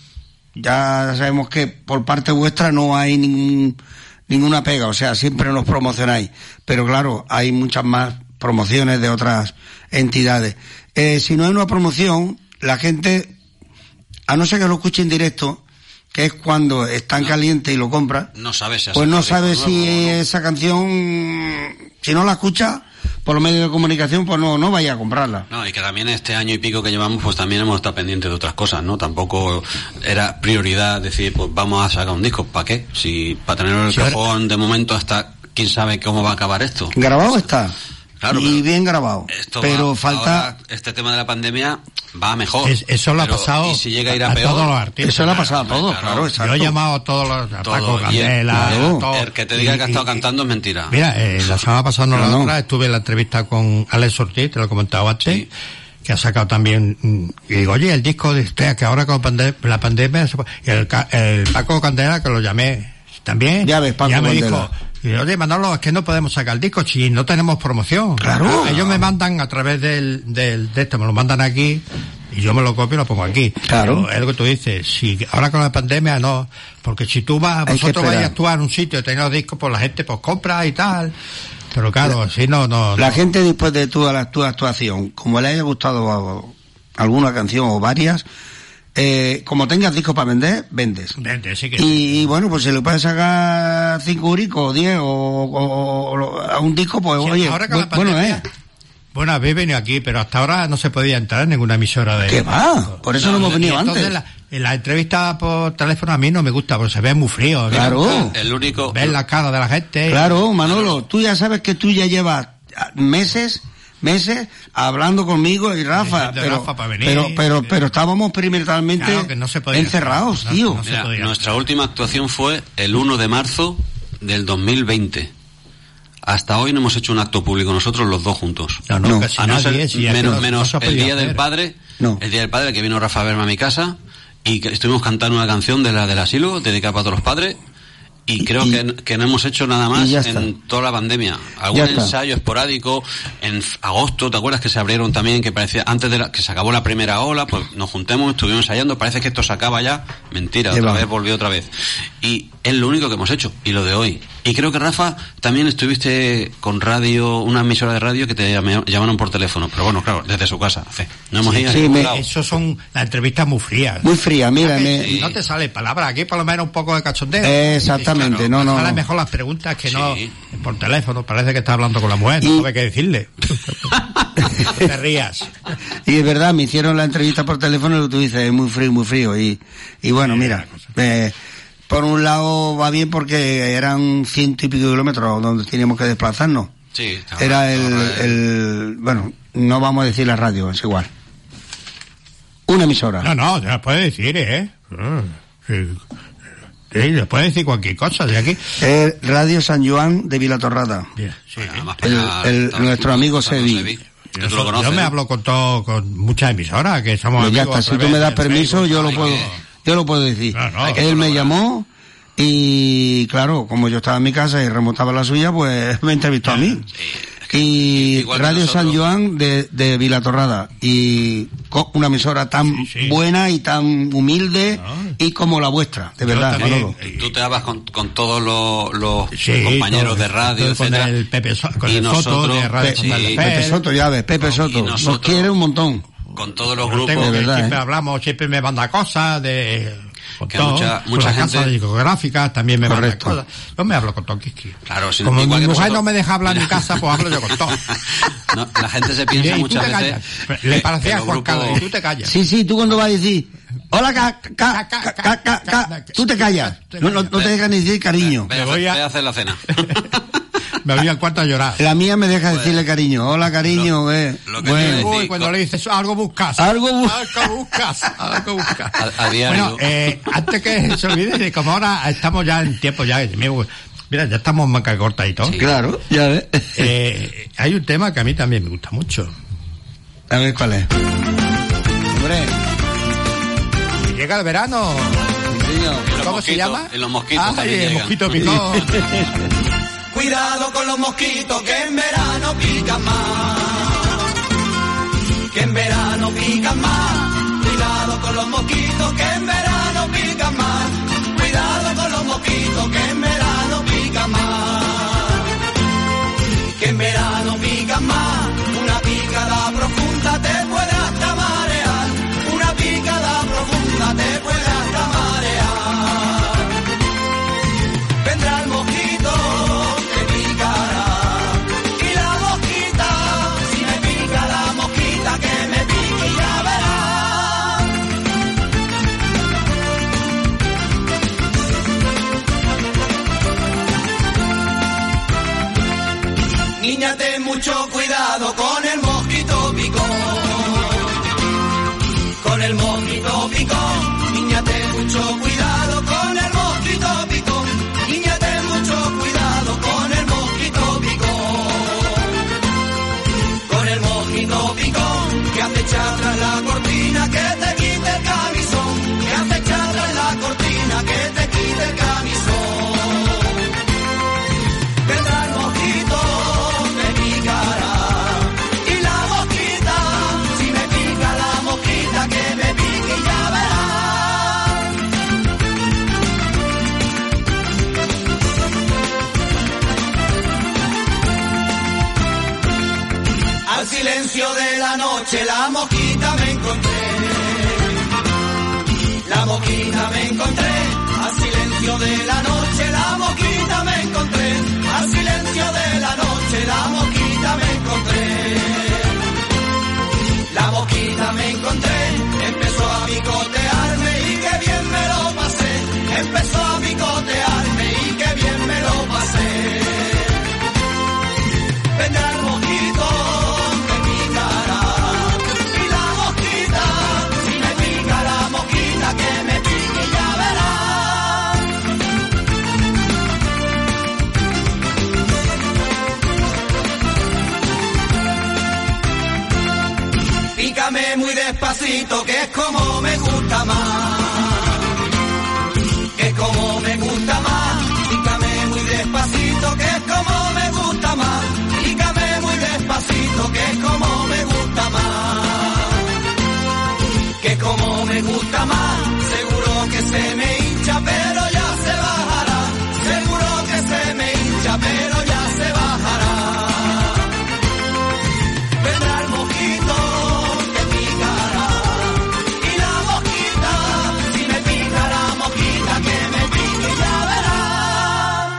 ya sabemos que por parte vuestra no hay ningún, ninguna pega, o sea, siempre nos promocionáis, pero claro, hay muchas más promociones de otras entidades. Eh, si no hay una promoción, la gente, a no ser que lo escuche en directo, que es cuando están no, calientes y lo compran, no sabe si pues no sabe si nuevo, ¿no? Esa canción, si no la escucha por los medios de comunicación, pues no, no vaya a comprarla. No, y que también este año y pico que llevamos, pues también hemos estado pendientes de otras cosas, ¿no? Tampoco era prioridad decir, pues vamos a sacar un disco, ¿para qué? Si para tenerlo en el sí, cajón ahora... de momento hasta quién sabe cómo va a acabar esto. Grabado está. Claro, y bien grabado, pero va, falta... Ahora, este tema de la pandemia va mejor. Es, eso lo ha pasado y si llega a ir a, a peor, todos los artistas. Eso le ha pasado a todos, claro, claro, exacto. Yo he llamado a todos los... A Paco Candela, el, a todos. El que te diga y, que ha estado y, cantando es mentira. Mira, eh, la semana pasada no, no, la otra, estuve en la entrevista con Alex Ortiz, te lo he comentado antes, sí, que ha sacado también... Y digo, oye, el disco de usted, que ahora con pandem- la pandemia... Y el, el Paco Candela, que lo llamé también, ya ves, Paco ya me Candela. dijo... Y oye, Manolo, es que no podemos sacar el disco si no tenemos promoción. Claro. Ellos me mandan a través del, del, de esto, me lo mandan aquí, y yo me lo copio y lo pongo aquí. Claro. Pero es lo que tú dices, si ahora con la pandemia no, porque si tú vas, vosotros vais a actuar en un sitio y tenéis los discos, pues la gente pues compra y tal. Pero claro, si no, no. La no. gente después de tu, tu actuación, como le haya gustado alguna canción o varias, Eh, como tengas discos para vender, vendes. Vende, sí que y, y bueno, pues si le puedes sacar cinco uricos o diez o, o, o a un disco, pues sí, oye, bu- bueno es. Eh. Bueno, habéis venido aquí, pero hasta ahora no se podía entrar en ninguna emisora de... ¿Qué va? Por eso no, no hemos venido antes. La, en la entrevista por teléfono a mí no me gusta, porque se ve muy frío. Claro. ¿no? El único... Ver la cara de la gente. Claro, Manolo, tú ya sabes que tú ya llevas meses... meses hablando conmigo y Rafa, pero, Rafa para venir, pero, pero, sí. pero estábamos experimentalmente claro que no se podía encerrados, hacer, tío. No, no Mira, nuestra última actuación fue el uno de marzo del dos mil veinte. Hasta hoy no hemos hecho un acto público nosotros los dos juntos. No, no, no. casi a no nadie, ser, si menos, no, menos no el día hacer. del padre, no. el día del padre que vino Rafa a verme a mi casa y que estuvimos cantando una canción de la del asilo dedicada para todos los padres. Y creo y, que, que no hemos hecho nada más en toda la pandemia. Algún ensayo esporádico en agosto, ¿te acuerdas que se abrieron también? Que parecía, antes de la, que se acabó la primera ola, pues nos juntemos, estuvimos ensayando, parece que esto se acaba ya. Mentira, otra va. vez volvió otra vez. Y es lo único que hemos hecho, y lo de hoy. Y creo que Rafa, también estuviste con radio, una emisora de radio que te llamé, llamaron por teléfono, pero bueno, claro, desde su casa. Hace. No hemos sí, ido sí, a me, eso son las entrevistas muy frías. Muy frías, mira. Me... Sí. No te sale palabra, aquí por lo menos un poco de cachondeo. Exactamente. Claro, no, no. Salen no. mejor las preguntas que sí. no por teléfono. Parece que está hablando con la mujer, y... no sabe qué decirle. No te rías. Y es verdad, me hicieron la entrevista por teléfono y tú dices, es muy frío, muy frío. Y, y bueno, sí, mira, eh, por un lado va bien porque eran ciento y pico kilómetros donde teníamos que desplazarnos. Sí, Era el, el, bueno, no vamos a decir la radio, es igual. Una emisora. No, no, te la puedes decir, ¿eh? Sí. Sí, le puedes decir cualquier cosa de aquí. Eh, Radio San Joan de Vilatorrada. Yeah, sí. Bueno, el, el, el, nuestro amigo Sevi. Yo, yo, lo yo me hablo con todo, con muchas emisoras que somos pues amigos. Ya está, si tú me das permiso, Facebook, yo lo puedo, yo lo puedo decir. No, no, Él me llamó y claro, como yo estaba en mi casa y remontaba la suya, pues me entrevistó yeah, a mí. Sí. Y Radio San Joan de, de Vilatorrada, y una emisora tan sí, sí. buena y tan humilde no. y como la vuestra, de verdad, Manolo. Tú te hablas con, con todos los, los sí, compañeros todo, de radio, etcétera. Con el Pepe, so, con y el nosotros, Soto de Radio Pe, sí, Pepe Soto, ya ves, Pepe Soto, nosotros, nos quiere un montón. Con todos los Yo grupos. Tengo, de verdad, siempre ¿eh? hablamos, siempre me manda cosas de... Que todo, mucha, mucha las gente casas discográficas también me mandan Correcto. cosas. Yo me hablo con todo, Kiki. Claro, si como mi mujer vosotros... no me deja hablar en casa, pues hablo yo con todo. No, la gente se piensa y, muchas y veces. Le parecía a Juan grupos... Carlos y tú te callas. Sí, sí, tú cuando vas a decir, hola, ca, ca, ca, ca, ca, ca, tú te callas. No, no, no te dejas ni decir cariño. Ve, ve, voy a... ve a hacer la cena. me voy al cuarto a llorar. La mía me deja decirle cariño. Hola, cariño, lo, eh. Lo que bueno. Uy, cuando le dices algo buscas. Algo, bu algo buscas. Algo buscas. A, a diario. Bueno, eh, antes que se olvide, de como ahora estamos ya en tiempo ya. Mira, ya estamos manga corta y todo. Sí, claro, ya ves. Eh, hay un tema que a mí también me gusta mucho. A ver cuál es. Hombre. Llega el verano. ¿Cómo se llama? En los mosquitos. Ah, el mosquito picón. Cuidado con los mosquitos que en verano pican más. Que en verano pican más. Cuidado con los mosquitos que en verano pican más. Cuidado con los mosquitos que en verano pican más. Que en verano pican más. Una picada profunda te puede hasta marear. Una picada profunda te puede hasta marear. Vendrá el mosquito, te picará. Y la mosquita, si me pica la mosquita, que me pique y ya verás. Niña, ten mucho cuidado con el mosquito picón. Con el mosquito picón. Niña, ten mucho cuidado con el mosquito picón. Niña, ten mucho cuidado con el mosquito picón. Con el mosquito picón, que acecha tras la cortina, que te quite el camisón. Que acecha tras la cortina, que te quite el camisón. Vendrá el mosquito, me picará. Y la mosquita, si me pica la mosquita, que me pique y ya verás. Al silencio de la noche la mosquita me encontré. La mosquita me encontré. Al silencio de la noche la mosquita me encontré. Al silencio de la noche la mosquita me encontré. La mosquita me encontré. Empezó a picotearme y qué bien me lo pasé. Empezó a picotearme y qué bien me lo pasé. Vendrá el mosquito, me picará. Y la mosquita, si me pica la mosquita, que me pique y ya verás. Pícame muy despacito, que es como me gusta más. Que es como me gusta más. Pícame muy despacito, que es como me gusta más. Pícame muy despacito, que es como me gusta más. Que como me gusta más. Seguro que se me hincha, pero ya se bajará. Seguro que se me hincha, pero ya se bajará. Vendrá el mosquito, te picará. Y la mosquita, si me pica la mosquita, que me pique ya verás.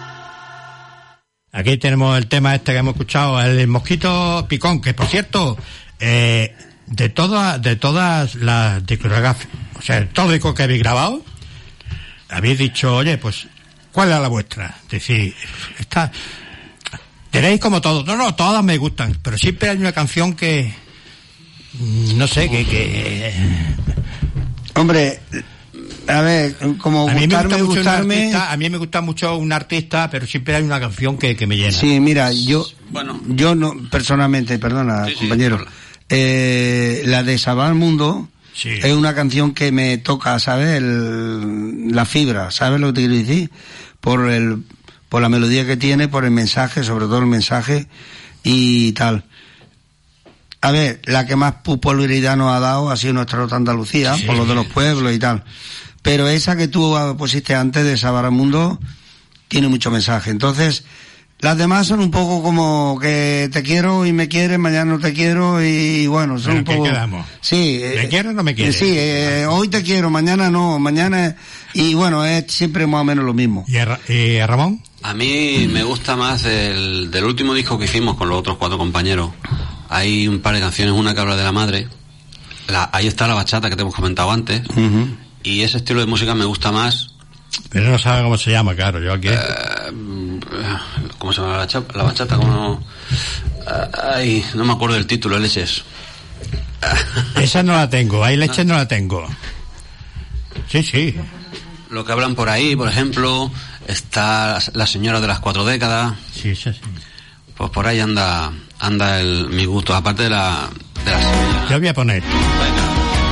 Aquí tenemos el tema este que hemos escuchado, el mosquito picón, que por cierto, eh, de todas de todas las discográficas, o sea, todo el disco que habéis grabado, habéis dicho, oye, pues, ¿cuál es la vuestra? Es decir, esta, tenéis como todo, no, no, todas me gustan, pero siempre hay una canción que, no sé, que, que... Hombre, a ver, como a mí gustarme, me gusta mucho gustarme... un artista, a mí me gusta mucho un artista, pero siempre hay una canción que, que me llena. Sí, mira, yo, Bueno. yo no, personalmente, perdona, Sí, sí, compañero, habla. eh, la de Salvar al Mundo Sí. es una canción que me toca, ¿sabes? El, la fibra, ¿sabes lo que te quiero decir? Por el, por la melodía que tiene, por el mensaje, sobre todo el mensaje y tal. A ver, la que más popularidad nos ha dado ha sido nuestra Rota Andalucía, Sí. por lo de los pueblos y tal. Pero esa que tú pusiste antes de Salvar al Mundo tiene mucho mensaje. Entonces, las demás son un poco como que te quiero y me quieres, mañana no te quiero y bueno, son ¿Pero un qué poco... quedamos? Sí. ¿Me eh, quieres o no me quieres? Sí, eh, hoy te quiero, mañana no, mañana... Y bueno, es siempre más o menos lo mismo. ¿Y a, Ra- y a Ramón? A mí me gusta más del, del último disco que hicimos con los otros cuatro compañeros. Hay un par de canciones, una que habla de la madre. La, ahí está la bachata que te hemos comentado antes. Uh-huh. Y ese estilo de música me gusta más. Pero no sabe cómo se llama, claro, yo aquí... Eh, ¿cómo se llama la, chapa, la bachata? ¿Cómo? Ay, no me acuerdo del título, leches. Esa no la tengo, hay leches no la tengo. Sí, sí. Lo que hablan por ahí, por ejemplo, está La señora de las cuatro décadas. Sí, sí, sí. Pues por ahí anda anda el, mi gusto, aparte de la de la sevilla. Yo voy a poner. Venga.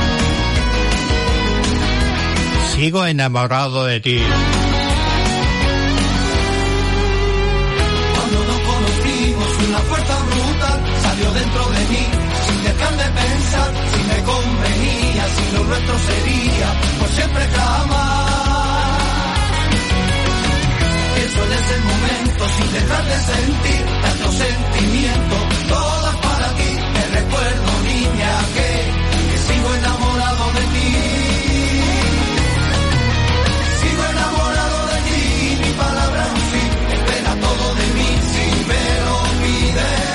Sigo enamorado de ti. Cuando nos conocimos, una fuerza brutal salió dentro de mí, sin dejar de pensar, si me convenía, si lo nuestro sería, por siempre jamás. Pienso en ese momento, sin dejar de sentir tanto sentimiento, todas para ti, te recuerdo, niña, que, que sigo enamorado de ti. Sigo enamorado de ti, mi palabra es un sí, espera todo de mí si me lo pides.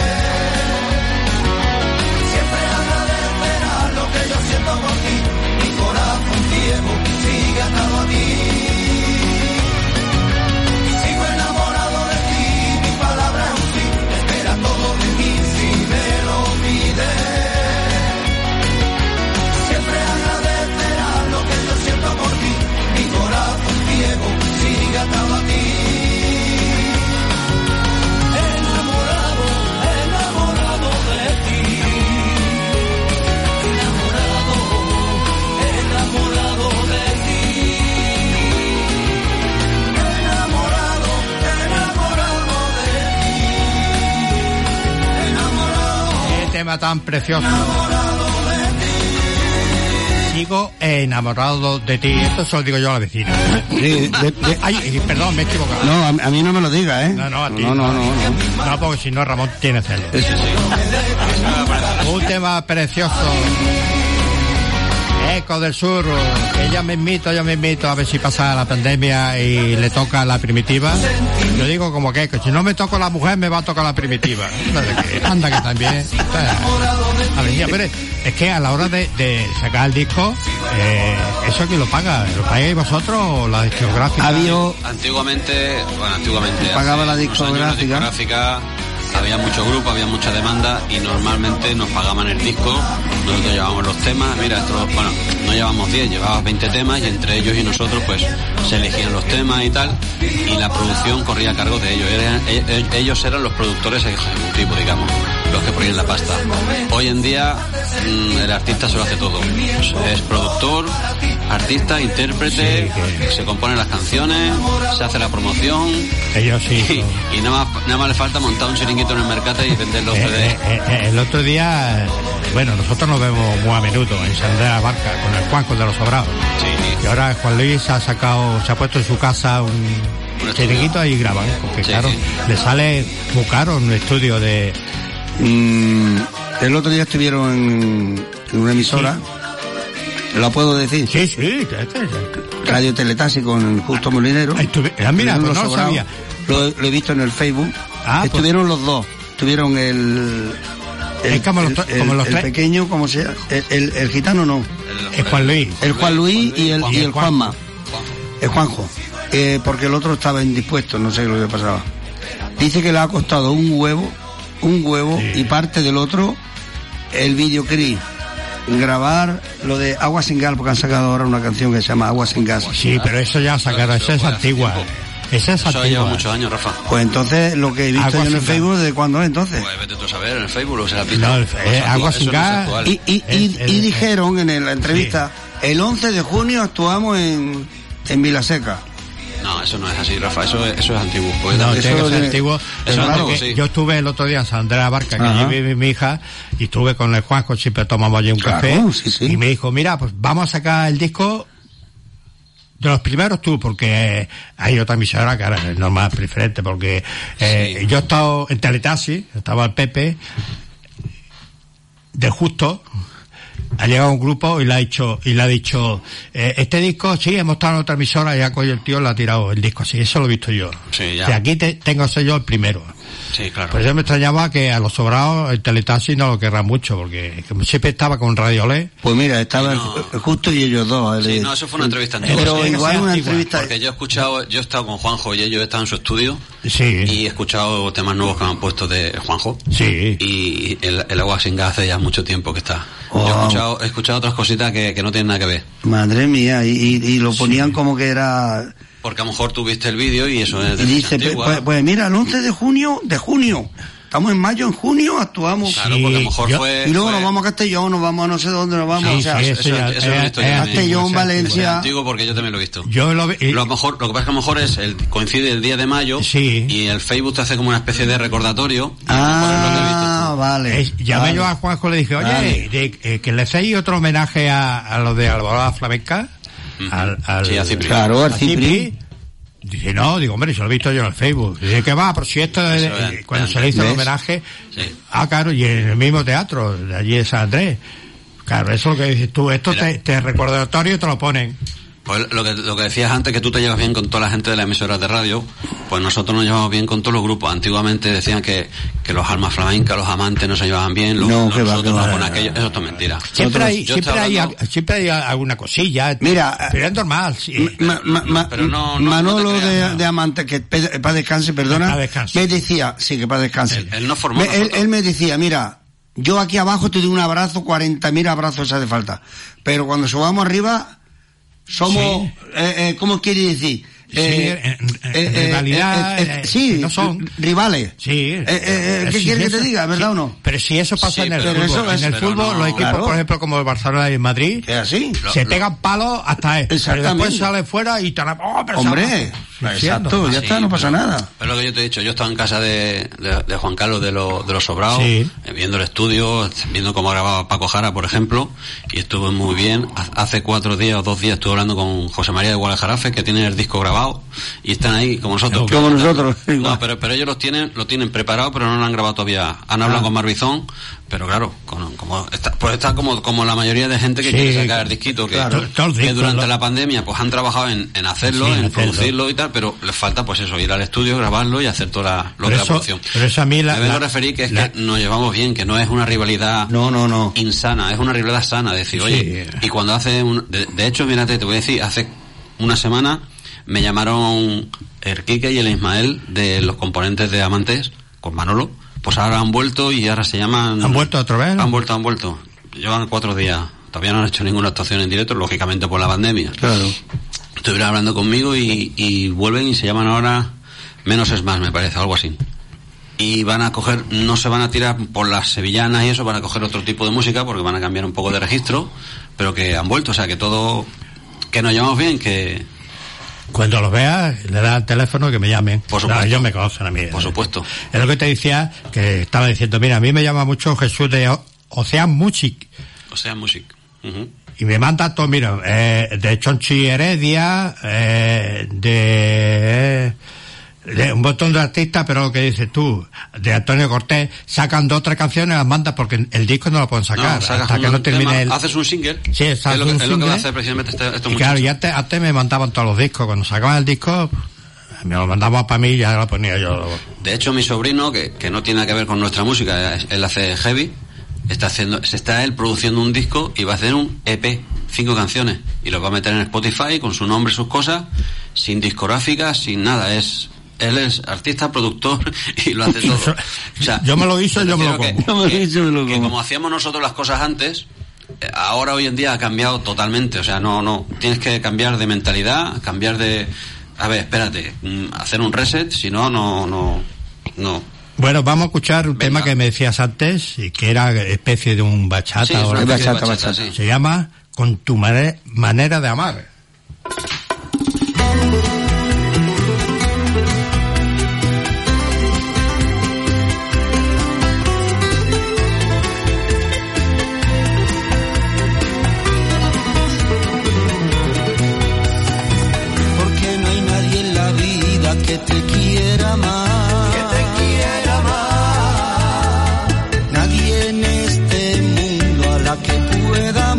Siempre agradecerás lo que yo siento por ti, mi corazón ciego sigue atado a ti. Sigo enamorado de ti, mi palabra es un sí, espera todo de mí si me lo pides. Siempre agradecerás lo que yo siento por ti, mi corazón ciego sigue atado a ti. Enamorado, enamorado de ti. Enamorado, enamorado de ti. Enamorado, enamorado de ti. Enamorado. Qué tema tan precioso. Sigo enamorado de ti. Esto se lo digo yo a la vecina. Sí, de- de- Ay, perdón, me he equivocado. No, a, a mí no me lo diga, ¿eh? No, no, a ti. No, no, no, no. No, porque si no, Ramón tiene celos. Un tema precioso. Eco del Sur, que ya me invito, yo me invito a ver si pasa la pandemia y le toca la primitiva. Yo digo como que, que si no me toco la mujer, me va a tocar la primitiva. Anda que, anda que también. A ver, pero es que a la hora de, de sacar el disco, eh, ¿eso quién lo paga? ¿Lo pagáis vosotros o la discográfica? Había... Antiguamente, bueno, antiguamente Pagaba hace la unos años, discográfica. discográfica, había mucho grupo, había mucha demanda y normalmente nos pagaban el disco, nosotros llevábamos los temas, mira, esto, bueno, no llevábamos diez, llevábamos veinte temas y entre ellos y nosotros pues se elegían los temas y tal y la producción corría a cargo de ellos, eran, e- e- ellos eran los productores ejecutivos, digamos, los que ponían la pasta. Hoy en día mmm, el artista se lo hace todo, es productor, artista, intérprete, se componen las canciones, se hace la promoción. Ellos sí. Y, y nada más, nada más le falta montar un chiringuito en el mercado y vender los Eh, C Ds. eh, eh, el otro día, eh, bueno, nosotros nos vemos muy a menudo en San Andrés de la Barca con el Juanco de los Sobrados. Y ahora Juan Luis ha sacado, se ha puesto en su casa un, chiringuito y graban, porque Sí, claro, sí. le sale muy caro un estudio de... Mm, el otro día estuvieron en, en una emisora, ¿lo puedo decir? Sí, sí. Radio Teletasi con Justo Molinero. ah, mira, Estuvieron pues los no lo Sobrados. sabía. Lo, lo he visto en el Facebook. Ah, pues- estuvieron los dos. Estuvieron el... El, Es como los el- tre- el- como los el tres. pequeño, como sea, el, el, el gitano no. Es Juan Luis. El Juan Luis y el, y el Juanma. El Juanjo. Eh, porque el otro estaba indispuesto, no sé lo que pasaba. Dice que le ha costado un huevo, un huevo y parte del otro el videoclip. Grabar lo de Agua sin Gas, porque han sacado ahora una canción que se llama Agua sin Gas. Sí, pero eso ya sacaron, esa es antigua. Esa es Eso lleva antigua. muchos años, Rafa. Pues entonces lo que he visto Agua yo en el sin Facebook, ¿de cuándo es entonces? Pues vete tú a saber, en el Facebook o se la pista. No, el- Eso eh, es Agua actual, sin eso no es Gas. actual. Y, y, y, Es- es- y dijeron en la entrevista, el once de junio actuamos en, en Vilaseca. No, eso no es así, Rafa, eso es, eso es antiguo. Pues No, también- tiene que ser tiene- antiguo. Eso Pero es antiguo, porque sí. Yo estuve el otro día en San Andrés de la Barca, que Ajá. allí vive mi hija, y estuve con el Juanjo, siempre tomamos allí un Claro, café. sí, sí. Y me dijo, mira, pues vamos a sacar el disco de los primeros tú, porque eh, hay otra emisora que ahora es normal, preferente, porque eh, yo he estado en Teletasi, estaba el Pepe, de Justo, ha llegado un grupo y le ha dicho, y le ha dicho, eh, este disco, sí, hemos estado en otra emisora y ha cogido el tío y le ha tirado el disco así, eso lo he visto yo. Sí, ya. O sea, aquí te, tengo que ser yo el primero. Sí, claro. Por eso me extrañaba que a los sobrados el Teletaxi no lo querrán mucho, porque como siempre estaba con Radio Lé. Pues mira, estaban no. justo y ellos dos. Sí, no, eso fue una entrevista antigua. Pero sí, igual una entrevista. Porque yo he escuchado, yo he estado con Juanjo y ellos he estado en su estudio. Sí. Y he escuchado temas nuevos que me han puesto de Juanjo. Sí. Y el, el agua sin gas hace ya mucho tiempo que está. Oh. Yo he escuchado, he escuchado otras cositas que, que no tienen nada que ver. Madre mía, y, y, y lo ponían sí. como que era... Porque a lo mejor tú viste el vídeo y eso es de y dice, pues, pues mira, el once de junio, de junio, estamos en mayo, en junio actuamos. Claro, porque a lo mejor yo, fue... Y luego fue... nos vamos a Castellón, nos vamos a no sé dónde nos vamos. Sí, o sea, sí, eso, eso, eso, eso lo he visto yo. Castellón, Valencia... Pues digo porque yo también lo he visto. Yo lo, vi, lo, mejor, lo que pasa es que a lo mejor es el, coincide el día de mayo sí. y el Facebook te hace como una especie de recordatorio. Ah, vale. Es, llamé vale. yo a Juanjo y le dije, oye, vale. de, eh, que le hacéis otro homenaje a, a los de Alborada Flamenca. Uh-huh. Al, al, sí, a Cipri. Claro, al Cipri. Cipri. Dice, no, digo, hombre, yo lo he visto yo en el Facebook. Dice, ¿qué va? Pero si esto, es, es, cuando es, se le hizo ¿ves? el homenaje, sí. ah, claro, y en el mismo teatro, de allí de San Andrés. Claro, eso es lo que dices tú, esto Mira, te, te recordatorio y te lo ponen. Pues lo que, lo que decías antes, que tú te llevas bien con toda la gente de las emisoras de radio, pues nosotros nos llevamos bien con todos los grupos. Antiguamente decían que, que los almas flamencas, los amantes no se llevaban bien, los, no, los que va, nosotros que va, no con va, aquello, eso es mentira. Siempre hay, siempre hay, hablando... siempre hay alguna cosilla. Mira, pero es normal, sí. Ma, ma, ma, pero no, no, Manolo no creas, de, no. de Amante, que para descanse, perdona, descanse. me decía, sí, que para descanse. Él, él no formó me, él, él me decía, mira, yo aquí abajo te doy un abrazo, cuarenta mil abrazos hace falta, pero cuando subamos arriba somos, sí. eh, eh, ¿cómo quiere decir? Sí, eh, en, en eh, rivalidad, eh, eh, sí, no son rivales. Sí. Eh, eh, ¿Qué si quieres eso, que te diga, verdad sí, o no? Pero si eso pasa sí, en el pero fútbol, eso es, en el fútbol no, los equipos, claro. por ejemplo, como el Barcelona y el Madrid, es así. Se lo, pegan palos hasta él. Pero después sale fuera y te la... Oh, pero hombre, exacto, ya sí, está, no pasa pero, nada. Pero lo que yo te he dicho, yo estaba en casa de, de, de Juan Carlos de, lo, de los Sobrados, sí. viendo el estudio, viendo cómo grababa Paco Jara, por ejemplo, y estuvo muy bien. Hace cuatro días o dos días estuve hablando con José María de Guadalajarafe, que tiene el disco grabado, y están ahí como nosotros. Como nosotros. No, pero, pero ellos los tienen, lo tienen preparado, pero no lo han grabado todavía. Han hablado ah. con Marbizón, pero claro, con, como está, pues está como, como la mayoría de gente que sí, quiere sacar el disquito, que, claro. que durante la pandemia pues han trabajado en, en hacerlo, sí, en hacerlo. producirlo y tal, pero les falta pues eso, ir al estudio, grabarlo y hacer toda la, lo que la producción. Pero eso a mí la, Me vengo la, a referir que es la, que nos llevamos bien, que no es una rivalidad no, no, no. insana, es una rivalidad sana, decir, oye, sí. y cuando hace un, de, de hecho, mírate, te voy a decir, hace una semana me llamaron el Quique y el Ismael de los componentes de Amantes con Manolo, pues ahora han vuelto y ahora se llaman... ¿Han vuelto otra vez? Han vuelto, han vuelto. Llevan cuatro días. Todavía no han hecho ninguna actuación en directo, lógicamente por la pandemia. Claro. Estuvieron hablando conmigo y, y vuelven y se llaman ahora Menos es Más, me parece, algo así. Y van a coger, no se van a tirar por las sevillanas y eso, van a coger otro tipo de música porque van a cambiar un poco de registro, pero que han vuelto, o sea que todo, que nos llevamos bien, que... Cuando los veas, le das el teléfono que me llamen. Por supuesto. No, ellos me conocen a mí. Por supuesto. Es lo que te decía, que estaba diciendo, mira, a mí me llama mucho Jesús de o- Ocean Music. Ocean Music. Uh-huh. Y me manda todo, mira, eh, de Chonchi Heredia, eh, de, de un montón de artistas, pero lo que dices tú, de Antonio Cortés, sacan dos o tres canciones, las mandas porque el disco no lo pueden sacar, no, hasta que no termine tema, el... Haces un single. Sí, es lo, que, un es lo que va a hacer precisamente este, estos y claro, y antes, antes me mandaban todos los discos, cuando sacaban el disco, me lo mandaban para mí y ya lo ponía yo. De hecho, mi sobrino, que, que no tiene nada que ver con nuestra música, él hace heavy, está haciendo, se está él produciendo un disco y va a hacer un E P, cinco canciones, y lo va a meter en Spotify con su nombre y sus cosas, sin discográfica, sin nada, es... Él es artista, productor y lo hace todo. O sea, yo me lo hice, yo me lo que, como. Que, que, que como hacíamos nosotros las cosas antes, ahora hoy en día ha cambiado totalmente. O sea, no, no, tienes que cambiar de mentalidad, cambiar de... A ver, espérate, hacer un reset, si no, no, no, no. Bueno, vamos a escuchar un Venga. tema que me decías antes, y que era especie de un bachata. Sí, es una o especie de bachata, bachata, bachata. sí. Se llama Con tu mane- manera de amar. Porque no hay nadie en la vida que te quiera más. Que te quiera más. Nadie en este mundo a la que pueda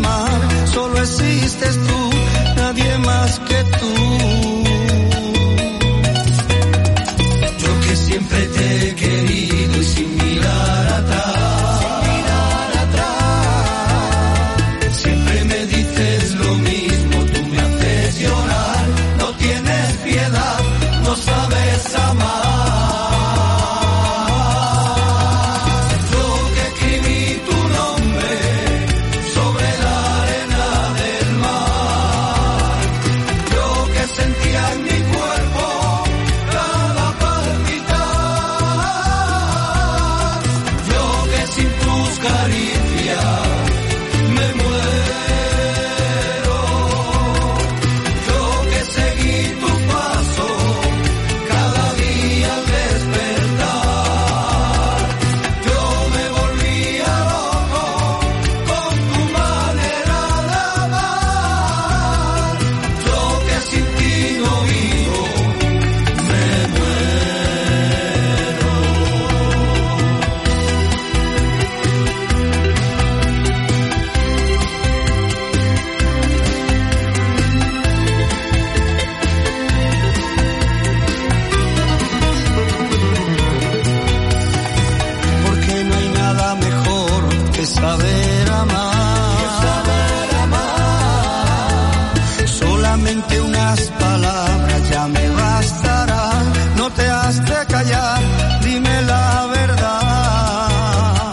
de callar, dime la verdad.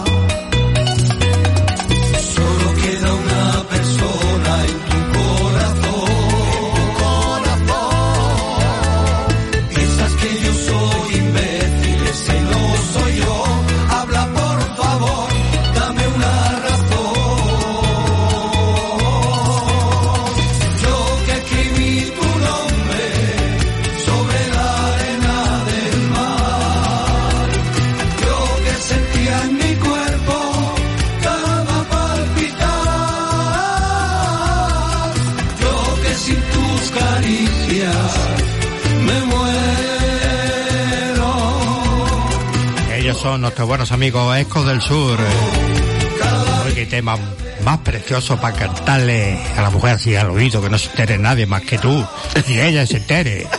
Solo queda una persona en tu corazón, corazón. Piensas que yo soy imbécil, ese no soy yo. Habla por favor, dame una razón. Yo que escribí tu nombre sobre la arena del mar, yo que sentía en mi cuerpo cada palpitar, yo que sin tus caricias me muero. Ellos son nuestros buenos amigos Ecos del Sur. Uy, qué tema más precioso para cantarle a la mujer así al oído, que no se entere nadie más que tú, y ella se entere.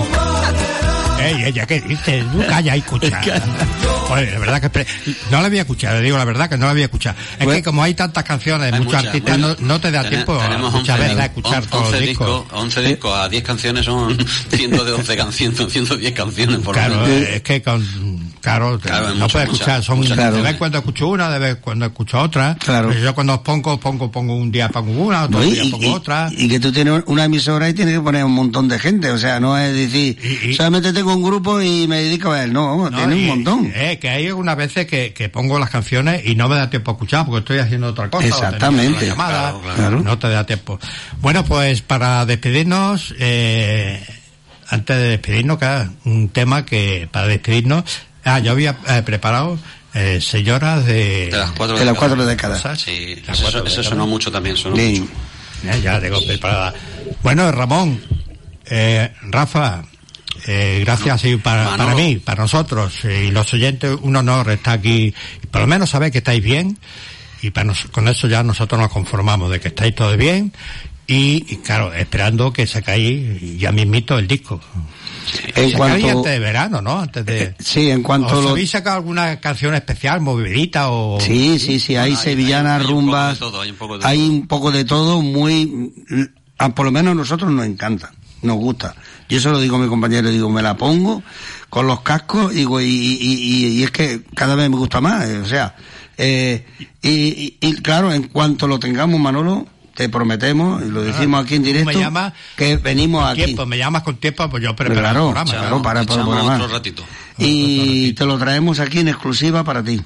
Ey, ella, ¿qué dices? Tú calla y escucha. Oye, la verdad que pre- no la había escuchado, le digo la verdad que no la había escuchado. Es que como hay tantas canciones de Hay muchos muchas, artistas, bueno, no, no te da tene- tiempo tenemos muchas once veces a escuchar todos los once discos. once discos a diez canciones son ciento once canciones, son ciento diez canciones por lo Claro, menos. es que con, claro, Claro, hay no muchas, puedes escuchar, muchas, son muchas de canciones. vez en cuando escucho una, de vez en cuando escucho otra. Claro. Pero yo cuando os pongo, pongo, pongo un día pongo una, otro No, y, día pongo y- otra. y que tú tienes una emisora y tienes que poner un montón de gente, o sea, no es decir, solamente tengo un grupo y me dedico a él, no, No, tiene un y- montón. Eh, que hay algunas veces que, que pongo las canciones y no me da tiempo a escuchar porque estoy haciendo otra cosa. o Exactamente. teniendo otra llamada, Claro, claro. No te da tiempo. Bueno, pues para despedirnos, eh, antes de despedirnos, que un tema que para despedirnos, ah, yo había eh, preparado eh, señoras de, De las cuatro De las décadas. cuatro décadas. Sí, Las eso, cuatro eso décadas. sonó mucho también, sonó Sí. mucho. Eh, ya tengo preparada. Bueno, Ramón, eh, Rafa, eh, gracias y para, Manolo. para mí, para nosotros eh, y los oyentes, un honor estar aquí. Por lo menos saber que estáis bien y para nos- con eso ya nosotros nos conformamos de que estáis todos bien y, y claro, esperando que sacáis ya mismito el disco. En Sacáis cuanto- antes de verano, ¿no? Antes de... Sí, en cuanto ¿Os lo- habéis sacado alguna canción especial, movidita o...? Sí, sí, sí, hay sevillanas, rumbas, hay un poco de todo, muy, ah, por lo menos a nosotros nos encanta, nos gusta. Yo se lo digo a mi compañero, digo, me la pongo con los cascos, digo, y, y, y, y es que cada vez me gusta más, eh, o sea, eh, y, y, y claro, en cuanto lo tengamos, Manolo, te prometemos, y lo decimos aquí en Tú directo, me llamas que venimos con aquí. tiempo, me llamas con tiempo, pues yo preparo Claro, el programa. claro, para el Echamos programa. otro ratito. Y te lo traemos aquí en exclusiva para ti.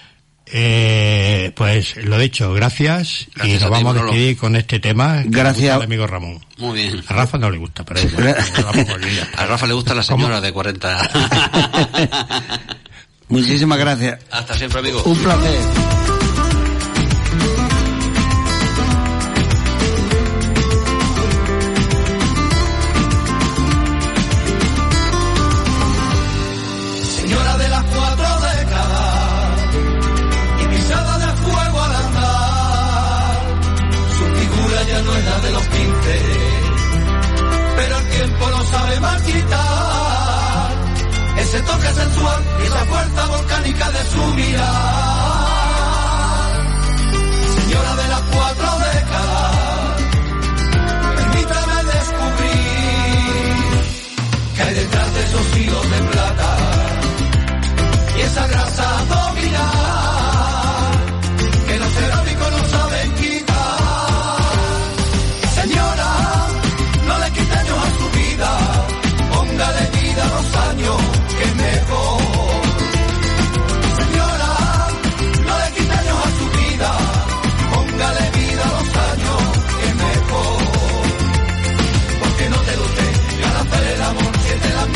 Eh, pues lo dicho, gracias, Gracias y a nos ti, vamos a Manolo. despedir con este tema. que Gracias. le gusta al amigo Ramón. Muy bien. A Rafa no le gusta, pero es bueno, lo vamos a olvidar. A Rafa le gusta la señora de cuarenta. Muchísimas gracias. Hasta siempre, amigo. Un placer. Señora de las cuatro décadas y pisada de fuego al andar, su figura ya no es la de los quince, pero el tiempo no sabe más quitar ese toque sensual y esa fuerza volcánica de su mirar. Señora de las cuatro décadas, permítame descubrir que hay detrás de esos hilos de plata y esa grasa abdominal que los eróticos no saben quitar. Señora, no le quite años a su vida, póngale vida a los años, que es mejor. Señora, no le quite años a su vida, póngale vida a los años, que es mejor. Porque no te guste, y al hacer el amor siente la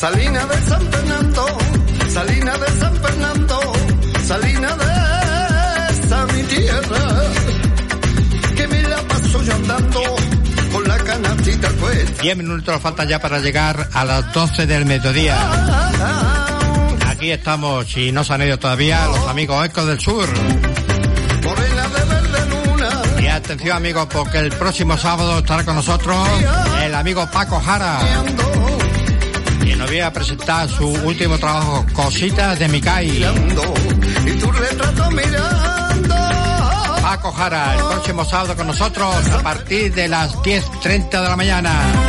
Salina de San Fernando, Salina de San Fernando, Salina de esa mi tierra, que me la paso yo andando con la canastita cuesta. Diez minutos faltan ya para llegar a las doce del mediodía. Aquí estamos, y no se han ido todavía, los amigos Ecos del Sur. Morena de verde luna. Y atención, amigos, porque el próximo sábado estará con nosotros el amigo Paco Jara, y nos viene a presentar su último trabajo, Cositas de Micay. Y tu retrato mirando. Paco Jara, el próximo sábado con nosotros a partir de las diez treinta de la mañana.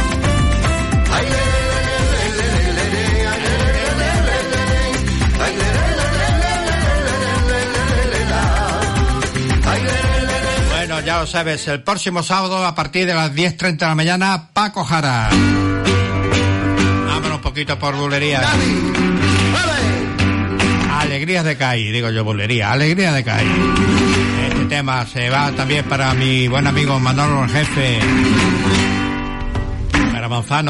Bueno, ya lo sabes, el próximo sábado a partir de las diez treinta de la mañana, Paco Jara. Vámonos un poquito por bulería. Alegrías de Cai, digo yo, bulería, Alegría de Cai. Este tema se va también para mi buen amigo Manolo el Jefe, para Manzano.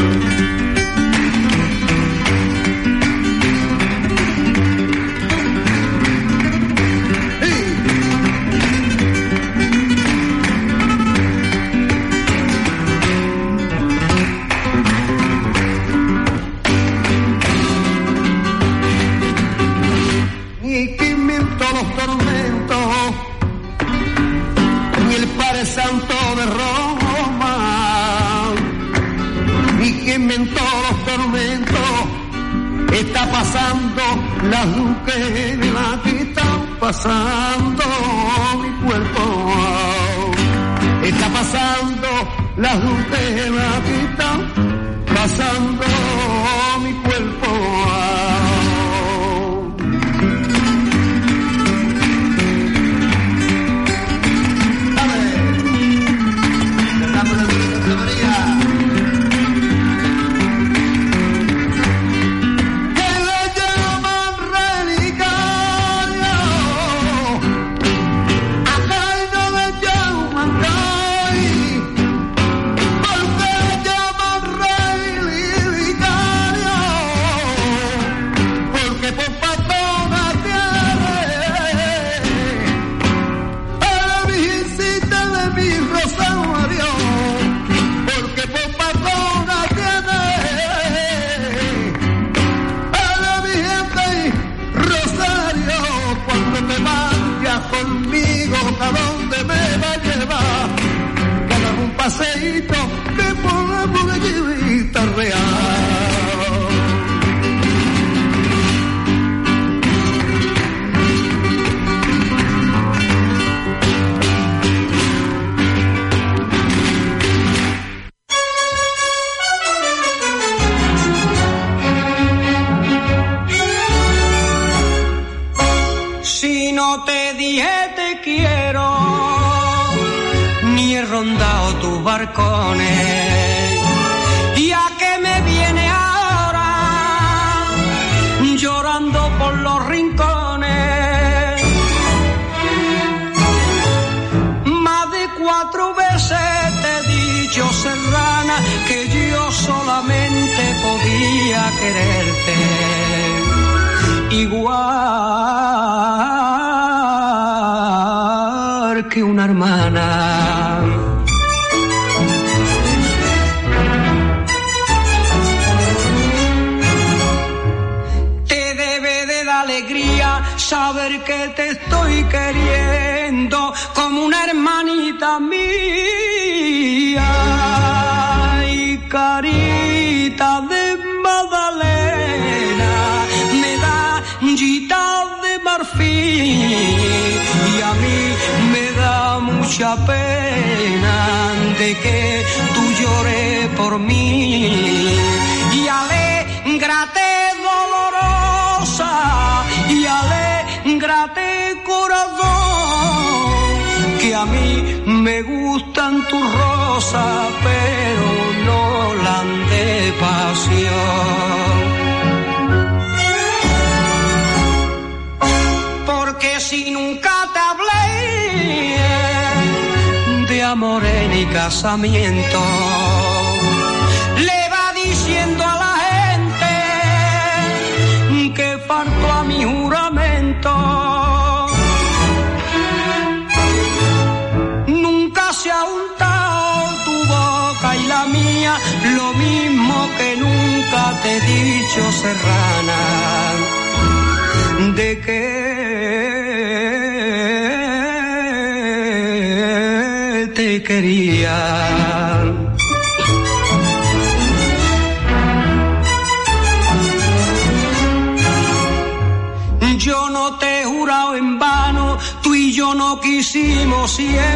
Santo de Roma, y que inventó los tormentos, está pasando las luces de la que están pasando mi cuerpo, está pasando las luces de la que están pasando mi cuerpo. Paseíto que por la molequita real. Si no te dije te quiero, ni he rondado tus barcones, y a que me viene ahora llorando por los rincones. Más de cuatro veces te he dicho, serrana, que yo solamente podía quererte igual que una hermana. Te debe de dar alegría saber que te estoy queriendo como una hermanita mía. Y carita de Magdalena me da gita de marfil, y a mí me da mucha pena de que tú llores por mí. Y alégrate dolorosa, y alégrate corazón, que a mí me gustan tus rosas, pero no las de pasión. Porque si nunca te hablé de amores ni casamiento, le va diciendo a la gente te quería. Yo no te he jurado en vano, tú y yo no quisimos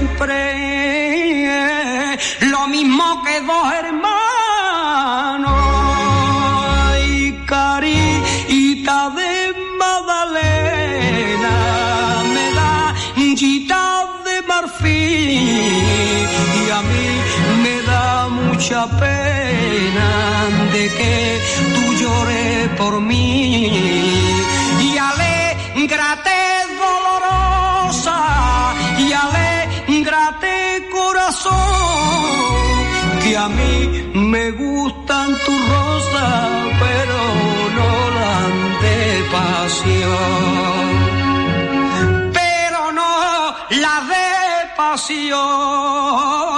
siempre lo mismo que dos hermanos. Y carita de Magdalena me da gita de marfil y a mí me da mucha pena de que tú llores por mí. Y alégrate dolorosa y alégrate corazón, que a mí me gustan tus rosas pero no las de pasión, pero no las de pasión.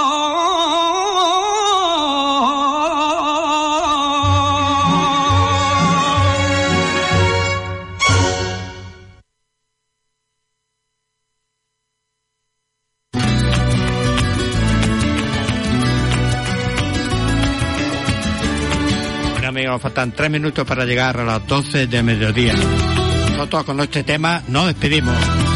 Amigos, faltan tres minutos para llegar a las doce de mediodía. Nosotros con este tema nos despedimos.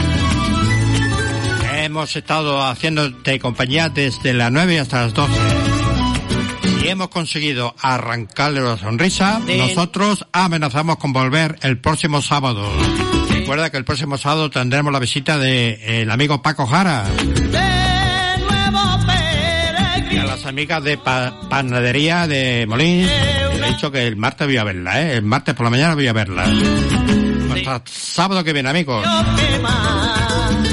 Hemos estado haciéndote compañía desde las nueve hasta las doce. Si hemos conseguido arrancarle la sonrisa, sí. Nosotros amenazamos con volver el próximo sábado. Sí. Recuerda que el próximo sábado tendremos la visita de el amigo Paco Jara. Y a las amigas de pa panadería de Molins, le he dicho que el martes voy a verla, ¿eh? El martes por la mañana voy a verla. Sí. Hasta sábado que viene, amigos.